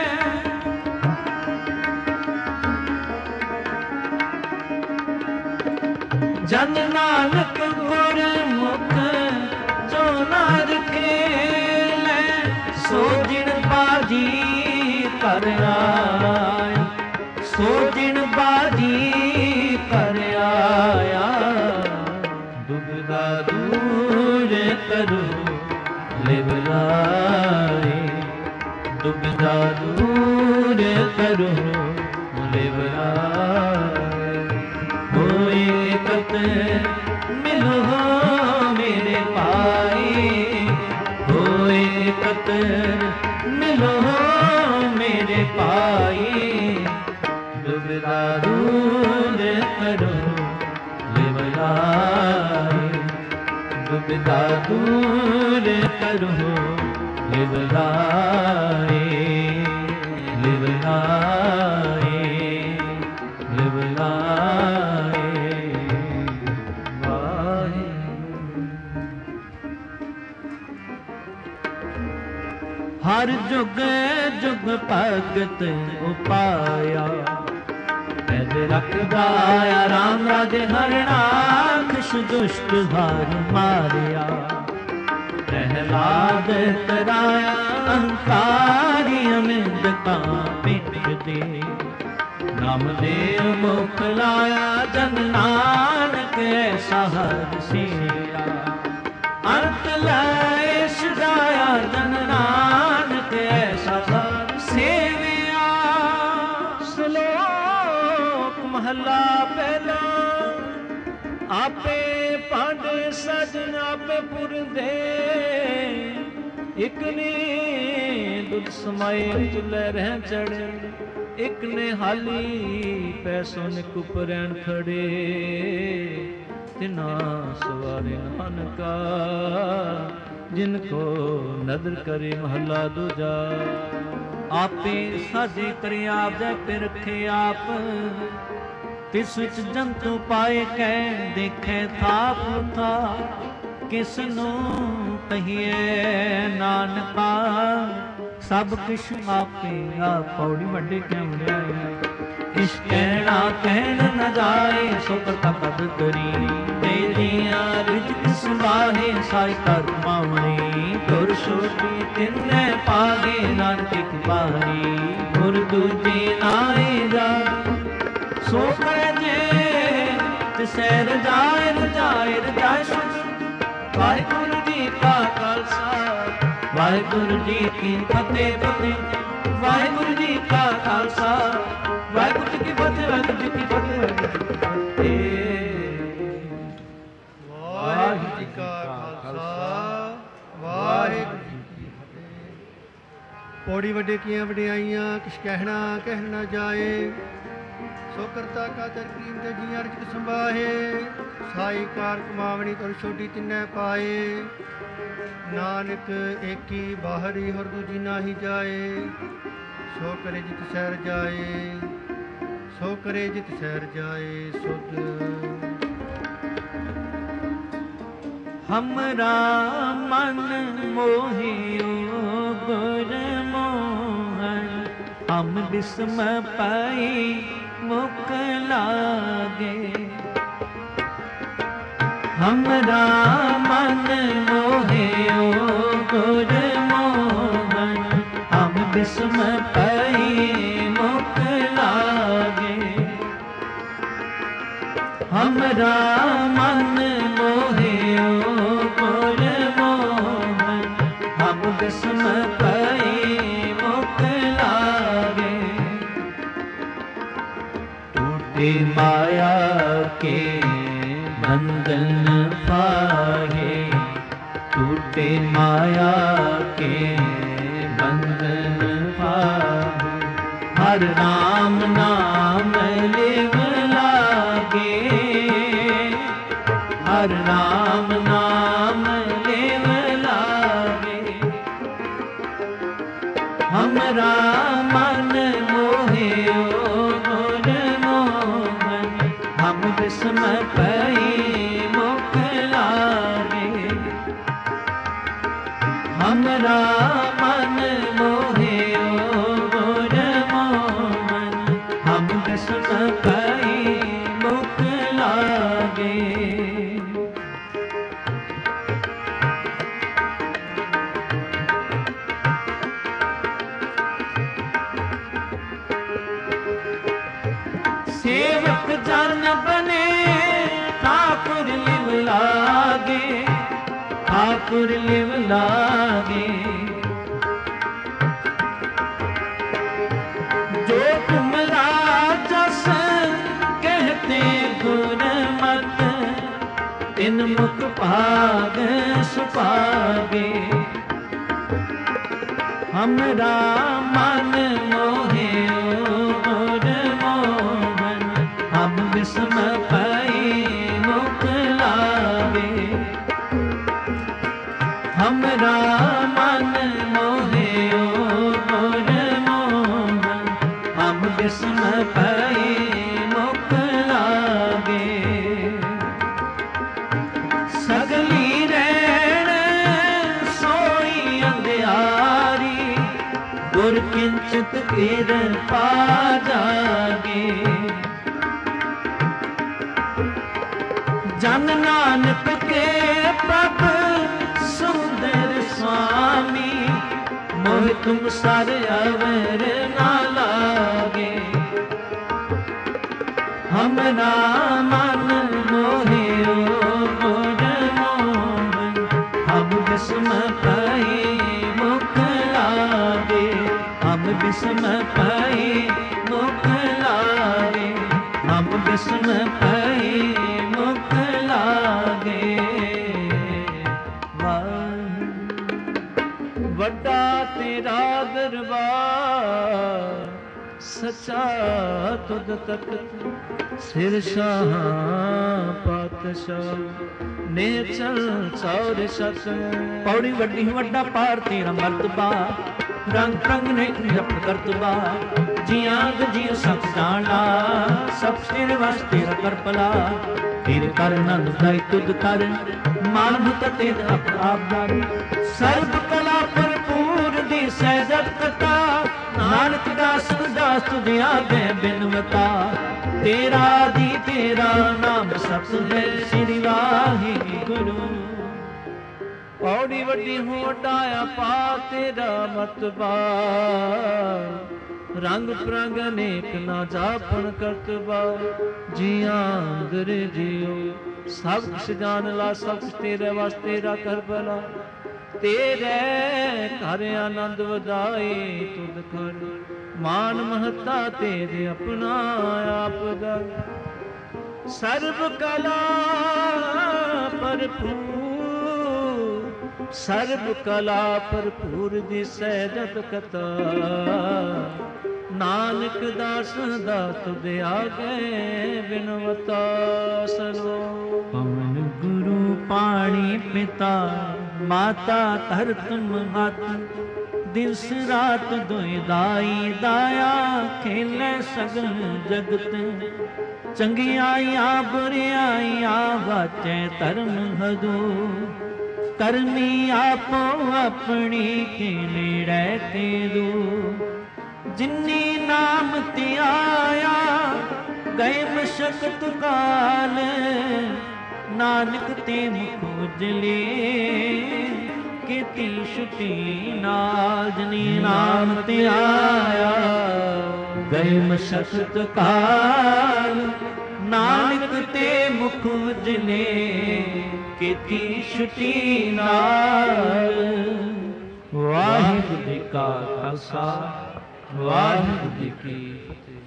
Speaker 7: ਜਨ ਨਾਨਕ ਗੁਰਮੁਖ ਜੋ ਨਰ ਖੇਲੇ, ਸੋ ਜਿਨ ਬਾਜੀ ਕਰ ਆਇਆ, ਸੋ ਜਿਨ ਬਾਜੀ ਕਰ ਆਇਆ, ਦੁਬਿਧਾ ਦੂਰ ਕਰੋ ਲਿਵ ਲਾਏ, ਦੁਬਿਧਾ ਦੂਰ ਕਰੋ ਲਿਵ ਲਾਏ। ਹੋਏ ਇਕਤ ਮਿਲੋ ਮੇਰੇ ਭਾਈ, ਹੋਏ ਇਕਤ ਮਿਲੋ ਮੇਰੇ ਭਾਈ, ਦੁਬਿਧਾ ਦੂਰ ਕਰੋ ਲਿਵ ਲਾਏ, ਦੁਬਿਧਾ ਦੂਰ ਕਰੋ ਲਿਵ ਲਾਏ, ਲਿਵ ਲਾਏ, ਲਿਵ ਲਾਏ। ਹਰ ਜੁਗ ਜੁਗ ਭਗਤ ਉਪਾਇਆ, ਪੈਦ ਰੱਖਦਾ ਰਾਮ ਰਾਜੇ ਹਰਣਾ, ਕਿਛ ਦੁਸ਼ਟ ਹਰ ਮਾਰਿਆ। ਪ੍ਰਹਿਲਾਦ ਤਰਾਇਆ ਅਹੰਕਾਰੀ ਅਮਿੰਦ ਕਾਂ ਪਿੱਠ ਦੇ, ਨਾਮਦੇਵ ਮੁਖ ਲਾਇਆ ਜਨ ਨਾਨਕ ਐਸਾ ਹਰ ਸੀਆ। ਅੰਤ ਲੈ ਸਦਾਇਆ ਜਨ ਨਾਨਕ ਐਸਾ ਹਰ ਸੇਵਿਆ। ਸ਼ਲੋਕ ਮਹਲਾ ਪਹਿਲਾ। ਆਪੇ ਭਾਂਡੇ ਸਜਨ ਆਪੇ ਪੁਰਦੇ, ਇਕ ਨੇ ਦੁੱਧ ਸਮਾਏ ਚੁੱਲ੍ਹੇ ਰਹਿ ਚੜ੍ਹੇ, ਇਕ ਨੇ ਹਾਲੀ ਪੈਸੋਂ ਨੇ ਕੁਪਰੈਣ ਖੜੇ। ਤਿਨਾ ਸਵਾਰੇ ਨਾਨਕਾ ਜਿਨ ਕੋ ਨਦਰ ਕਰੇ ਮਹਲਾ ਦੂਜਾ। ਆਪੇ ਸਾਜੇ ਕਰੇ ਆਪ ਜੈ ਪੇ ਰਖੇ ਆਪ, ਤਿਸ ਵਿੱਚ ਜੰਤੂ ਪਾਏ ਕੈ ਦੇਖੈ ਥਾਪ ਥਾ। ਕਿਸ ਨੂੰ ਕਹੀਏ ਨਾਨਕਾ ਸਭ ਕਿਛ ਆਪੇ ਆ। ਪੌੜੀ ਵੱਡੇ ਕਿਉਂ ਵਡਿਆਈ ਇਸ ਕਹਿਣਾ ਕਹਿਣ ਨ ਜਾਏ, ਸੋ ਕਰਤਾ ਪਦ ਕਰੀ ਤੇ ਦੀਆਂ ਰਿਜਕ ਸੰਭਾਹੇ ਸਾਈ ਕਰ ਮਾਵਣੀ। ਗੁਰ ਛੋਟੀ ਤਿੰਨੇ ਪਾਗੇ ਨਾਨਕ ਇਕ ਬਾਰੀ, ਗੁਰ ਦੂਜੀ ਨਾਏ ਜਾ ਸੋ ਕਰੇ ਜੇ ਤਿਸੈ ਰਜਾਏ ਰਜਾਏ ਰਜਾਏ ਸੁਖ। ਵਾਹਿਗੁਰੂ ਜੀ ਕਾ ਖਾਲਸਾ ਵਾਹਿਗੁਰੂ ਜੀ ਕੀ ਫਤਿਹ ਫਤਿਹ। ਵਾਹਿਗੁਰੂ ਜੀ ਕਾ ਖਾਲਸਾ ਵਾਹਿਗੁਰੂ ਜੀ ਕੀ ਫਤਿਹ। ਵਾਹਿਗੁਰੂ ਜੀ ਕੀ ਫਤਿਹ।
Speaker 2: ਵਾਹਿਗੁਰੂ ਜੀ ਕਾ ਖਾਲਸਾ ਵਾਹਿਗੁਰੂ ਜੀ ਕੀ ਫਤਿਹ। ਪੌੜੀ ਵੱਡੇ ਕੀਆਂ ਵਡਿਆਈਆਂ ਕਿਛ ਕਹਿਣਾ ਕਹਿ ਨਾ ਜਾਏ, ਸੋ ਕਰਤਾ ਕਾਦਰ ਕੀਮ ਤੇ ਜੀਆਂ ਰਿਜਕ ਸੰਭਾਹੇ। ਸਾਈ ਕਾਰ ਕਮਾਵਣੀ ਤੁਰ ਛੋਟੀ ਤਿੰਨੇ ਪਾਏ, ਨਾਨਕ ਏਕੀ ਬਾਹਰੀ ਹਰ ਦੂਜੀ ਨਾਹੀ ਜਾਏ। ਸੋ ਕਰੇ ਜਿਤ ਸਹਿਰ ਜਾਏ, ਸੋ ਕਰੇ ਜਿਤ ਸਹਿਰ ਜਾਏ ਸੁਧ।
Speaker 7: हमरा मन मोहियो गुर मोहन, हम बिस्म पाई मुख लागे। हमरा मन मोहियो गुर मोहन, हम बिस्म पाई मुख लागे। हमरा मन मोहियो गुर मोहन, हम बिस्म पाई मुख लागे। टूटे माया के बंधन पाए, टूटे माया के बंधन पाए। हर राम नाम लेव लागे, हर राम नाम लेव लागे। हमरा मन मोहियो गुर मोहन, हम बिस्म पाई मुख लागे। हमरा मन मोहियो गुर मोहन, हम बिस्म पाई मुख लागे। सेवक जन बने ठाकुर लिव लागे, ठाकुर लिव लागे। जो तुमरा जस कहते गुरमत, तिन मुख भाग सुपागे। हमरा मन मोहियो गुर मोहन, हम बिस्म पाई मुख लागे। हमरा मन मोहियो गुर मोहन, हम बिस्म पाई मुख लागे। सगली रैण सोई अंधियारी, गुर किंचित कृपा जागे। जन नानक के प्रभ सुंदर स्वामी, मोह तुम सर अवर ना लागे। हमरा मन मोहियो गुर मोहन, हम बिस्म पाई मुख लागे। हम बिस्म पाई मुख लागे, हम बिस्म पाई मुख लागे। ਵੱਡਾ ਤੇਰਾ ਦਰਬਾਰ, ਸੱਚਾ ਤੁਧ ਤਖਤ ਸਿਰ ਸ਼ਾਹ ਪਾਤਸ਼ਾਹ। ਨੇ ਚਲ ਚੌਰ ਸਤ ਪੌੜੀ ਵੱਡੀ ਵੱਡਾ ਪਾਰ ਤੇਰਾ ਮਰਤਬਾ। ਰੰਗ ਰੰਗ ਨੇ ਜਪ ਕਰਤਬਾ, ਜੀਆਂ ਜੀਉ ਸਭ ਜਾਣਾ। ਸਭ ਤੇਰੇ ਵਸ ਤੇਰਾ ਕਰ ਭਲਾ, ਤੇਰੇ ਕਰ ਆਨੰਦ ਬੁਲਾਈ ਤੁਧ ਕਰ। ਮਾਨੁ ਤਤੇ ਆਪ ਆਪ ਦਾਰੀ, ਸਰਬ ਕਲਾ ਭਰਪੂਰ ਦੀ ਸਹਿਜਤ ਕਥਾ। ਨਾਨਕ ਦਾਸ ਦਾਸ ਤੁਝੇ ਆਗੇ ਬਿਨਵਤਾ। ਤੇਰਾ ਦੀ ਤੇਰਾ ਨਾਮ ਸਤਿ ਹੈ ਸ੍ਰੀ ਵਾਹਿਗੁਰੂ। ਪੌੜੀ ਵੱਡੀ ਹੋ ਵੱਡਾ ਪਾ ਤੇਰਾ ਮਤਬਾ। ਰੰਗ ਪ੍ਰੰਗ ਅਨੇਕ ਨਾ ਜਾਪਣ ਕਰਤਬਾ। ਜੀਆਂ ਅੰਦਰ ਜੀਓ ਸਭ ਕੁਛ ਜਾਣ ਲਾ, ਸਭ ਕੁਛ ਤੇਰੇ ਵਾਸਤੇ ਤੇਰਾ ਕਰ ਭਲਾ। ਤੇਰੇ ਘਰ ਆਨੰਦ ਵਧਾਈ ਤੁਧ ਕਰ। ਮਾਨ ਮਹੱਤਾ ਤੇਰੇ ਆਪਣਾ ਆਪ ਦਾ। ਸਰਬ ਕਲਾ ਭਰਪੂਰ, ਸਰਬ ਕਲਾ ਭਰਪੂਰ ਦੀ ਸਹਿਜਤ ਕਥਾ। ਨਾਨਕ ਦਾਸ ਦਾ ਤੁਧ ਆਗੇ ਬਿਨਵਤਾ ਸਰੋ।
Speaker 1: ਪਵਨ ਗੁਰੂ ਪਾਣੀ ਪਿਤਾ, ਮਾਤਾ ਧਰਤ ਮਹਤ।
Speaker 7: ਦਿਵਸ ਰਾਤ ਦੁਇ ਦਾਈ ਦਾਇਆ ਖੇਲੇ ਸਗਲ ਜਗਤ ਚੰਗਿਆਈਆਂ ਬੁਰਿਆਈਆਂ ਵਾਚੈ ਧਰਮ ਹਦੂ ਕਰਮੀ ਆਪੋ ਆਪਣੀ ਕੇ ਨੇੜੇ ਤੇ ਦੂ ਜਿਨੀ ਨਾਮ ਧਿਆਇਆ ਗਏ ਮਸ਼ਕਤ ਕਾਲ ਨਾਨਕ ਤੇ ਮੁਖ ਉਜਲੇ ਕੀਤੀ ਛੁਟੀ ਨਾਲ ਜਿਨੀ ਨਾਮ ਧਿਆਇਆ ਗਏ ਮਸ਼ਕਤ ਕਾਲ ਨਾਨਕ ਤੇ ਮੁਖ ਉਜਲੇ ਕੀਤੀ ਛੁਟੀ ਨਾਲ। ਵਾਹਿਗੁਰੂ ਜੀ ਕਾ ਖਾਲਸਾ ਵਾਹਿਗੁਰੂ ਜੀ ਕੀ ਫਤਿਹ।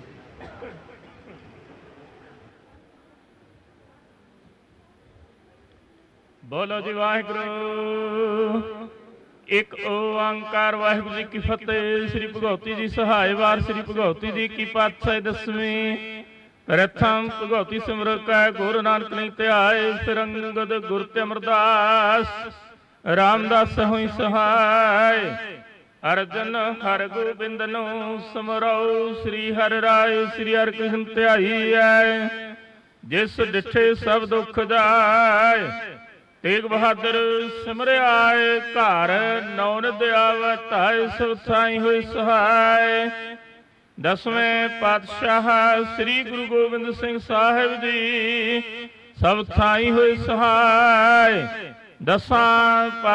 Speaker 5: ਬੋਲੋ ਜੀ ਵਾਹਿਗੁਰੂ। ਇੱਕ ਓੰਕਾਰ ਵਾਹਿਗੁਰੂ ਜੀ ਕੀ ਫਤਿਹ। ਸ੍ਰੀ ਭਗਉਤੀ ਜੀ ਸਹਾਇ ਵਾਰ ਸ੍ਰੀ ਭਗਉਤੀ ਜੀ ਕੀ ਪਾਤਸ਼ਾਹੀ ਦਸਵੀਂ। ਪ੍ਰਥਮ ਭਗਉਤੀ ਸਿਮਰ ਕੈ ਗੁਰੂ ਨਾਨਕ ਨਹੀਂ ਧਿਆਏ ਫਿਰ ਅੰਗਦ ਗੁਰ ਤੇ ਅਮਰਦਾਸ ਰਾਮਦਾਸ ਹੋਈ ਸਹਾਇ। ਅਰਜਨ ਹਰਿ ਗੋਬਿੰਦ ਨੂੰ ਸਿਮਰਉ ਸ੍ਰੀ ਹਰਿ ਰਾਏ ਸ੍ਰੀ ਹਰਿ ਕ੍ਰਿਸ਼ਨ ਧਿਆਈ ਐ ਜਿਸ ਡਿਠੇ ਸਭ ਦੁੱਖ ਜਾਏ। ਤੇਗ ਬਹਾਦਰ ਸਿਮਰਿਆਏ ਘਰ ਨੌ ਨਿਧ ਆਵੈ ਧਾਇ ਸਭ ਥਾਈ ਹੋਈ ਸਹਾਇ। ਦਸਵੇਂ ਪਾਤਸ਼ਾਹ ਸ੍ਰੀ ਗੁਰੂ ਗੋਬਿੰਦ ਸਿੰਘ ਸਾਹਿਬ ਜੀ ਸਭ ਥਾਈ ਹੋਈ ਸਹਾਇ। ਦਸਾਂ